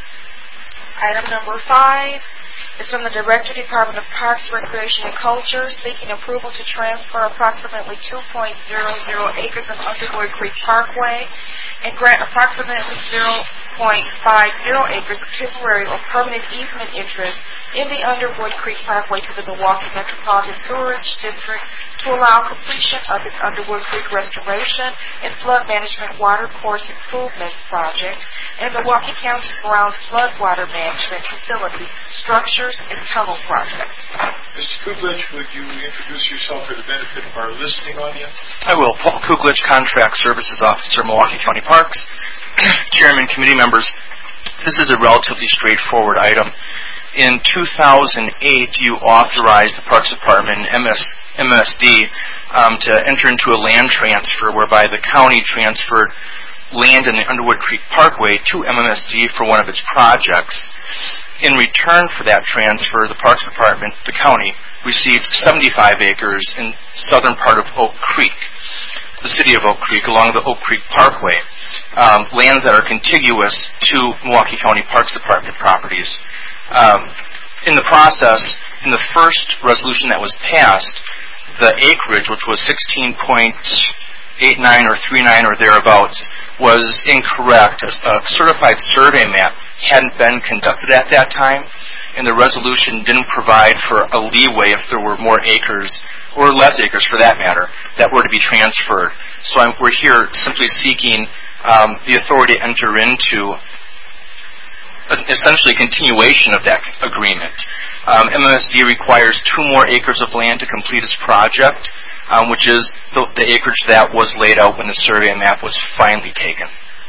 Item number five is from the Director, Department of Parks, Recreation, and Culture, seeking approval to transfer approximately two point zero zero acres of Underwood Creek Parkway and grant approximately zero point five zero acres of temporary or permanent easement interest in the Underwood Creek Parkway to the Milwaukee Metropolitan Sewerage District to allow completion of its Underwood Creek Restoration and Flood Management Water Course Improvements Project and Milwaukee County Grounds Floodwater Management Facility Structures and Tunnel Project. Mister Kuglich, would you introduce yourself for the benefit of our listening audience? I will. Paul Kuglich, Contract Services Officer, Milwaukee County Parks. Chairman, committee members, this is a relatively straightforward item. In two thousand eight, you authorized the Parks Department and M S D um, to enter into a land transfer whereby the county transferred land in the Underwood Creek Parkway to M M S D for one of its projects. In return for that transfer, the Parks Department, the county, received seventy-five acres in southern part of Oak Creek, the city of Oak Creek, along the Oak Creek Parkway, um, lands that are contiguous to Milwaukee County Parks Department properties. Um, in the process, in the first resolution that was passed, the acreage, which was sixteen point eight nine or three nine or thereabouts, was incorrect. A, a certified survey map hadn't been conducted at that time, and the resolution didn't provide for a leeway if there were more acres, or less acres for that matter, that were to be transferred. So I'm, we're here simply seeking um, the authority to enter into essentially a continuation of that agreement. Um, M M S D requires two more acres of land to complete its project, um, which is the, the acreage that was laid out when the survey map was finally taken.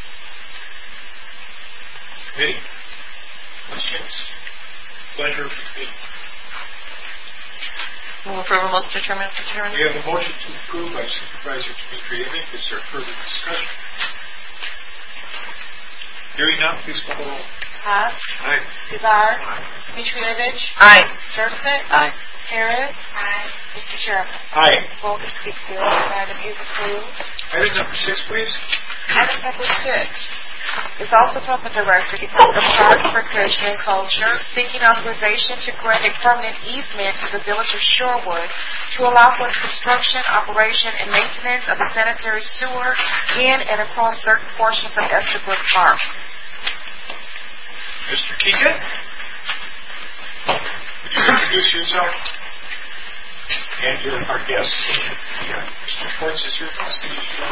Committee? Questions? Pleasure for committee. Move approval, Mister Chairman. Mister Chairman. We have a motion to approve by Supervisor Dmitry Ivik. Is there further discussion? Hearing none, please call the roll. Haas. Aye. Pilar. Dmitrievich. Aye. Jurcik. Aye. Harris. Aye. Mister Chairman. Aye. Vote is six zero. Item is approved. Item number six, please. Item number six is also from the Director, Department of Parks, Recreation, and Culture, seeking authorization to grant a permanent easement to the Village of Shorewood to allow for the construction, operation, and maintenance of a sanitary sewer in and across certain portions of Estabrook Park. Mister Keegan, would you introduce yourself and your, our guests? Mister Schwartz is your guest.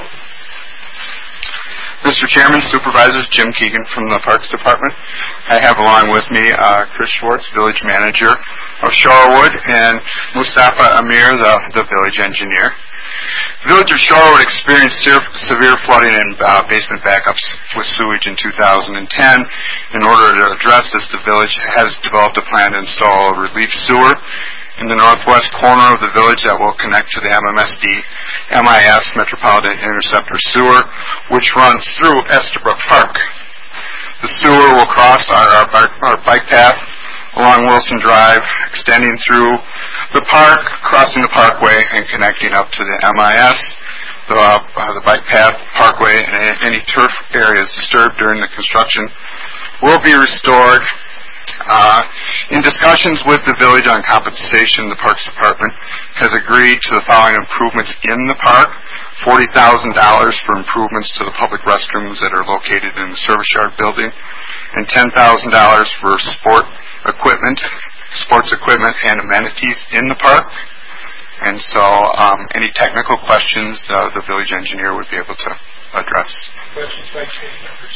Mister Chairman, Supervisors, Jim Keegan from the Parks Department. I have along with me uh, Chris Schwartz, Village Manager of Shorewood, and Mustafa Amir, the, the Village Engineer. The Village of Shorewood experienced se- severe flooding and uh, basement backups with sewage in two thousand ten. In order to address this, the Village has developed a plan to install a relief sewer in the northwest corner of the village that will connect to the M M S D M I S Metropolitan Interceptor Sewer, which runs through Estabrook Park. The sewer will cross our, our, our bike path along Wilson Drive, extending through the park, crossing the parkway, and connecting up to the M I S. The, uh, the bike path, parkway, and any turf areas disturbed during the construction will be restored Uh, in discussions with the village on compensation, the Parks Department has agreed to the following improvements in the park. forty thousand dollars for improvements to the public restrooms that are located in the service yard building, and ten thousand dollars for sport equipment, sports equipment and amenities in the park. And so um, any technical questions uh, the village engineer would be able to address. Questions by committee members?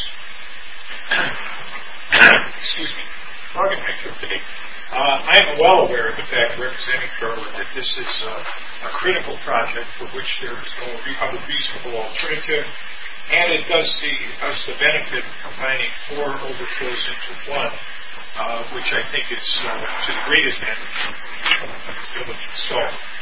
Excuse me. Morgan today. Uh, I am well aware of the fact, representing Charlotte, that this is uh, a critical project for which there is no re- other reasonable alternative, and it does see us the benefit of combining four overflows into one, uh, which I think is uh, to the great advantage of the facility. So,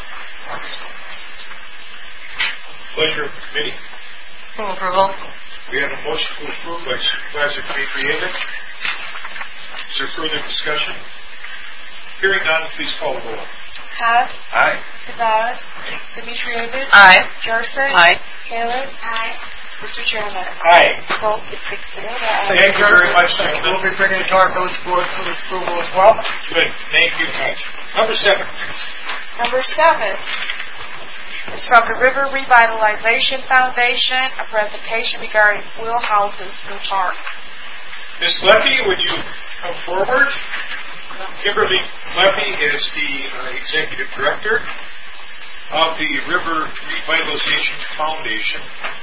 pleasure of the committee. Full approval. We have a motion to approve by Supervisor Patrievich. Is there further discussion? Hearing none, please call the roll. Haas. Aye. Savalas. Dimitrievich. Aye. Jurcik. Aye. Taylor. Aye. Mister Chairman. Aye. Vote is six zero. Thank you very much, gentlemen. We'll be bringing it to our village board for approval as well. Good. Thank you much. Number seven. Number seven is from the River Revitalization Foundation, a presentation regarding Wheelhouse's new park. Miz Leffy, would you come forward? Kimberly Leffy is the uh, Executive Director of the River Revitalization Foundation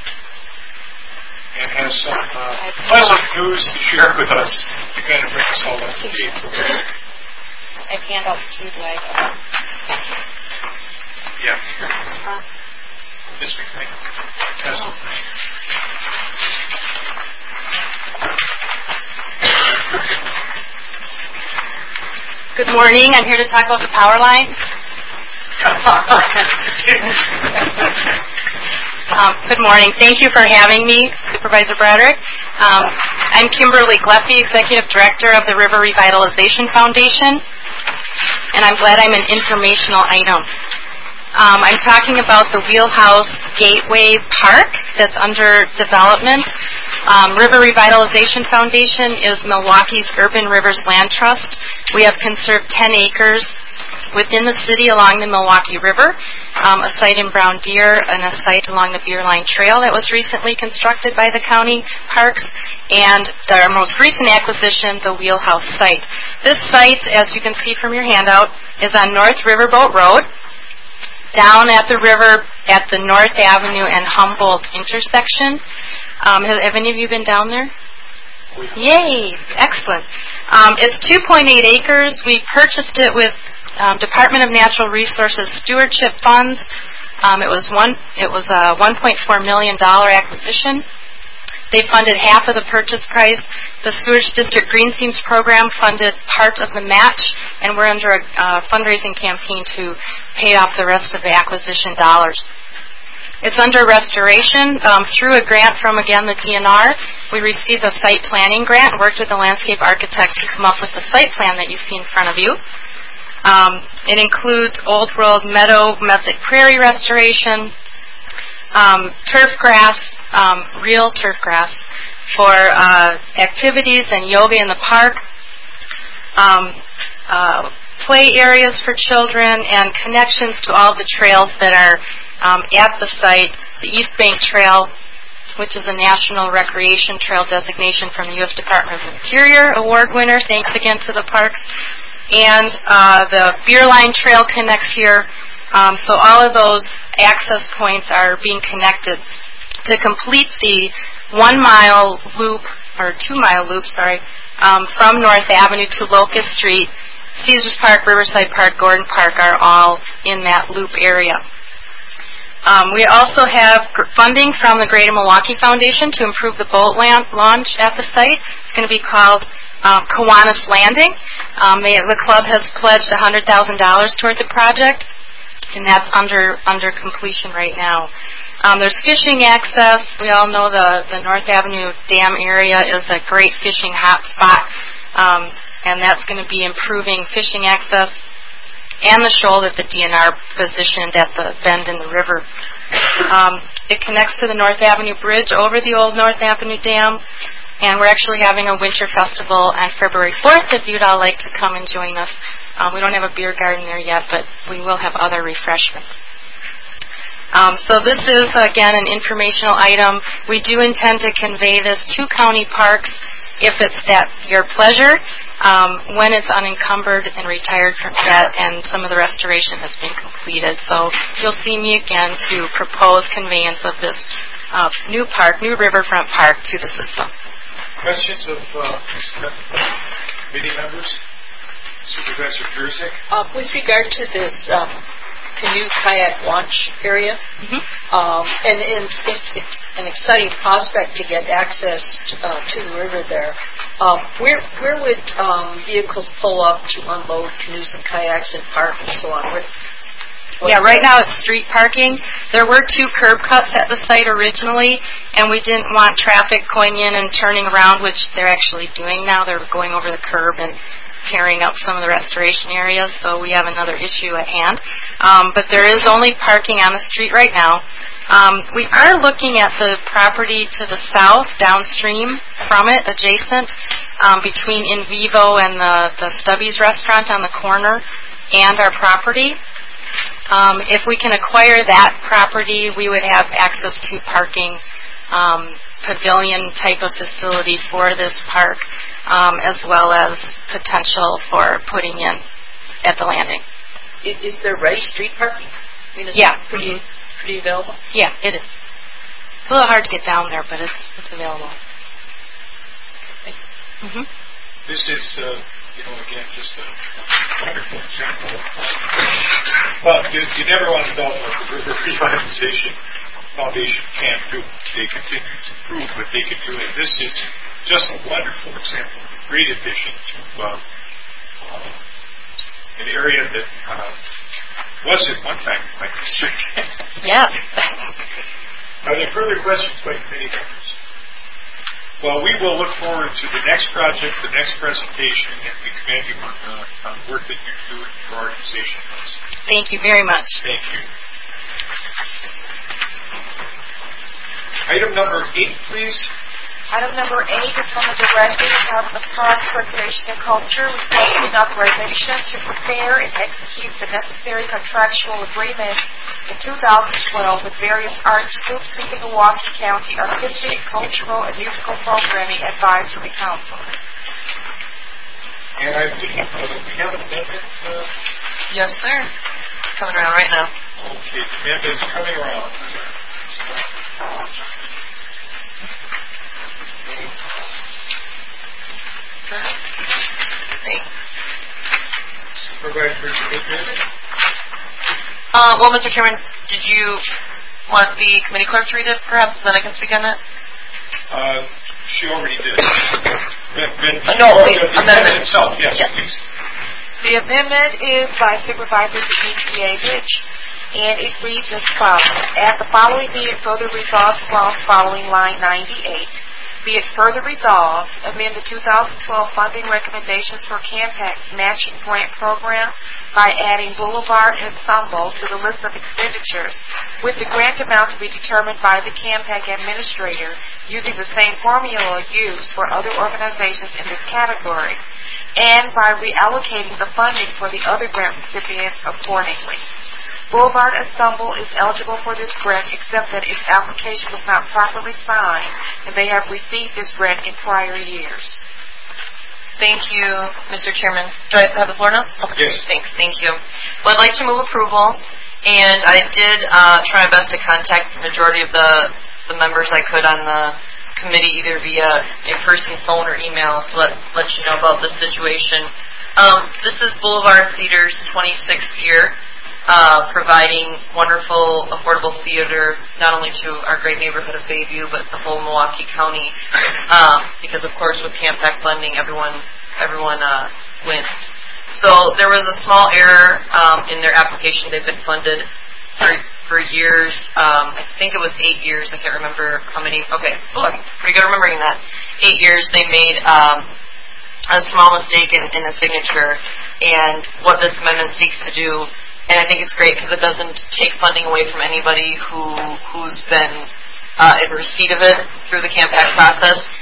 and has some uh, pleasant news to share with us to kind of bring us all up to date. I have handouts too, do I? Yeah. This week, thank you. Good morning. I'm here to talk about the power lines. um, good morning. Thank you for having me, Supervisor Broderick. Um, I'm Kimberly Gleffy, Executive Director of the River Revitalization Foundation, and I'm glad I'm an informational item. Um, I'm talking about the Wheelhouse Gateway Park that's under development. Um, River Revitalization Foundation is Milwaukee's Urban Rivers Land Trust. We have conserved ten acres within the city along the Milwaukee River, um, a site in Brown Deer, and a site along the Beer Line Trail that was recently constructed by the county parks, and their most recent acquisition, the Wheelhouse site. This site, as you can see from your handout, is on North Riverboat Road, down at the river at the North Avenue and Humboldt intersection. Um, have, have any of you been down there? Yay! Excellent. Um, it's two point eight acres. We purchased it with um, Department of Natural Resources stewardship funds. Um, it was one. It was a one point four million dollar acquisition. They funded half of the purchase price. The Sewage District Green Seams program funded part of the match, and we're under a uh, fundraising campaign to pay off the rest of the acquisition dollars. It's under restoration um, through a grant from, again, the D N R. We received a site planning grant and worked with the landscape architect to come up with the site plan that you see in front of you. Um, it includes Old World Meadow, Mesic Prairie restoration, um, turf grass, um, real turf grass, for uh, activities and yoga in the park, um, uh, play areas for children, and connections to all the trails that are um, at the site. The East Bank Trail, which is a National Recreation Trail designation from the U S Department of Interior award winner. Thanks again to the parks. And uh, the Beer Line Trail connects here. Um, so all of those access points are being connected to complete the one-mile loop, or two-mile loop, sorry, um, from North Avenue to Locust Street. Caesars Park, Riverside Park, Gordon Park are all in that loop area. Um, we also have funding from the Greater Milwaukee Foundation to improve the boat launch at the site. It's going to be called um, Kiwanis Landing. Um, they, the club has pledged one hundred thousand dollars toward the project, and that's under under completion right now. Um, there's fishing access. We all know the, the North Avenue Dam area is a great fishing hot spot, um, and that's going to be improving fishing access and the shoal that the D N R positioned at the bend in the river. Um, it connects to the North Avenue Bridge over the old North Avenue Dam, And we're actually having a winter festival on February fourth if you'd all like to come and join us. Um, we don't have a beer garden there yet, but we will have other refreshments. Um, so this is, again, an informational item. We do intend to convey this to county parks if it's at your pleasure, um, when it's unencumbered and retired from debt and some of the restoration has been completed. So you'll see me again to propose conveyance of this uh, new park, new riverfront park to the system. Questions of uh, committee members? Supervisor Jurzik? Uh, with regard to this um, canoe kayak launch area, mm-hmm. um, and, and it's an exciting prospect to get access to, uh, to the river there. Um, where where would um, vehicles pull up to unload canoes and kayaks and park and so on? Where, Yeah, right now it's street parking. There were two curb cuts at the site originally, and we didn't want traffic going in and turning around, which they're actually doing now. They're going over the curb and tearing up some of the restoration areas, so we have another issue at hand. Um, but there is only parking on the street right now. Um, we are looking at the property to the south, downstream from it, adjacent, um, between In Vivo and the, the Stubby's restaurant on the corner and our property. Um, if we can acquire that property, we would have access to parking, um, pavilion type of facility for this park, um, as well as potential for putting in at the landing. Is there ready street parking? I mean, is yeah. it pretty, pretty available? Yeah, it is. It's a little hard to get down there, but it's it's available. Mm-hmm. This is, uh, you know, again, just a wonderful example. Well, you, you never want to doubt what the River Revitalization Foundation can do. They continue to prove that they can do it. This is just a wonderful example, a great addition to uh, uh, an area that uh, was at one time my district. Yeah. Are there further questions by committee members? Well, we will look forward to the next project, the next presentation, and we commend you on, uh, on the work that you do and your organization does. Thank you very much. Thank you. Item number eight, please. Item number eight is from the Director, Department of Parks, Recreation, and Culture, requesting authorization to prepare and execute the necessary contractual agreements in two thousand twelve with various arts groups seeking Milwaukee County Artistic, Cultural, and Musical Programming Advisory Council. And I think uh, we have an amendment. Uh, yes, sir. It's coming around right now. Okay, the amendment is coming around. Uh, well, Mister Chairman, did you want the committee clerk to read it, perhaps, so then I can speak on it? Uh, she already did. uh, no, wait, the amendment itself, yes, yeah. please. The amendment is by Supervisor Demetrievich, and it reads as follows. At the following be it further resolved clause following line ninety-eight. Be it further resolved, amend the two thousand twelve funding recommendations for Campac's matching grant program by adding Boulevard Ensemble to the list of expenditures, with the grant amount to be determined by the Campac administrator using the same formula used for other organizations in this category, and by reallocating the funding for the other grant recipients accordingly. Boulevard Ensemble is eligible for this grant except that its application was not properly signed and they have received this grant in prior years. Thank you, Mister Chairman. Do I have the floor now? Okay. Yes. Thanks. Thank you. Well, I'd like to move approval, and I did uh, try my best to contact the majority of the, the members I could on the committee, either via a person, phone, or email, to let, let you know about this situation. Um, this is Boulevard Theater's twenty-sixth year. Uh, providing wonderful, affordable theater, not only to our great neighborhood of Bayview, but the whole Milwaukee County. Uh, because, of course, with Campac funding, everyone everyone uh, wins. So there was a small error um, in their application. They've been funded for, for years. Um, I think it was eight years. I can't remember how many. Okay, oh, I'm pretty good remembering that. Eight years they made um, a small mistake in, in a signature. And what this amendment seeks to do, and I think it's great because it doesn't take funding away from anybody who, who's been uh, in receipt of it through the Campac process.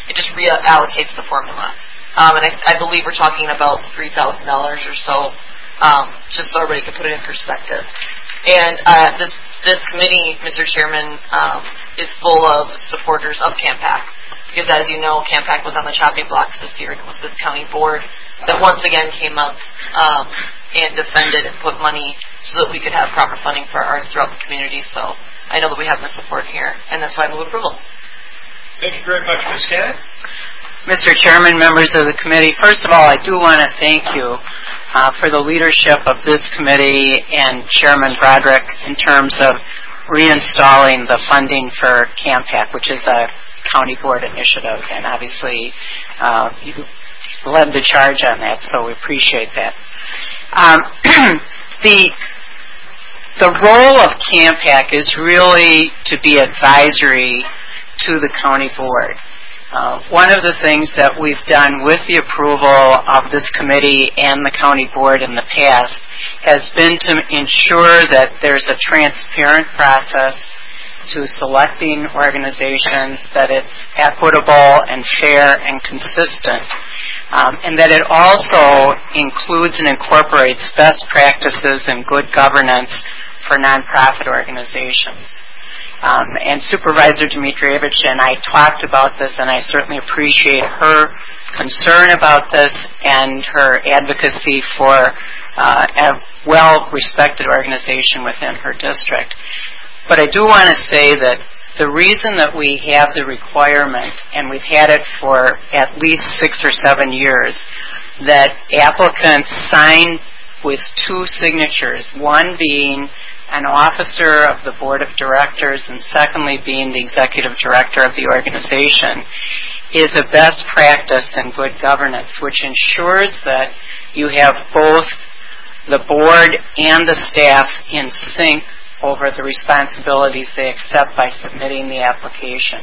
it just reallocates the formula. Um, and I, I believe we're talking about three thousand dollars or so, um, just so everybody can put it in perspective. And uh, this this committee, Mister Chairman, um, is full of supporters of CAMPAC, because as you know, CAMPAC was on the chopping blocks this year, and it was this county board that once again came up um, and defended and put money so that we could have proper funding for arts throughout the community. So I know that we have the support here, and that's why I move approval. Thank you very much, Miz Cannon. Mister Chairman, members of the committee, first of all, I do want to thank you uh, for the leadership of this committee and Chairman Broderick in terms of reinstalling the funding for CAMPAC, which is a county board initiative, and obviously uh, you led the charge on that, so we appreciate that. Um, the the role of CAMPAC is really to be advisory to the county board. Uh, one of the things that we've done with the approval of this committee and the county board in the past has been to ensure that there's a transparent process to selecting organizations, that it's equitable and fair and consistent, um, and that it also includes and incorporates best practices and good governance for nonprofit organizations. Um, and Supervisor Dmitrievich and I talked about this, and I certainly appreciate her concern about this and her advocacy for uh, a well-respected organization within her district. But I do want to say that the reason that we have the requirement, and we've had it for at least six or seven years, that applicants sign with two signatures, one being an officer of the board of directors, and secondly being the executive director of the organization, is a best practice in good governance, which ensures that you have both the board and the staff in sync over the responsibilities they accept by submitting the application.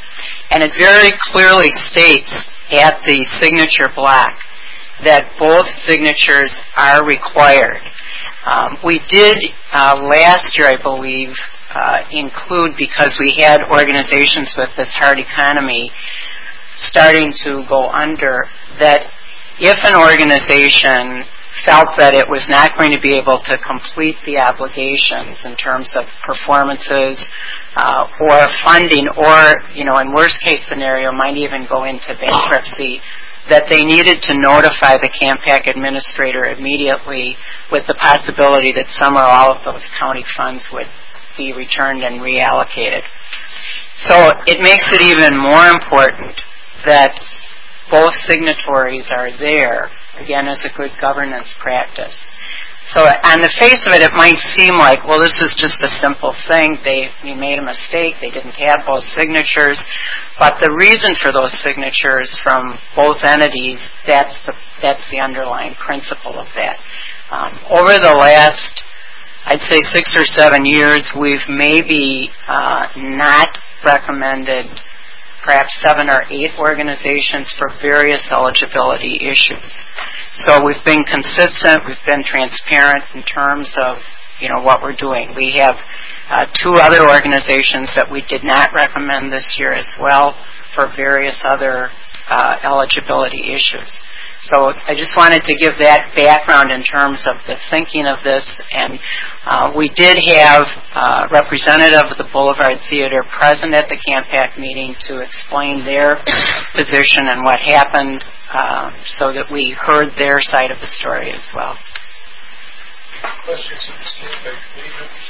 And it very clearly states at the signature block that both signatures are required. Um, we did uh, last year, I believe, uh, include, because we had organizations with this hard economy starting to go under, that if an organization felt that it was not going to be able to complete the obligations in terms of performances uh, or funding, or, you know, in worst case scenario, might even go into bankruptcy, that they needed to notify the CAMPAC administrator immediately, with the possibility that some or all of those county funds would be returned and reallocated. So it makes it even more important that both signatories are there, again, as a good governance practice. So on the face of it, it might seem like, well, this is just a simple thing. They we made a mistake. They didn't have both signatures. But the reason for those signatures from both entities, that's the, that's the underlying principle of that. Um, over the last, I'd say, six or seven years, we've maybe uh, not recommended perhaps seven or eight organizations for various eligibility issues. So we've been consistent, we've been transparent in terms of, you know, what we're doing. We have uh, two other organizations that we did not recommend this year as well for various other uh, eligibility issues. So I just wanted to give that background in terms of the thinking of this. And uh, we did have a representative of the Boulevard Theater present at the CAMPAC meeting to explain their position and what happened, uh, so that we heard their side of the story as well. Questions of the CAMPAC committee members?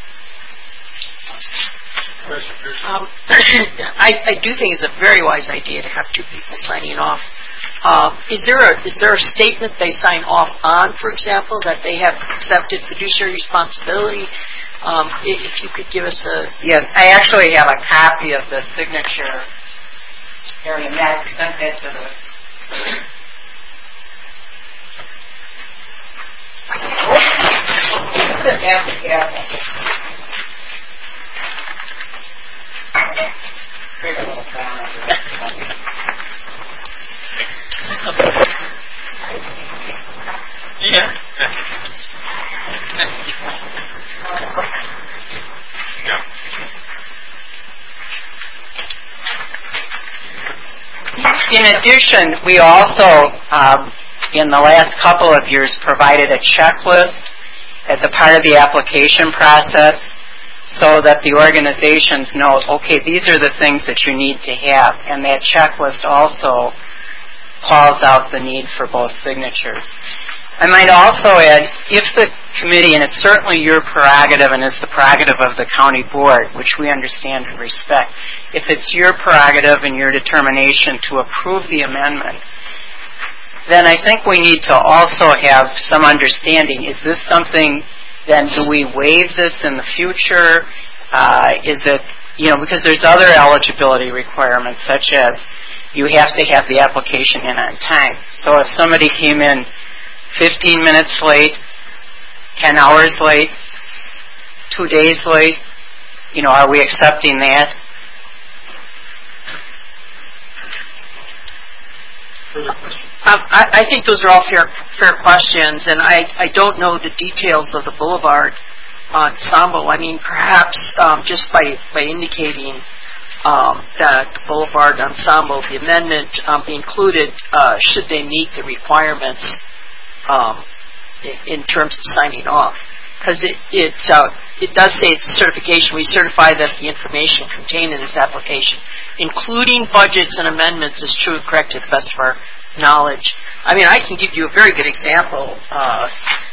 Um, I, I do think it's a very wise idea to have two people signing off. Uh, is there a is there a statement they sign off on, for example, that they have accepted fiduciary responsibility? Um, if you could give us a... Yes, I actually have a copy of the signature area. May I present that to the... Yeah. Yeah. In addition, we also, um, in the last couple of years, provided a checklist as a part of the application process so that the organizations know, okay, these are the things that you need to have. And that checklist also calls out the need for both signatures. I might also add, if the committee, and it's certainly your prerogative and is the prerogative of the county board, which we understand and respect, if it's your prerogative and your determination to approve the amendment, then I think we need to also have some understanding. Is this something, then do we waive this in the future? Uh, is it, you know, because there's other eligibility requirements, such as you have to have the application in on time. So if somebody came in fifteen minutes late, ten hours late, two days late, you know, are we accepting that? Further questions? Um, I, I think those are all fair fair questions, and I, I don't know the details of the Boulevard Ensemble. I mean, perhaps um, just by, by indicating um, that the Boulevard Ensemble, the amendment um, be included, uh, should they meet the requirements um, in, in terms of signing off. Because it it, uh, it does say it's certification. We certify that the information contained in this application, including budgets and amendments, is true and correct to the best of our knowledge. I mean, I can give you a very good example, uh,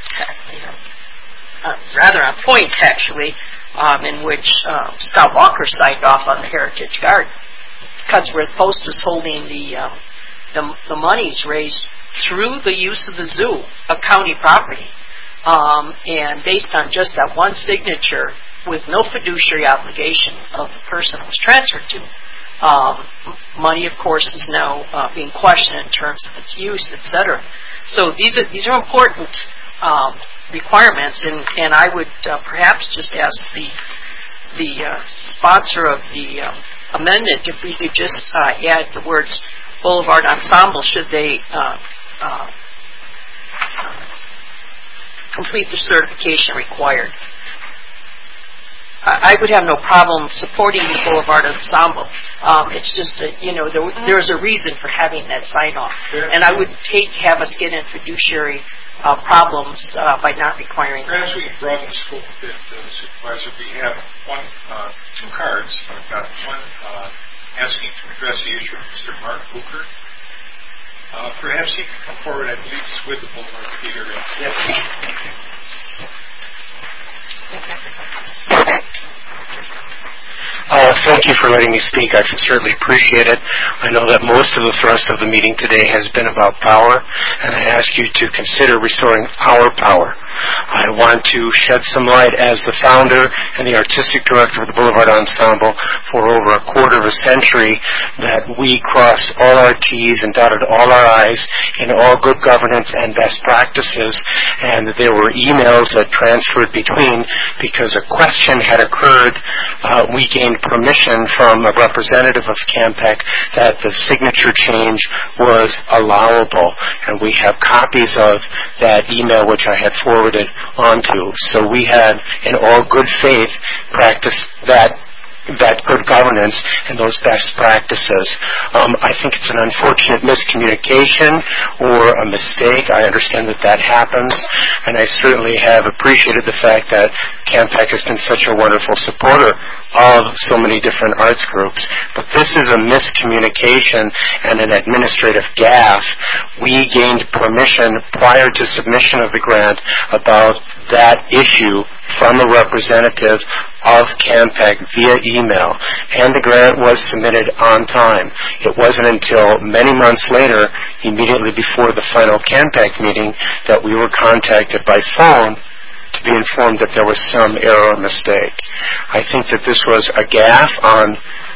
uh, rather on point actually, um, in which uh, Scott Walker signed off on the Heritage Garden. Cutsworth Post was holding the, um, the the monies raised through the use of the zoo, a county property, um, and based on just that one signature, with no fiduciary obligation of the person it was transferred to. Um, money, of course, is now uh, being questioned in terms of its use, et cetera. So these are these are important um, requirements, and, and I would uh, perhaps just ask the the uh, sponsor of the um, amendment if we could just uh, add the words Boulevard Ensemble should they uh, uh, complete the certification required. I would have no problem supporting the Boulevard Ensemble. Um, it's just that, you know, there, there's a reason for having that sign-off. And I would hate to have us get in fiduciary uh, problems uh, by not requiring Perhaps we can broaden the scope a bit, uh, Supervisor. We have one, uh, two cards. I've got one uh, asking to address the issue of Mister Mark Booker. Uh, perhaps he can come forward. I believe he's with the Boulevard Theater. Yes. Uh, thank you for letting me speak. I certainly appreciate it. I know that most of the thrust of the meeting today has been about power, and I ask you to consider restoring our power. I want to shed some light as the founder and the artistic director of the Boulevard Ensemble for over a quarter of a century that we crossed all our T's and dotted all our I's in all good governance and best practices, and that there were emails that transferred between because a question had occurred. Uh, we gained permission from a representative of CAMPEC that the signature change was allowable, and we have copies of that email which I had forwarded onto. So we had, in all good faith, practiced that that good governance and those best practices. Um, I think it's an unfortunate miscommunication or a mistake. I understand that that happens, and I certainly have appreciated the fact that CAMPEC has been such a wonderful supporter of so many different arts groups. But this is a miscommunication and an administrative gaffe. We gained permission prior to submission of the grant about that issue from a representative of CAMPEC via email, and the grant was submitted on time. It wasn't until many months later, immediately before the final CAMPEC meeting, that we were contacted by phone to be informed that there was some error or mistake. I think that this was a gaffe on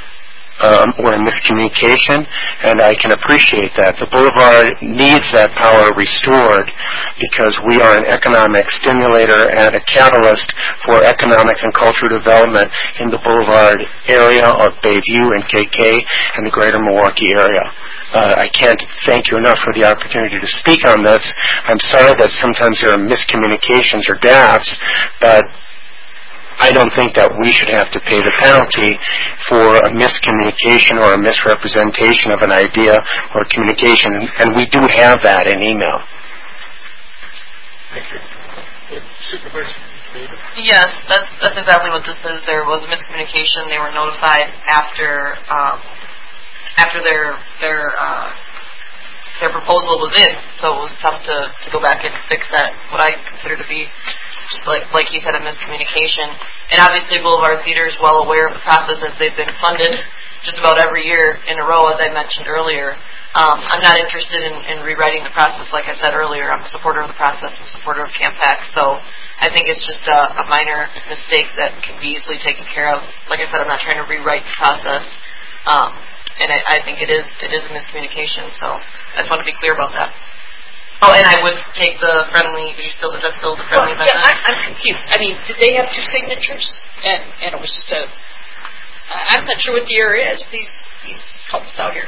Um, or a miscommunication, and I can appreciate that. The Boulevard needs that power restored because we are an economic stimulator and a catalyst for economic and cultural development in the Boulevard area of Bayview and K K and the greater Milwaukee area. Uh, I can't thank you enough for the opportunity to speak on this. I'm sorry that sometimes there are miscommunications or gaffes, but I don't think that we should have to pay the penalty for a miscommunication or a misrepresentation of an idea or communication, and we do have that in email. Thank you. Supervisor? Yes, that's, that's exactly what this is. There was a miscommunication. They were notified after um, after their their uh, their proposal was in, so it was tough to, to go back and fix that. What I consider to be just like like you said, a miscommunication. And obviously, Boulevard Theater is well aware of the process as they've been funded just about every year in a row, as I mentioned earlier. Um, I'm not interested in, in rewriting the process. Like I said earlier, I'm a supporter of the process. I'm a supporter of CAMPAC. So I think it's just a, a minor mistake that can be easily taken care of. Like I said, I'm not trying to rewrite the process, um, and I, I think it is it is a miscommunication. So I just want to be clear about that. Oh, and I would take the friendly. Did you still? Is that still the friendly well, amendment? Yeah, I, I'm confused. I mean, did they have two signatures? And and it was just a. I'm not sure what the error is. Please, please help us out here.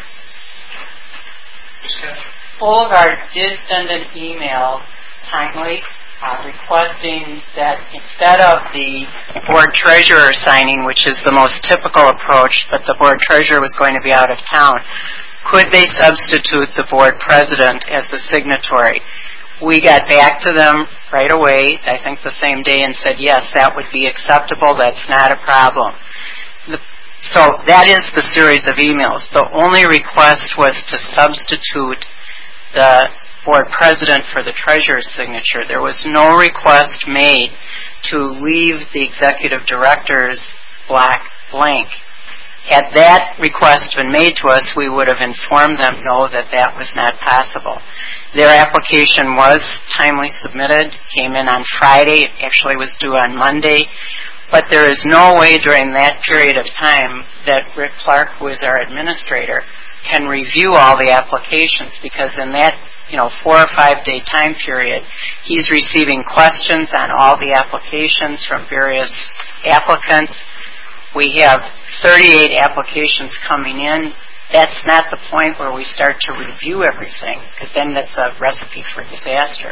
Boulevard did send an email timely uh, requesting that instead of the board treasurer signing, which is the most typical approach, but the board treasurer was going to be out of town, could they substitute the board president as the signatory? We got back to them right away, I think the same day, and said, yes, that would be acceptable. That's not a problem. The So that is the series of emails. The only request was to substitute the board president for the treasurer's signature. There was no request made to leave the executive director's block blank. Had that request been made to us, we would have informed them, no, that that was not possible. Their application was timely submitted, came in on Friday. It actually was due on Monday. But there is no way during that period of time that Rick Clark, who is our administrator, can review all the applications, because in that, you know, four or five day time period, he's receiving questions on all the applications from various applicants. We have thirty-eight applications coming in. That's not the point where we start to review everything, because then that's a recipe for disaster.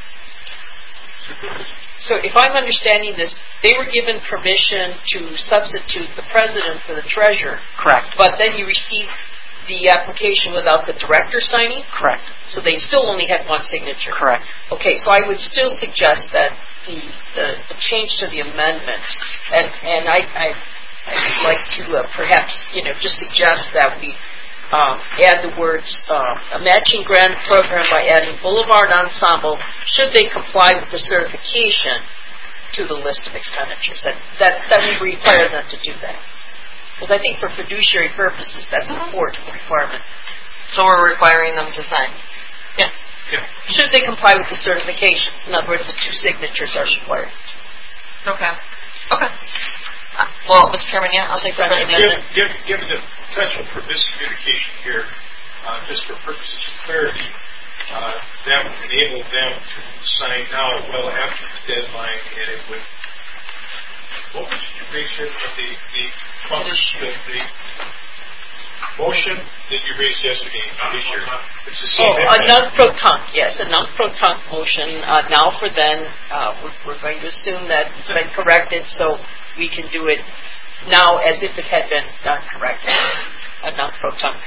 So if I'm understanding this, they were given permission to substitute the president for the treasurer. Correct. But then you received the application without the director signing? Correct. So they still only had one signature? Correct. Okay, so I would still suggest that the, the, the change to the amendment, and, and I, I, I would like to uh, perhaps, you know, just suggest that we Um, add the words, uh, a matching grant program by adding Boulevard Ensemble, should they comply with the certification, to the list of expenditures. That that, that would require them to do that. Because I think for fiduciary purposes, that's an important requirement. So we're requiring them to sign? Yeah. yeah. Should they comply with the certification? In other words, the two signatures are required. Okay. Okay. Uh, well, Mister Chairman, yeah, I'll take that amendment. Given, given the potential for miscommunication here, uh, just for purposes of clarity, uh, that would enable them to sign now well after the deadline, and it would. What was your ratio of the the, the the motion that you raised yesterday? It's the same. Oh, a non-proton, yes, a non-proton motion. Uh, now for then, uh, we're, we're going to assume that it's been corrected, so we can do it now as if it had been done correctly, a non-proton.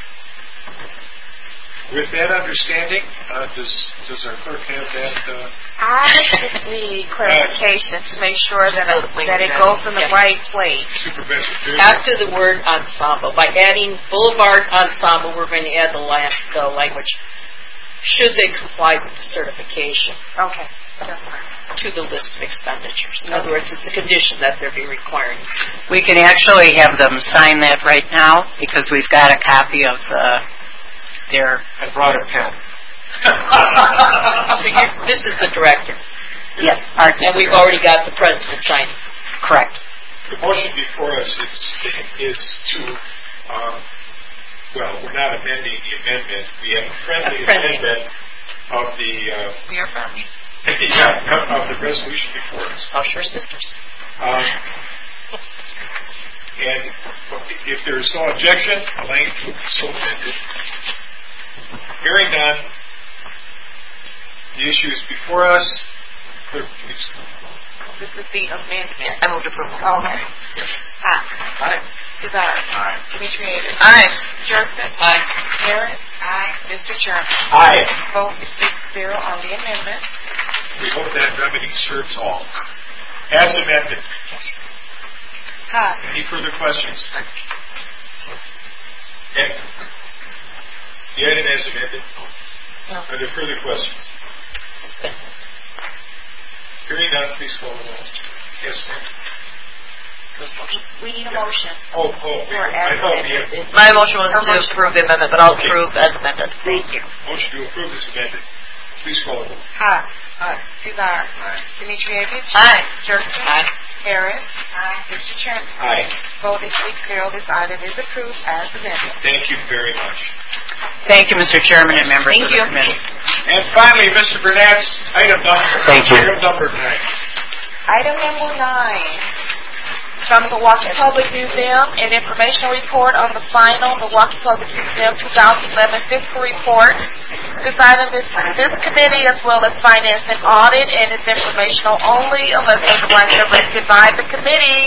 With that understanding, uh, does does our clerk have that? Uh, I just need clarification to make sure that it, that it goes in the yes. right place. After the word ensemble, by adding Boulevard Ensemble, we're going to add the, la- the language, should they comply with the certification. Okay. To the list of expenditures. In other words, it's a condition that they're being required. We can actually have them sign that right now, because we've got a copy of the, their... I brought a pen. So this is the director. Yes. And we've already got the president signing. Correct. The motion before us is, is to, um, well, we're not amending the amendment. We have a friendly, a friendly. amendment of the... Uh, we are friendly. yeah, of the resolution before us. South Shore Sisters. Um, and if there is no objection, language will be so amended. Hearing none, the issue is before us. Clerk, please. This is the amendment. I move to approve. Okay. Aye. Aye. Cesar. Aye. Demetriadis. Aye. Jerson. Aye. Harris. Aye. Mister Chairman. Aye. Vote six zero on the amendment. We hope that remedy serves all. As amended. Aye. Any further questions? Okay. The item as amended. No. Are there further questions? Hearing none, please call the roll. Yes, ma'am. We need a motion. Oh, oh, For I as thought we amended. had... My motion was Her to motion. approve the amendment, but I'll Okay. approve as amended. Thank you. Motion to approve is amended. Please call the roll. Aye. Aye. Cesar. Aye. Demetriadis. Aye. Jerson. Aye. Harris. Aye. Mister Chairman. Aye. Vote is six zero. This item is approved as amended. Thank you very much. Thank you, Mister Chairman and members Thank of the you. committee. And finally, Mister Burnett's item number. Thank you. Item number nine. Item number nine, from the Milwaukee Public Museum, an informational report on the final Milwaukee Public Museum two thousand eleven fiscal report. This item is for this committee as well as finance and audit, and is informational only unless otherwise directed by the committee.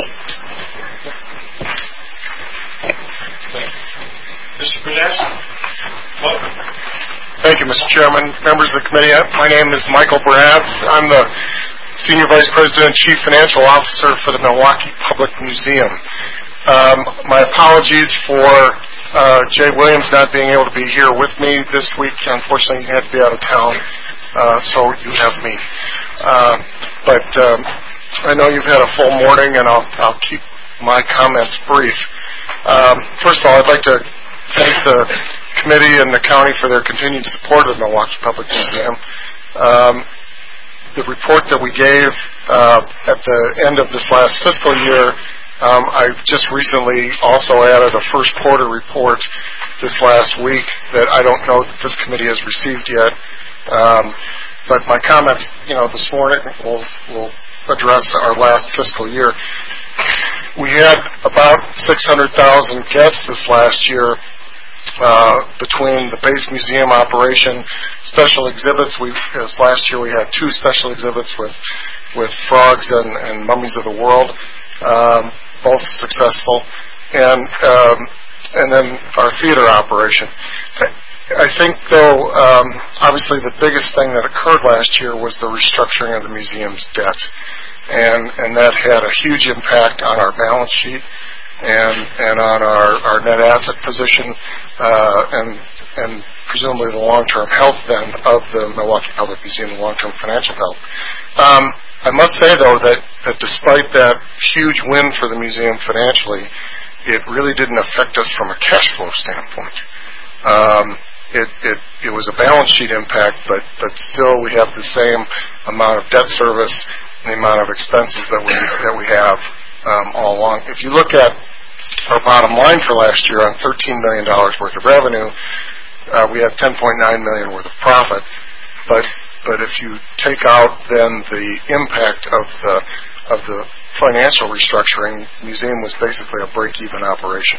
Mister Burnett, welcome. Thank you, Mister Chairman, members of the committee. My name is Michael Bratz. I'm the Senior Vice President and Chief Financial Officer for the Milwaukee Public Museum. Um, my apologies for uh, Jay Williams not being able to be here with me this week. Unfortunately, he had to be out of town, uh, so you have me. Uh, but um, I know you've had a full morning, and I'll, I'll keep my comments brief. Um, first of all, I'd like to thank the committee and the county for their continued support of the Milwaukee Public Museum. Um, the report that we gave uh, at the end of this last fiscal year, um, I just recently also added a first quarter report this last week that I don't know that this committee has received yet. Um, but my comments, you know, this morning will, will address our last fiscal year. We had about six hundred thousand guests this last year. Uh, between the base museum operation, special exhibits. We as last year we had two special exhibits with with frogs and, and mummies of the world, um, both successful, and um, and then our theater operation. I think, though, um, obviously the biggest thing that occurred last year was the restructuring of the museum's debt, and and that had a huge impact on our balance sheet and and on our, our net asset position, uh, and and presumably the long-term health then of the Milwaukee Public Museum, the long-term financial health. Um, I must say though that, that despite that huge win for the museum financially, it really didn't affect us from a cash flow standpoint. Um, it, it it was a balance sheet impact, but but still we have the same amount of debt service and the amount of expenses that we that we have um, all along. If you look at our bottom line for last year on thirteen million dollars worth of revenue, uh, we had ten point nine million dollars worth of profit. But but if you take out then the impact of the of the financial restructuring, the museum was basically a break-even operation.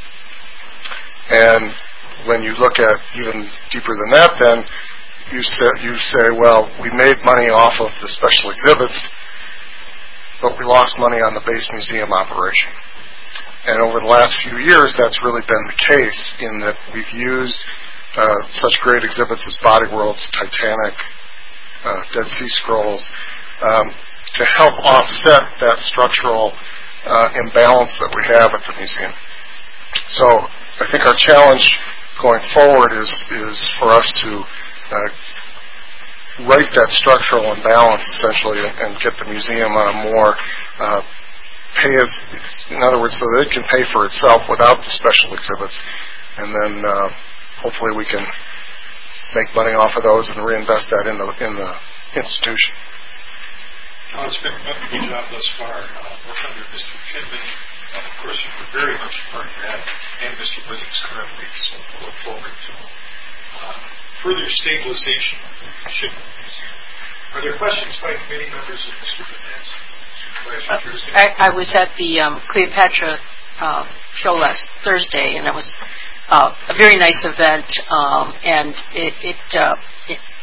And when you look at even deeper than that, then you say, you say, well, we made money off of the special exhibits, but we lost money on the base museum operation. And over the last few years, that's really been the case in that we've used uh, such great exhibits as Body Worlds, Titanic, uh, Dead Sea Scrolls, um, to help offset that structural uh, imbalance that we have at the museum. So I think our challenge going forward is, is for us to uh, right that structural imbalance, essentially, and, and get the museum on a more uh, pay as, in other words, so that it can pay for itself without the special exhibits, and then uh, hopefully we can make money off of those and reinvest that in the in the institution. Oh, it's been a good job thus far. Uh, work under Mister Kidman, and of course you were very much part of that, and Mister Williams currently. So we'll look forward to uh, further stabilization of the museum. Are there questions by committee members of Mister Burnett? Uh, I, I was at the um, Cleopatra uh, show last Thursday, and it was uh, a very nice event, um, and it, it, uh, it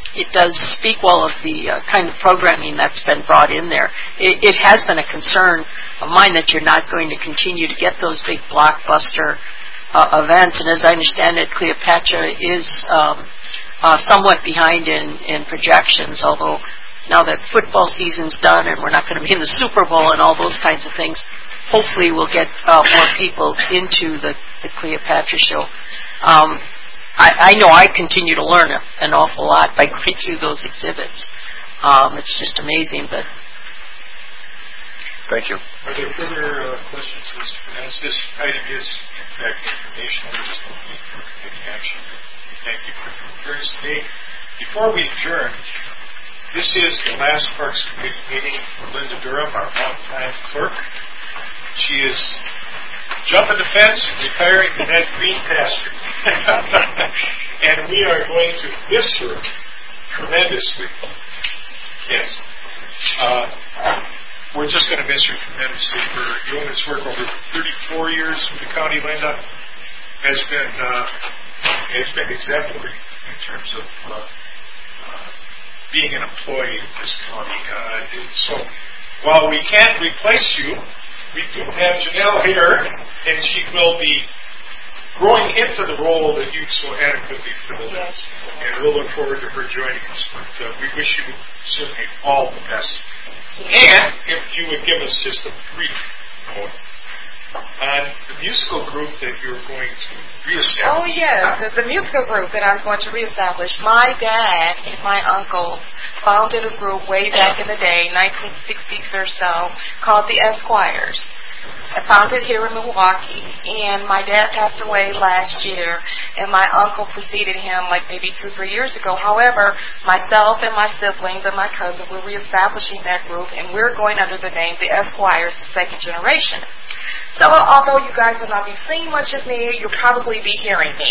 it does speak well of the uh, kind of programming that's been brought in there. It, it has been a concern of mine that you're not going to continue to get those big blockbuster uh, events. And as I understand it, Cleopatra is um, uh, somewhat behind in, in projections, although now that football season's done and we're not going to be in the Super Bowl and all those kinds of things, hopefully we'll get uh, more people into the, the Cleopatra show. Um, I, I know I continue to learn a, an awful lot by going through those exhibits. Um, it's just amazing. But thank you. Are there further uh, questions? As this item is, in fact, informational, there's just no need for any action. Thank you for your appearance today. Before we adjourn, this is the last Parks Committee meeting for Linda Durham, our longtime clerk. She is jumping the fence, retiring to that green pasture. And we are going to miss her tremendously. Yes. Uh, we're just going to miss her tremendously. Her yeoman's work over thirty-four years with the county, Linda, has been, uh, has been exemplary in terms of uh, being an employee of this county. Uh, so while we can't replace you, we do have Janelle here, and she will be growing into the role that you so adequately filled. Yes. And we'll look forward to her joining us. But uh, we wish you certainly all the best. And if you would give us just a brief note on the musical group that you're going to reestablish. Oh, yes, the, the musical group that I'm going to reestablish. My dad and my uncle founded a group way back in the day, nineteen sixties or so, called the Esquires. I found it here in Milwaukee, and my dad passed away last year, and my uncle preceded him like maybe two, three years ago. However, myself and my siblings and my cousin were reestablishing that group, and we're going under the name the Esquires, the second generation. So although you guys will not be seeing much of me, you'll probably be hearing me.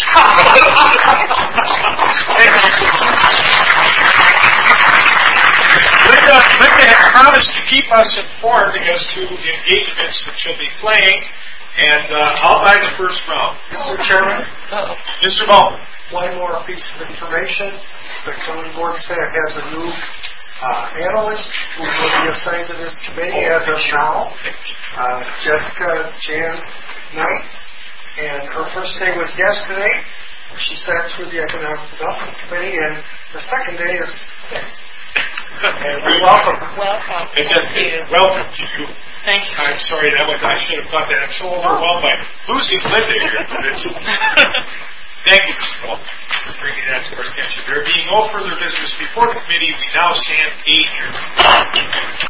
Linda, Linda has promised to keep us informed as to the engagements that she'll be playing, and uh, I'll buy the first round. Mister Chairman? Uh-oh. Mister Baldwin. One more piece of information. The county board staff has a new uh, analyst who will be assigned to this committee as of now, uh, Jessica Jans Knight, and her first day was yesterday. She sat through the Economic Development Committee, and the second day is today. And we welcome. Welcome. And Jessica, welcome to you. Thank you. I'm sorry, that was, I should have thought that. I'm so overwhelmed by losing Linda here. But it's, thank you, Mister for bringing that to our attention. There being no further business before the committee, we now stand adjourned.